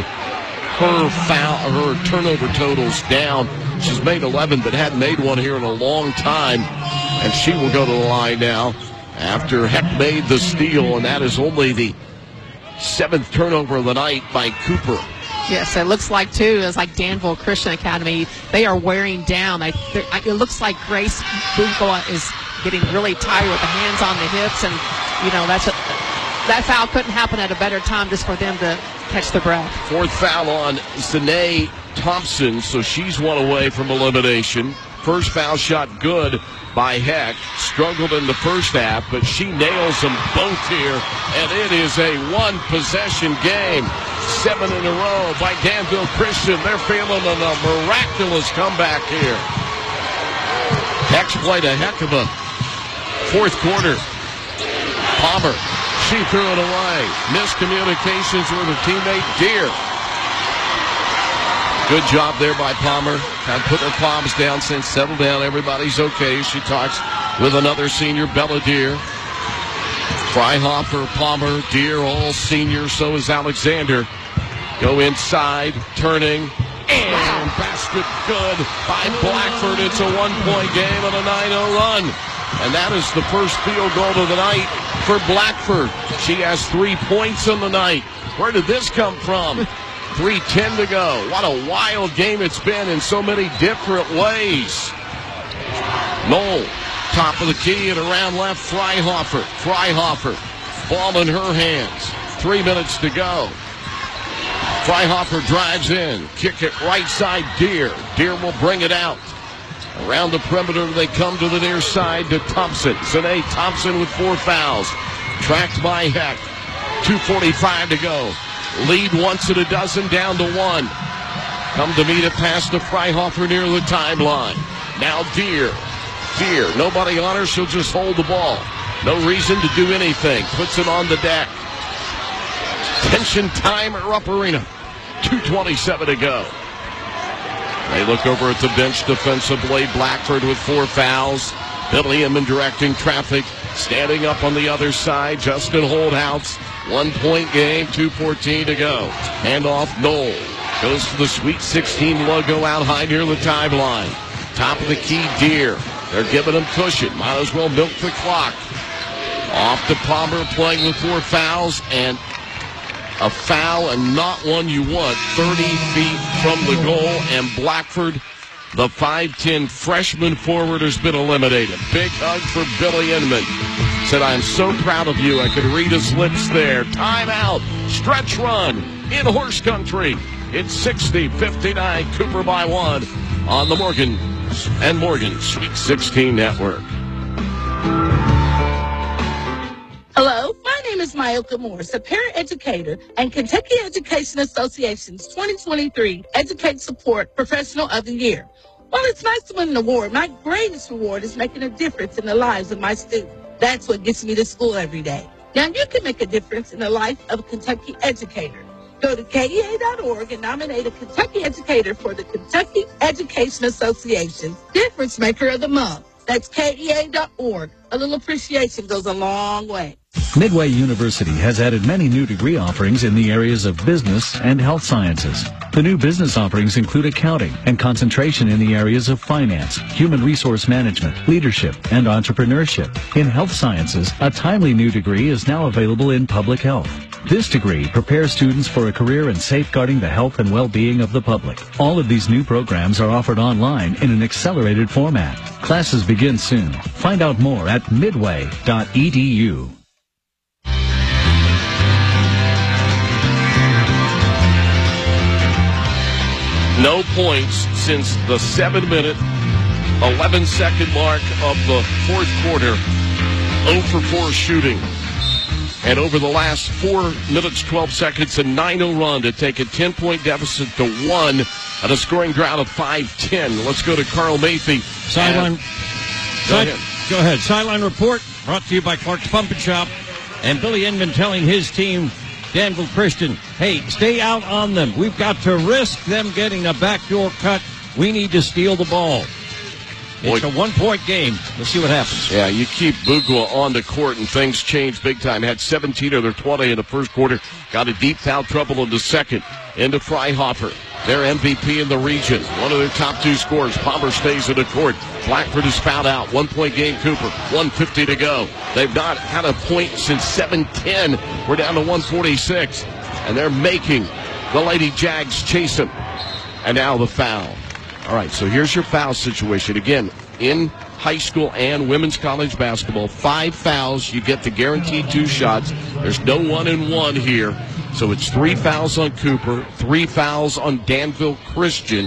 her turnover totals down. She's made 11, but hadn't made one here in a long time. And she will go to the line now after Heck made the steal, and that is only the 7th turnover of the night by Cooper. Yes, it looks like, too, it's like Danville Christian Academy. They are wearing down. It looks like Grace Mbukwa is getting really tired with the hands on the hips, and, you know, that foul couldn't happen at a better time just for them to catch their breath. 4th foul on Zanae Thompson, so she's one away from elimination. First foul shot good by Heck. Struggled in the first half, but she nails them both here, and it is a 1-possession game. 7 in a row by Danville Christian. They're feeling a miraculous comeback here. Heck's played a heck of a 4th quarter. Palmer, she threw it away. Miscommunications with her teammate Deer. Good job there by Palmer. Kind of put her palms down, saying, settle down, everybody's okay. She talks with another senior, Bella Deer. Freihoffer, Palmer, Deer, all seniors. So is Alexander. Go inside, turning, and basket good by Blackford. It's a 1-point game and a 9-0 run. And that is the first field goal of the night for Blackford. She has 3 points on the night. Where did this come from? 3:10 to go. What a wild game it's been in so many different ways. Knoll, top of the key and around left, Freihoffer. Freihoffer, ball in her hands. 3 minutes to go. Freihoffer drives in. Kick it right side, Deer. Deer will bring it out. Around the perimeter, they come to the near side to Thompson. Zanae Thompson with 4 fouls. Tracked by Heck. 2:45 to go. Lead once and a dozen, down to 1. Come to meet it past the Freihoffer near the timeline. Now Deer. Deer, nobody on her, she'll just hold the ball. No reason to do anything. Puts it on the deck. Tension time at Rupp Arena. 2:27 to go. They look over at the bench defensively. Blackford with 4 fouls. Billy Inman directing traffic. Standing up on the other side, Justin Holdhouse. 1-point game, 2:14 to go. Handoff, Knoll. Goes to the Sweet 16 logo out high near the timeline. Top of the key, Deer. They're giving them cushion. Might as well milk the clock. Off to Palmer, playing with 4 fouls, and a foul, and not one you want. 30 feet from the goal, and Blackford, the 5'10 freshman forward, has been eliminated. Big hug for Billy Inman. Said, I'm so proud of you. I could read his lips there. Timeout. Stretch run in horse country. It's 60-59. Cooper by 1 on the Morgan and Morgan Sweet 16 Network. Hello, my name is Myoka Morris, a parent educator and Kentucky Education Association's 2023 Educate Support Professional of the Year. While it's nice to win an award, my greatest reward is making a difference in the lives of my students. That's what gets me to school every day. Now, you can make a difference in the life of a Kentucky educator. Go to KEA.org and nominate a Kentucky educator for the Kentucky Education Association's Difference Maker of the Month. That's KEA.org. A little appreciation goes a long way. Midway University has added many new degree offerings in the areas of business and health sciences. The new business offerings include accounting and concentration in the areas of finance, human resource management, leadership, and entrepreneurship. In health sciences, a timely new degree is now available in public health. This degree prepares students for a career in safeguarding the health and well-being of the public. All of these new programs are offered online in an accelerated format. Classes begin soon. Find out more at midway.edu. No points since the 7-minute, 11-second mark of the fourth quarter. 0 for 4 shooting. And over the last 4 minutes, 12 seconds, a 9-0 run to take a 10-point deficit to 1 at a scoring drought of 5-10. Let's go to Carl Mayfield. Sideline. Go ahead. Sideline report brought to you by Clark's Pump and Shop. And Billy Inman telling his team, Danville Christian, hey, stay out on them. We've got to risk them getting a backdoor cut. We need to steal the ball. It's a 1-point game. Let's see what happens. Yeah, you keep Bugwa on the court and things change big time. Had 17 of their 20 in the first quarter. Got a deep foul trouble in the second. Into Freihofer, their MVP in the region. One of their top 2 scorers. Palmer stays in the court. Blackford is fouled out. 1-point game, Cooper. 1:50 to go. They've not had a point since 7:10. We're down to 1:46. And they're making the Lady Jags chase them. And now the foul. All right, so here's your foul situation. Again, in high school and women's college basketball, 5 fouls. You get the guaranteed 2 shots. There's no 1-and-1 here. So it's 3 fouls on Cooper, 3 fouls on Danville Christian.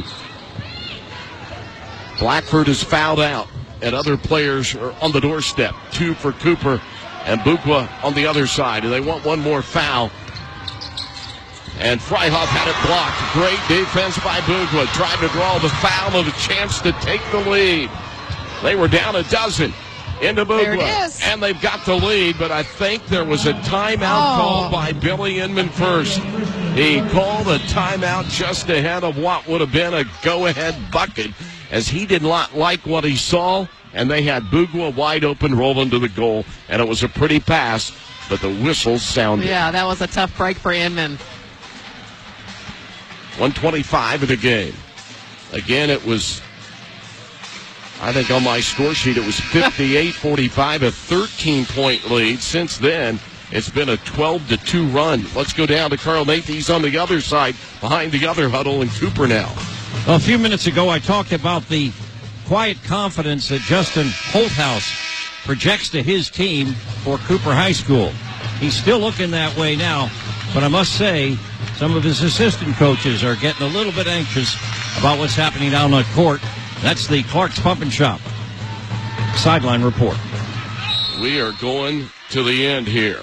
Blackford is fouled out, and other players are on the doorstep. 2 for Cooper and Bugwa on the other side. And they want 1 more foul. And Freihoff had it blocked. Great defense by Bugwa. Tried to draw the foul and a chance to take the lead. They were down a dozen into Bugwa. There it is. And they've got the lead, but I think there was a timeout called by Billy Inman first. He called a timeout just ahead of what would have been a go-ahead bucket, as he did not like what he saw, and they had Bugwa wide open rolling to the goal, and it was a pretty pass, but the whistle sounded. Yeah, that was a tough break for Inman. 1:25 of the game. Again, it was, I think on my score sheet, it was 58-45, a 13-point lead. Since then, it's been a 12-2 run. Let's go down to Carl Nathan. He's on the other side, behind the other huddle, and Cooper now. A few minutes ago, I talked about the quiet confidence that Justin Holthouse projects to his team for Cooper High School. He's still looking that way now, but I must say, some of his assistant coaches are getting a little bit anxious about what's happening down on court. That's the Clark's Pump and Shop sideline report. We are going to the end here.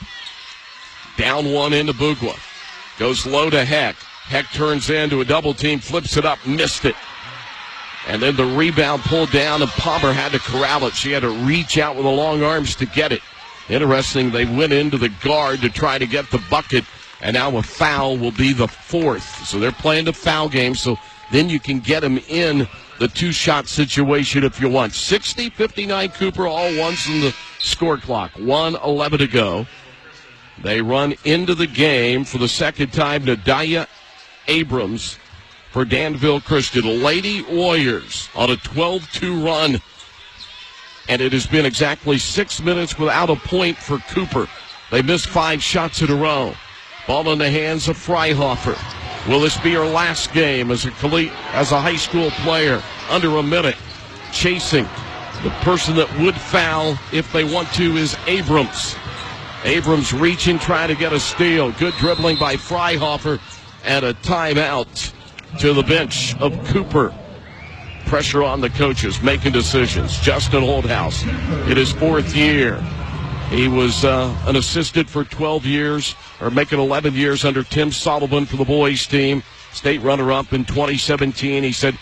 Down 1 into Bugwa. Goes low to Heck. Heck turns into a double team, flips it up, missed it. And then the rebound pulled down, and Palmer had to corral it. She had to reach out with the long arms to get it. Interesting, they went into the guard to try to get the bucket. And now a foul will be the 4th. So they're playing the foul game, so then you can get them in the 2-shot situation if you want. 60-59 Cooper, all ones in the score clock. 1:11 to go. They run into the game for the second time. Nadia Abrams for Danville Christian. Lady Warriors on a 12-2 run. And it has been exactly 6 minutes without a point for Cooper. They missed 5 shots in a row. Ball in the hands of Freihofer. Will this be her last game as a high school player? Under a minute. Chasing. The person that would foul if they want to is Abrams. Abrams reaching, trying to get a steal. Good dribbling by Freihofer. And a timeout to the bench of Cooper. Pressure on the coaches, making decisions. Justin Holthouse in his 4th year. He was an assistant for 12 years, or making 11 years under Tim Sullivan for the boys team. State runner-up in 2017. He said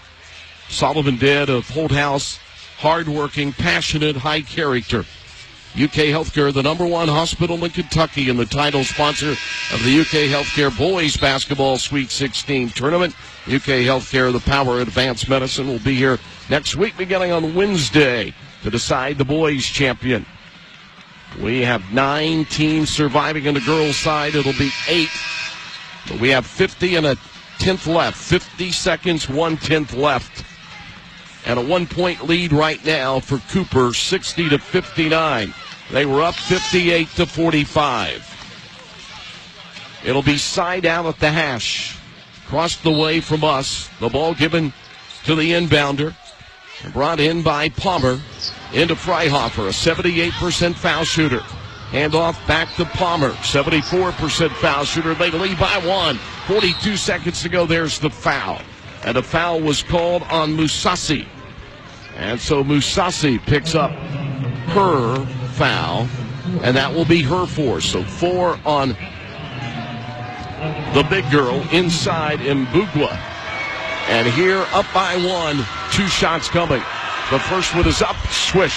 Sullivan did of Holthouse, hardworking, passionate, high character. UK Healthcare, the #1 hospital in Kentucky, and the title sponsor of the UK Healthcare Boys Basketball Sweet 16 tournament. UK Healthcare, the power of advanced medicine, will be here next week beginning on Wednesday to decide the boys champion. We have 9 teams surviving on the girls' side. It'll be 8. But we have 50 and a 10th left. 50 seconds, 1/10 left. And a 1-point lead right now for Cooper, 60-59. They were up 58-45. It'll be side out at the hash. Across the way from us. The ball given to the inbounder. Brought in by Palmer. Into Freihofer, a 78% foul shooter. Handoff back to Palmer, 74% foul shooter. They lead by 1. 42 seconds to go. There's the foul. And a foul was called on Musasi. And so Musasi picks up her foul, and that will be her 4. So 4 on the big girl inside Mbugwa. And here, up by 1, 2 shots coming. The first one is up, swish.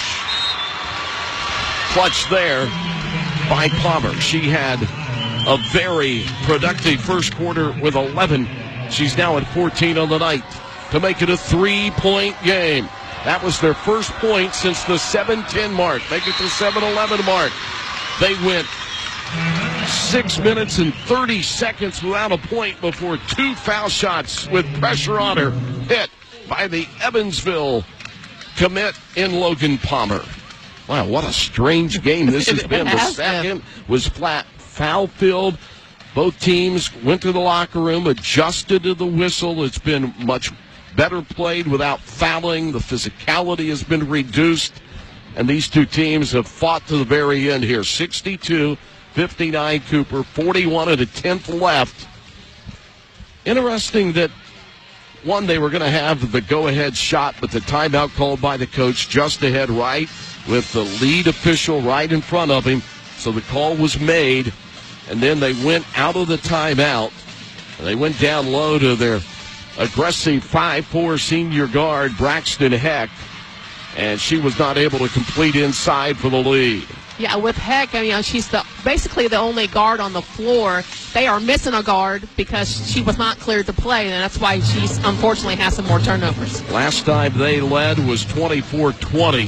Clutch there by Palmer. She had a very productive first quarter with 11. She's now at 14 on the night to make it a 3-point game. That was their first point since the 7:10 mark. Make it the 7:11 mark. They went 6 minutes and 30 seconds without a point before 2 foul shots with pressure on her hit by the Evansville commit in Logan Palmer. Wow, what a strange game this has been. The second was flat foul-filled. Both teams went to the locker room, adjusted to the whistle. It's been much better played without fouling. The physicality has been reduced. And these two teams have fought to the very end here. 62-59 Cooper, 41 and a 10th left. Interesting that, one, they were going to have the go-ahead shot, but the timeout called by the coach just ahead right with the lead official right in front of him. So the call was made, and then they went out of the timeout. They went down low to their aggressive 5'4" senior guard, Braxton Heck, and she was not able to complete inside for the lead. Yeah, with Heck, she's basically the only guard on the floor. They are missing a guard because she was not cleared to play, and that's why she's unfortunately has some more turnovers. Last time they led was 24-20.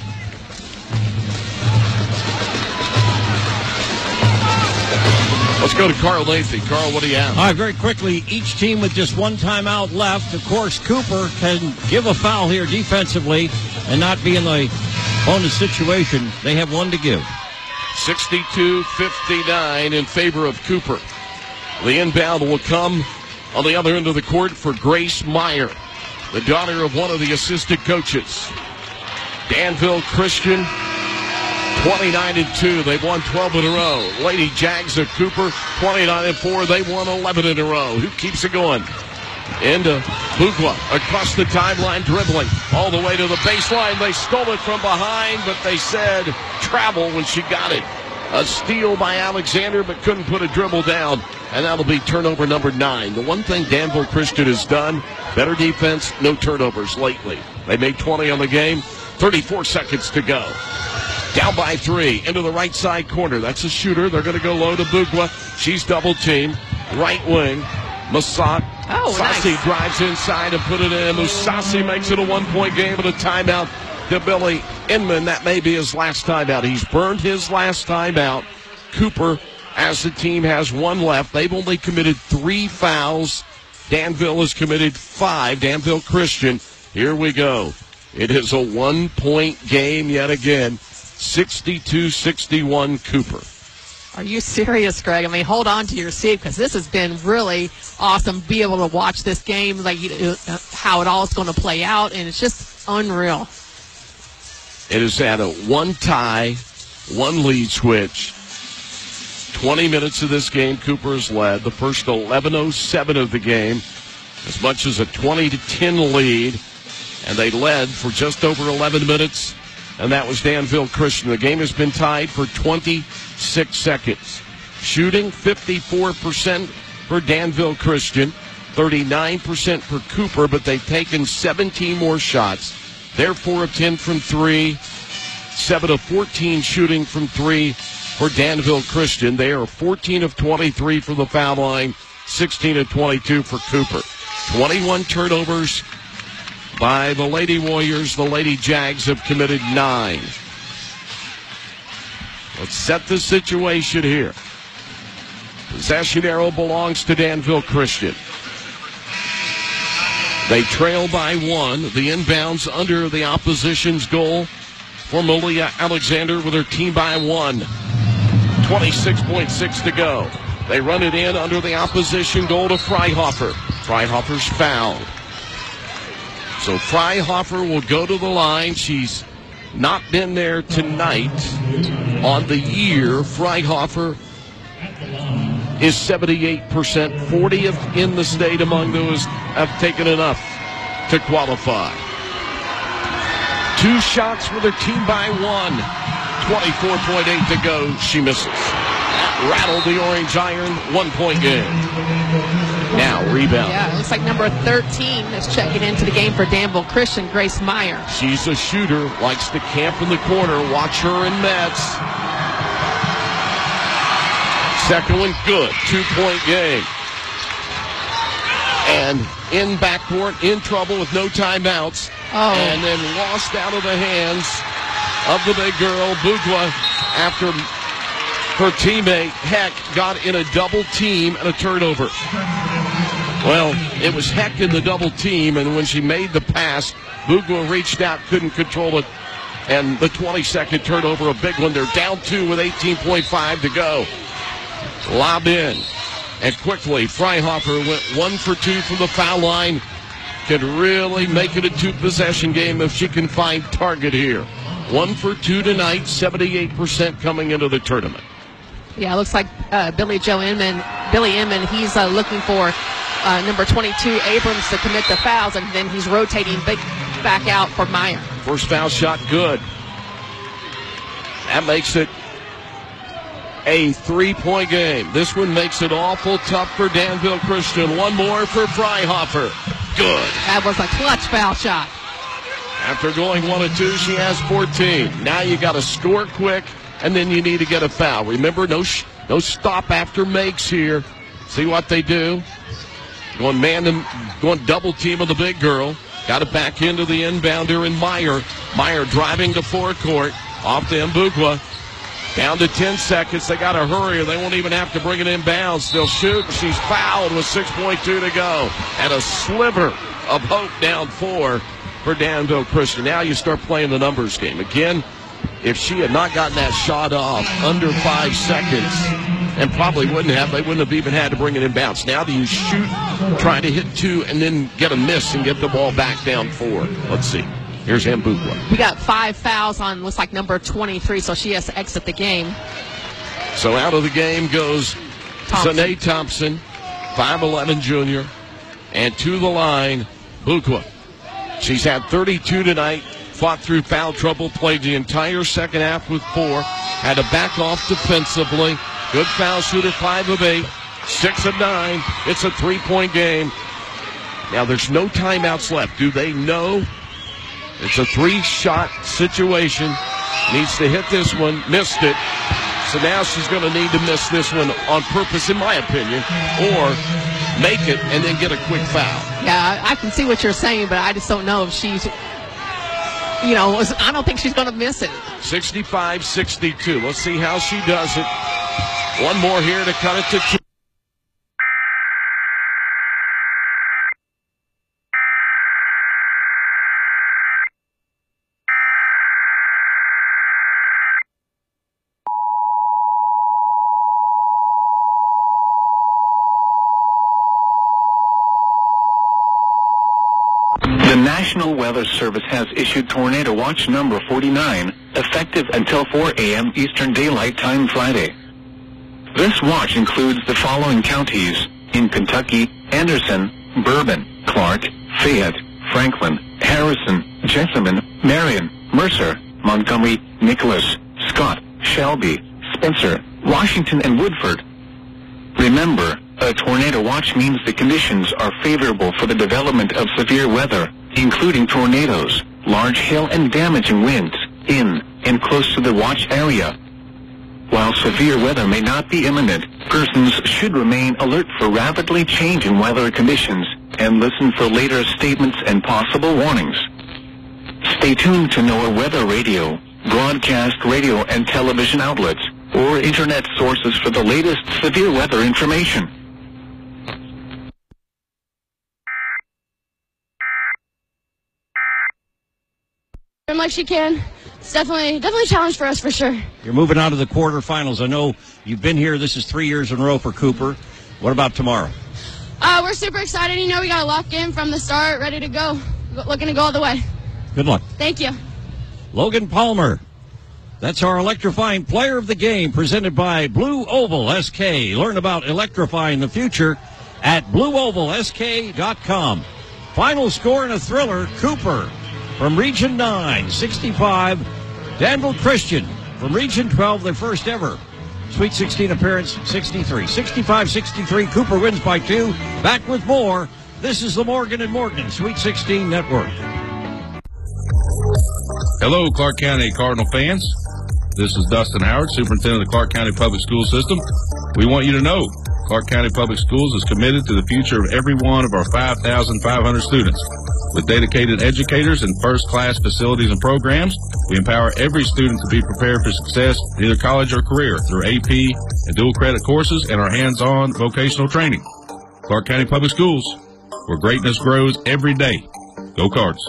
Let's go to Carl Lathy. Carl, what do you have? All right, very quickly, each team with just 1 timeout left. Of course, Cooper can give a foul here defensively and not be in the bonus situation. They have 1 to give. 62-59 in favor of Cooper. The inbound will come on the other end of the court for Grace Meyer, the daughter of one of the assistant coaches. Danville Christian, 29-2. They've won 12 in a row. Lady Jags of Cooper, 29-4. They won 11 in a row. Who keeps it going? Into Bugwa across the timeline, dribbling all the way to the baseline. They stole it from behind, but they said travel when she got it. A steal by Alexander, but couldn't put a dribble down, and that'll be turnover number 9. The one thing Danville Christian has done, better defense, no turnovers lately. They made 20 on the game, 34 seconds to go. Down by 3, into the right side corner. That's a shooter. They're going to go low to Bugwa. She's double-teamed. Right wing. Musasi drives inside and put it in. Musasi makes it a 1-point game and a timeout to Billy Inman. That may be his last timeout. He's burned his last timeout. Cooper, as the team, has 1 left. They've only committed 3 fouls. Danville has committed 5. Danville Christian. Here we go. It is a 1-point game yet again. 62-61 Cooper. Are you serious, Greg? Hold on to your seat because this has been really awesome. Be able to watch this game, how it all is going to play out, and it's just unreal. It is at a 1 tie, 1 lead switch. 20 minutes of this game, Cooper has led. The first 11:07 of the game, as much as a 20-10 lead, and they led for just over 11 minutes. And that was Danville Christian. The game has been tied for 26 seconds. Shooting 54% for Danville Christian, 39% for Cooper, but they've taken 17 more shots. They're 4 of 10 from 3. 7 of 14 shooting from 3 for Danville Christian. They are 14 of 23 from the foul line, 16 of 22 for Cooper. 21 turnovers by the Lady Warriors. The Lady Jags have committed 9. Let's set the situation here. Possession arrow belongs to Danville Christian. They trail by 1. The inbounds under the opposition's goal for Malia Alexander with her team by 1. 26.6 to go. They run it in under the opposition goal to Freihofer. Freihofer's fouled. So Freihofer will go to the line. She's not been there tonight. On the year, Freihofer is 78%, 40th in the state among those have taken enough to qualify. 2 shots with her team by 1. 24.8 to go. She misses. That rattled the Orange Iron. 1-point game. Now, rebound. Yeah, it looks like number 13 is checking into the game for Danville Christian, Grace Meyer. She's a shooter, likes to camp in the corner. Watch her in Mets. Second one, good. 2-point game. And in backcourt, in trouble with no timeouts. Oh. And then lost out of the hands of the big girl, Bugwa, after her teammate, Heck, got in a double team and a turnover. Well, it was Heck in the double team, and when she made the pass, Bugwa reached out, couldn't control it, and the 22nd turnover, a big one. They're down 2 with 18.5 to go. Lob in, and quickly, Freihofer went 1 for 2 from the foul line. Could really make it a 2-possession game if she can find target here. 1 for 2 tonight, 78% coming into the tournament. Yeah, it looks like Billy Inman, he's looking for number 22, Abrams, to commit the fouls, and then he's rotating back out for Meyer. First foul shot, good. That makes it a 3-point game. This one makes it awful tough for Danville Christian. One more for Freihofer. Good. That was a clutch foul shot. After going 1 of 2, she has 14. Now you got to score quick, and then you need to get a foul. Remember, no stop after makes here. See what they do? Going double team of the big girl. Got it back into the inbounder in Meyer. Meyer driving to forecourt. Off to Mbugwa. Down to 10 seconds. They got to hurry or they won't even have to bring it in bounds. They'll shoot. She's fouled with 6.2 to go. And a sliver of hope down 4 for Danville Christian. Now you start playing the numbers game. Again, if she had not gotten that shot off under 5 seconds, and probably wouldn't have, they wouldn't have even had to bring it in bounds. Now do you shoot, try to hit 2, and then get a miss and get the ball back down 4? Let's see. Here's Mbugwa. We got 5 fouls on, looks like number 23, so she has to exit the game. So out of the game goes Zanae Thompson, 5'11" junior, and to the line, Bugwa. She's had 32 tonight, fought through foul trouble, played the entire second half with 4, had to back off defensively. Good foul shooter, 5 of 8, 6 of 9. It's a 3-point game. Now there's no timeouts left. Do they know? It's a 3-shot situation. Needs to hit this one, missed it. So now she's going to need to miss this one on purpose, in my opinion, or make it and then get a quick foul. Yeah, I can see what you're saying, but I just don't know if she's, I don't think she's going to miss it. 65-62. Let's see how she does it. One more here to cut it to 2. The National Weather Service has issued Tornado Watch number 49, effective until 4 a.m. Eastern Daylight Time Friday. This watch includes the following counties in Kentucky: Anderson, Bourbon, Clark, Fayette, Franklin, Harrison, Jessamine, Marion, Mercer, Montgomery, Nicholas, Scott, Shelby, Spencer, Washington, and Woodford. Remember, a tornado watch means the conditions are favorable for the development of severe weather, including tornadoes, large hail, and damaging winds. in, and close to the watch area. While severe weather may not be imminent, persons should remain alert for rapidly changing weather conditions and listen for later statements and possible warnings. Stay tuned to NOAA Weather Radio, broadcast radio and television outlets, or internet sources for the latest severe weather information. Like she can. It's definitely a challenge for us for sure. You're moving on to the quarterfinals. I know you've been here. This is 3 years in a row for Cooper. What about tomorrow? We're super excited. You know, we got to lock in from the start, ready to go. Looking to go all the way. Good luck. Thank you. Logan Palmer. That's our electrifying player of the game, presented by Blue Oval SK. Learn about electrifying the future at BlueOvalSK.com. Final score in a thriller, Cooper from Region 9, 65. Danville Christian from Region 12, their first ever Sweet 16 appearance, 63. 65-63, Cooper wins by 2. Back with more. This is the Morgan & Morgan Sweet 16 Network. Hello, Clark County Cardinal fans. This is Dustin Howard, Superintendent of the Clark County Public School System. We want you to know Clark County Public Schools is committed to the future of every one of our 5,500 students. With dedicated educators and first-class facilities and programs, we empower every student to be prepared for success in either college or career through AP and dual credit courses and our hands-on vocational training. Clark County Public Schools, where greatness grows every day. Go Cards.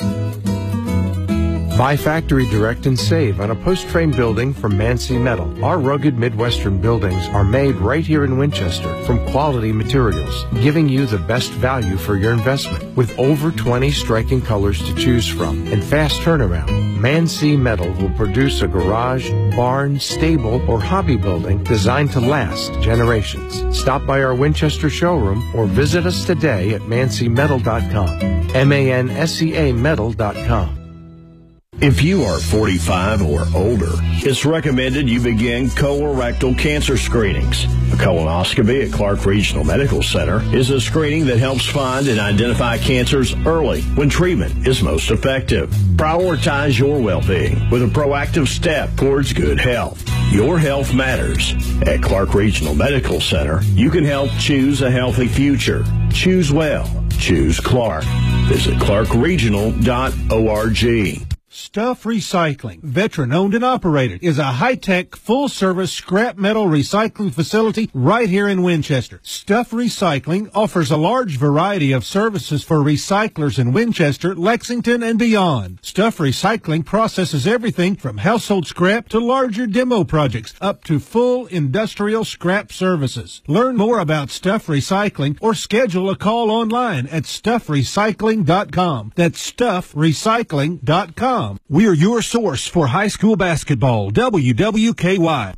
Buy factory direct and save on a post-frame building from Mancy Metal. Our rugged Midwestern buildings are made right here in Winchester from quality materials, giving you the best value for your investment. With over 20 striking colors to choose from and fast turnaround, Mancy Metal will produce a garage, barn, stable, or hobby building designed to last generations. Stop by our Winchester showroom or visit us today at mancymetal.com. MANSEA metal.com. If you are 45 or older, it's recommended you begin colorectal cancer screenings. A colonoscopy at Clark Regional Medical Center is a screening that helps find and identify cancers early when treatment is most effective. Prioritize your well-being with a proactive step towards good health. Your health matters. At Clark Regional Medical Center, you can help choose a healthy future. Choose well. Choose Clark. Visit clarkregional.org. Stuff Recycling, veteran-owned and operated, is a high-tech, full-service scrap metal recycling facility right here in Winchester. Stuff Recycling offers a large variety of services for recyclers in Winchester, Lexington, and beyond. Stuff Recycling processes everything from household scrap to larger demo projects, up to full industrial scrap services. Learn more about Stuff Recycling or schedule a call online at stuffrecycling.com. That's stuffrecycling.com. We are your source for high school basketball. WWKY.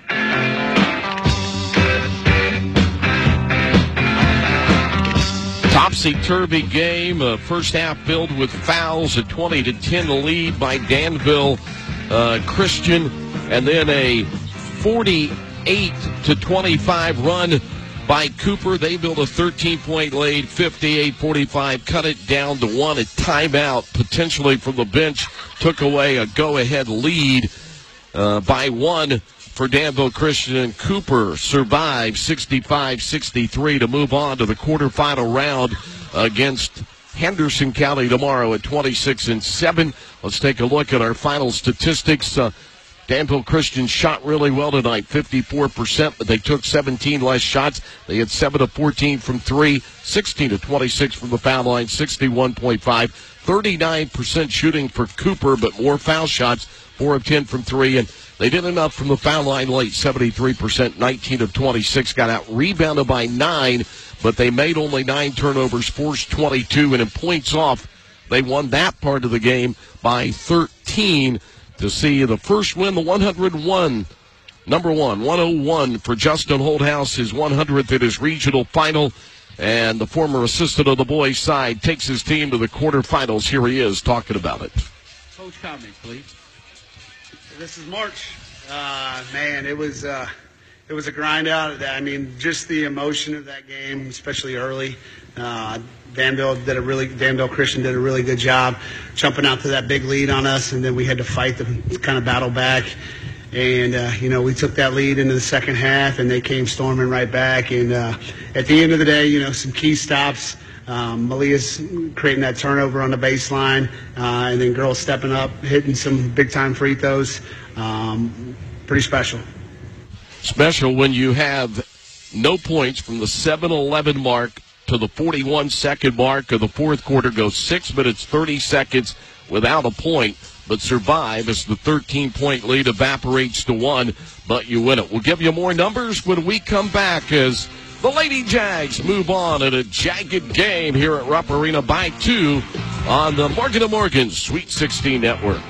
Topsy-turvy game. First half filled with fouls. A 20-10 lead by Danville Christian. And then a 48-25 run by Cooper. They built a 13-point lead, 58-45, cut it down to 1. A timeout potentially from the bench took away a go-ahead lead by 1 for Danville Christian. And Cooper survived 65-63 to move on to the quarterfinal round against Henderson County tomorrow at 26-7. Let's take a look at our final statistics. Danville Christian shot really well tonight, 54%, but they took 17 less shots. They had 7 of 14 from 3, 16 of 26 from the foul line, 61.5, 39% shooting for Cooper, but more foul shots, 4 of 10 from 3, and they did enough from the foul line late, 73%, 19 of 26, got out rebounded by 9, but they made only 9 turnovers, forced 22, and in points off, they won that part of the game by 13. To see the first win, the 101, number 101 for Justin Holthouse, his 100th at his regional final. And the former assistant of the boys' side takes his team to the quarterfinals. Here he is talking about it. Coach, comment, please. This is March. Man, it was a grind out. I mean, just the emotion of that game, especially early. Danville Christian did a really good job jumping out to that big lead on us, and then we had to fight to kind of battle back. And, we took that lead into the second half, and they came storming right back. And at the end of the day, some key stops. Malia's creating that turnover on the baseline, and then girls stepping up, hitting some big-time free throws. Pretty special. Special when you have no points from the 7-11 mark to the 41-second mark of the fourth quarter. Goes 6 minutes, 30 seconds without a point, but survive as the 13-point lead evaporates to 1, but you win it. We'll give you more numbers when we come back as the Lady Jags move on in a jagged game here at Rupp Arena by 2 on the Morgan & Morgan Sweet 16 Network.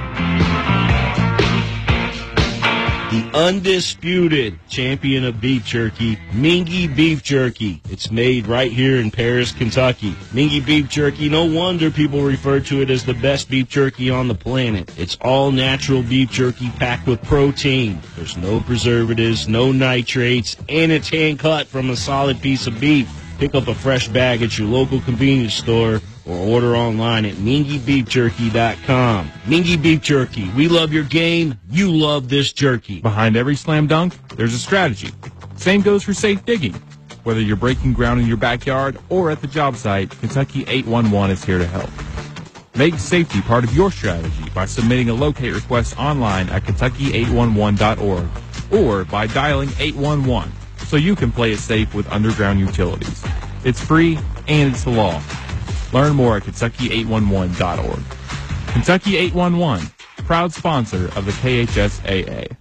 The undisputed champion of beef jerky, Mingy Beef Jerky. It's made right here in Paris, Kentucky. Mingy Beef Jerky, no wonder people refer to it as the best beef jerky on the planet. It's all natural beef jerky packed with protein. There's no preservatives, no nitrates, and it's hand cut from a solid piece of beef. Pick up a fresh bag at your local convenience store or order online at MingyBeefJerky.com. Mingy Beef Jerky. We love your game. You love this jerky. Behind every slam dunk, there's a strategy. Same goes for safe digging. Whether you're breaking ground in your backyard or at the job site, Kentucky 811 is here to help. Make safety part of your strategy by submitting a locate request online at Kentucky811.org or by dialing 811 so you can play it safe with underground utilities. It's free and it's the law. Learn more at Kentucky811.org. Kentucky 811, proud sponsor of the KHSAA.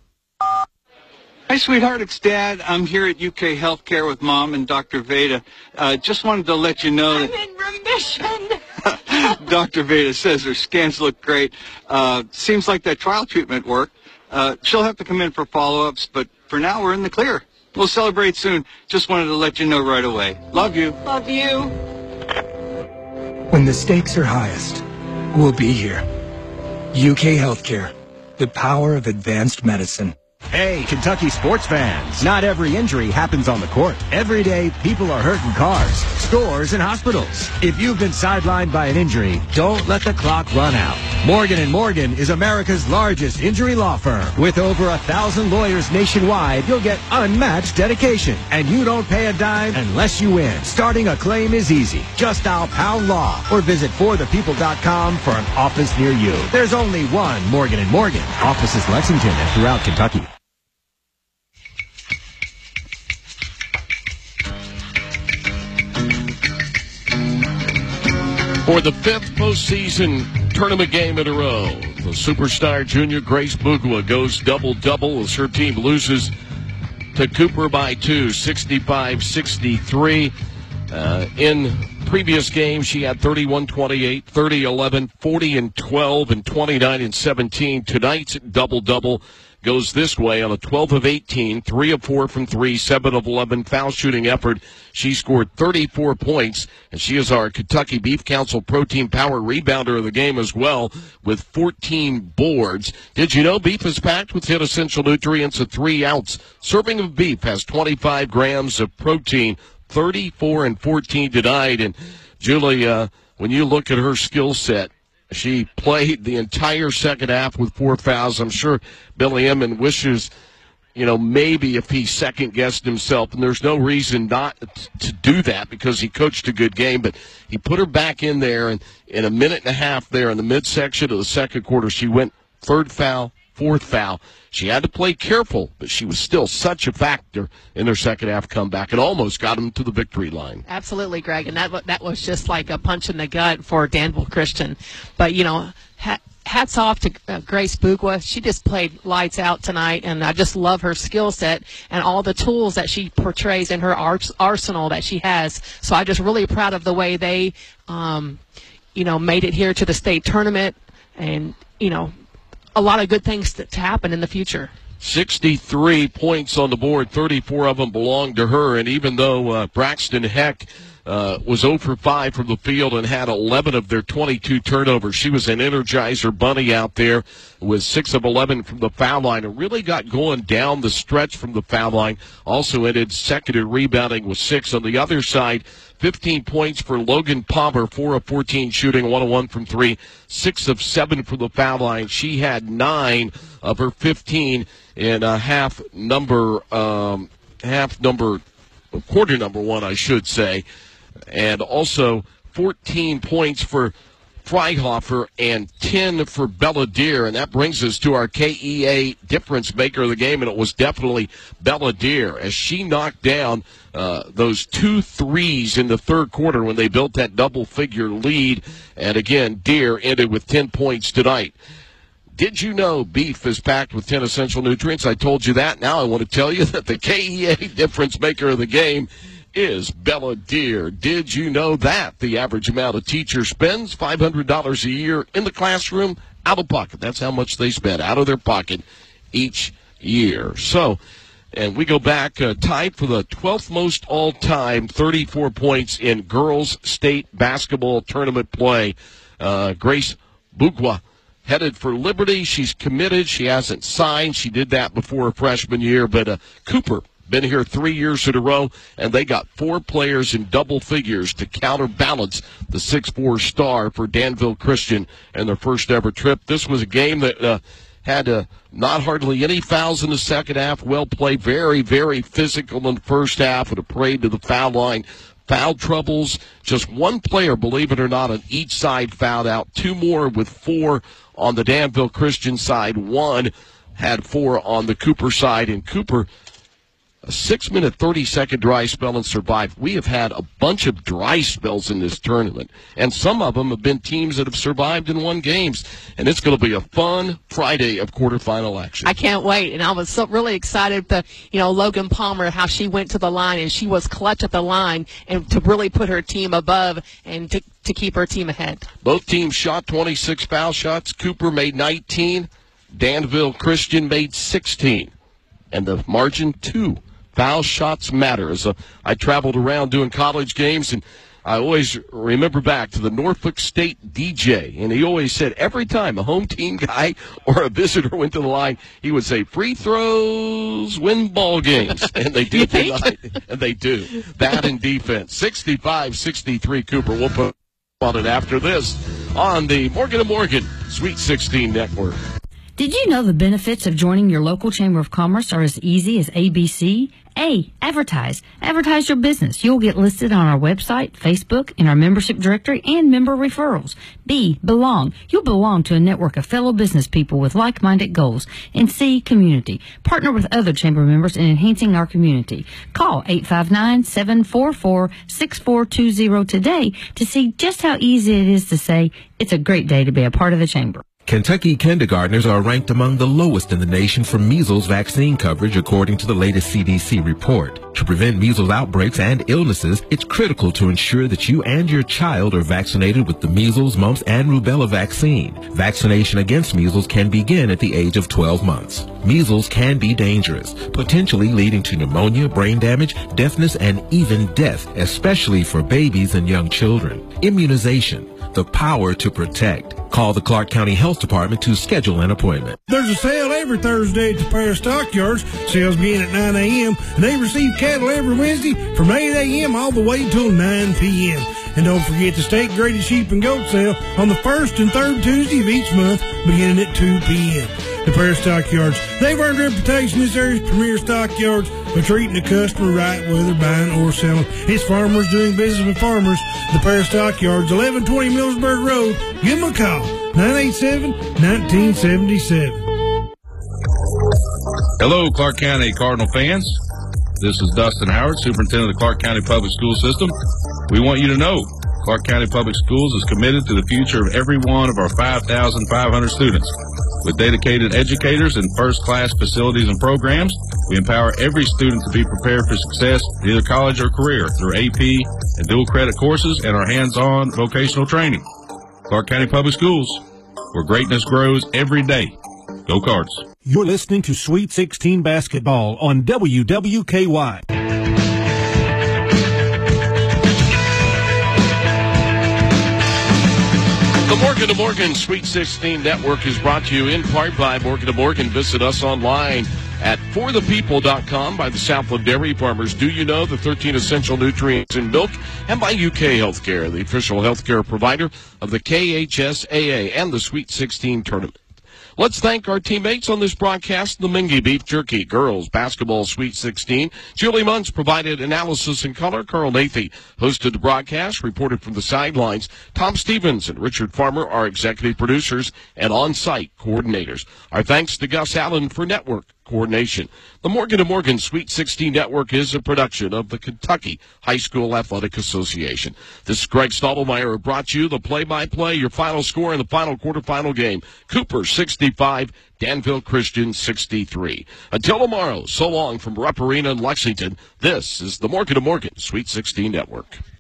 Hi, sweetheart. It's Dad. I'm here at UK Healthcare with Mom and Dr. Veda. Just wanted to let you know that I'm in remission. Dr. Veda says her scans look great. Seems like that trial treatment worked. She'll have to come in for follow-ups, but for now we're in the clear. We'll celebrate soon. Just wanted to let you know right away. Love you. Love you. When the stakes are highest, we'll be here. UK Healthcare, the power of advanced medicine. Hey, Kentucky sports fans. Not every injury happens on the court. Every day, people are hurt in cars, stores, and hospitals. If you've been sidelined by an injury, don't let the clock run out. Morgan & Morgan is America's largest injury law firm. With over 1,000 lawyers nationwide, you'll get unmatched dedication. And you don't pay a dime unless you win. Starting a claim is easy. Just dial Pound Law or visit forthepeople.com for an office near you. There's only one Morgan & Morgan. Offices Lexington and throughout Kentucky. For the 5th postseason tournament game in a row, the superstar junior Grace Bugua goes double-double as her team loses to Cooper by 2, 65-63. In previous games, she had 31-28, 30-11, 40-12, and 29-17. Tonight's double-double goes this way on a 12 of 18, 3 of 4 from 3, 7 of 11 foul shooting effort. She scored 34 points, and she is our Kentucky Beef Council Protein Power rebounder of the game as well with 14 boards. Did you know beef is packed with hit essential nutrients? A 3-ounce serving of beef has 25 grams of protein, 34 and 14 tonight. And Julie, when you look at her skill set, she played the entire second half with 4 fouls. I'm sure Billy Emmons wishes, maybe if he second-guessed himself, and there's no reason not to do that because he coached a good game, but he put her back in there, and in a minute and a half there in the midsection of the second quarter, she went 3rd foul, 4th foul. She had to play careful, but she was still such a factor in their second half comeback and almost got them to the victory line. Absolutely, Greg, and that was just like a punch in the gut for Danville Christian. But, hats off to Grace Bugua. She just played lights out tonight, and I just love her skill set and all the tools that she portrays in her arsenal that she has. So I'm just really proud of the way they, made it here to the state tournament and, a lot of good things to happen in the future. 63 points on the board, 34 of them belonged to her, and even though Braxton Heck was 0 for 5 from the field and had 11 of their 22 turnovers, she was an Energizer bunny out there with 6 of 11 from the foul line and really got going down the stretch from the foul line. Also ended second in rebounding with 6. On the other side, 15 points for Logan Palmer, 4 of 14 shooting, 1 of 1 from 3, 6 of 7 from the foul line. She had 9 of her 15 in quarter number 1, I should say. And also 14 points for Freihofer and 10 for Belladere, and that brings us to our KEA difference maker of the game, and it was definitely Belladere as she knocked down those 2 threes in the third quarter when they built that double-figure lead. And again, Deere ended with 10 points tonight. Did you know beef is packed with 10 essential nutrients? I told you that. Now I want to tell you that the KEA difference maker of the game is Belladere. Did you know that the average amount a teacher spends $500 a year in the classroom out of pocket? That's how much they spend out of their pocket each year. So, and we go back tied for the 12th most all-time, 34 points in girls state basketball tournament play. Grace Bugwa headed for Liberty. She's committed. She hasn't signed. She did that before her freshman year, but Cooper been here 3 years in a row, and they got 4 players in double figures to counterbalance the 6'4" star for Danville Christian and their first ever trip. This was a game that had not hardly any fouls in the second half. Well played, very, very physical in the first half, with a parade to the foul line. Foul troubles, just 1 player, believe it or not, on each side fouled out. 2 more with 4 on the Danville Christian side. 1 had 4 on the Cooper side, and Cooper, a 6-minute, 30-second dry spell and survived. We have had a bunch of dry spells in this tournament, and some of them have been teams that have survived and won games. And it's going to be a fun Friday of quarterfinal action. I can't wait, and I was really excited that, Logan Palmer, how she went to the line, and she was clutch at the line, and to really put her team above and to keep her team ahead. Both teams shot 26 foul shots. Cooper made 19. Danville Christian made 16. And the margin, 2. Foul shots matter. I traveled around doing college games, and I always remember back to the Norfolk State DJ, and he always said every time a home team guy or a visitor went to the line, he would say, free throws win ball games. And they do tonight, and they do. That and defense. 65-63 Cooper. We'll put on it after this on the Morgan & Morgan Sweet 16 Network. Did you know the benefits of joining your local Chamber of Commerce are as easy as ABC? A, advertise. Advertise your business. You'll get listed on our website, Facebook, in our membership directory, and member referrals. B, belong. You'll belong to a network of fellow business people with like-minded goals. And C, community. Partner with other Chamber members in enhancing our community. Call 859-744-6420 today to see just how easy it is to say, it's a great day to be a part of the Chamber. Kentucky kindergartners are ranked among the lowest in the nation for measles vaccine coverage, according to the latest CDC report. To prevent measles outbreaks and illnesses, it's critical to ensure that you and your child are vaccinated with the measles, mumps, and rubella vaccine. Vaccination against measles can begin at the age of 12 months. Measles can be dangerous, potentially leading to pneumonia, brain damage, deafness, and even death, especially for babies and young children. Immunization, the power to protect. Call the Clark County Health Department to schedule an appointment. There's a sale every Thursday at the Paris Stockyards. Sales begin at 9 a.m. and they receive cattle every Wednesday from 8 a.m. all the way until 9 p.m. And don't forget the state graded sheep and goat sale on the first and third Tuesday of each month beginning at 2 p.m. The Paris Stockyards, they've earned a reputation as area's premier stockyards for treating the customer right, whether buying or selling. It's farmers doing business with farmers. The Paris Stockyards, 1120 Millersburg Road. Give them a call, 987-1977. Hello, Clark County Cardinal fans. This is Dustin Howard, Superintendent of the Clark County Public School System. We want you to know Clark County Public Schools is committed to the future of every one of our 5,500 students. With dedicated educators and first-class facilities and programs, we empower every student to be prepared for success in either college or career through AP and dual credit courses and our hands-on vocational training. Clark County Public Schools, where greatness grows every day. Go Cards. You're listening to Sweet 16 Basketball on WWKY. The Morgan & Morgan Sweet 16 Network is brought to you in part by Morgan & Morgan. Visit us online at forthepeople.com by the Southland Dairy Farmers. Do you know the 13 essential nutrients in milk? And by UK Healthcare, the official healthcare provider of the KHSAA and the Sweet 16 tournament. Let's thank our teammates on this broadcast, the Mingy Beef Jerky Girls Basketball Sweet 16. Julie Muntz provided analysis in color. Carl Nathy hosted the broadcast, reported from the sidelines. Tom Stevens and Richard Farmer are executive producers and on-site coordinators. Our thanks to Gus Allen for network coordination. The Morgan & Morgan Sweet 16 Network is a production of the Kentucky High School Athletic Association. This is Greg Stottlemyre who brought you the play-by-play, your final score in the final quarterfinal game. Cooper 65, Danville Christian 63. Until tomorrow, so long from Rupp Arena in Lexington, this is the Morgan & Morgan Sweet 16 Network.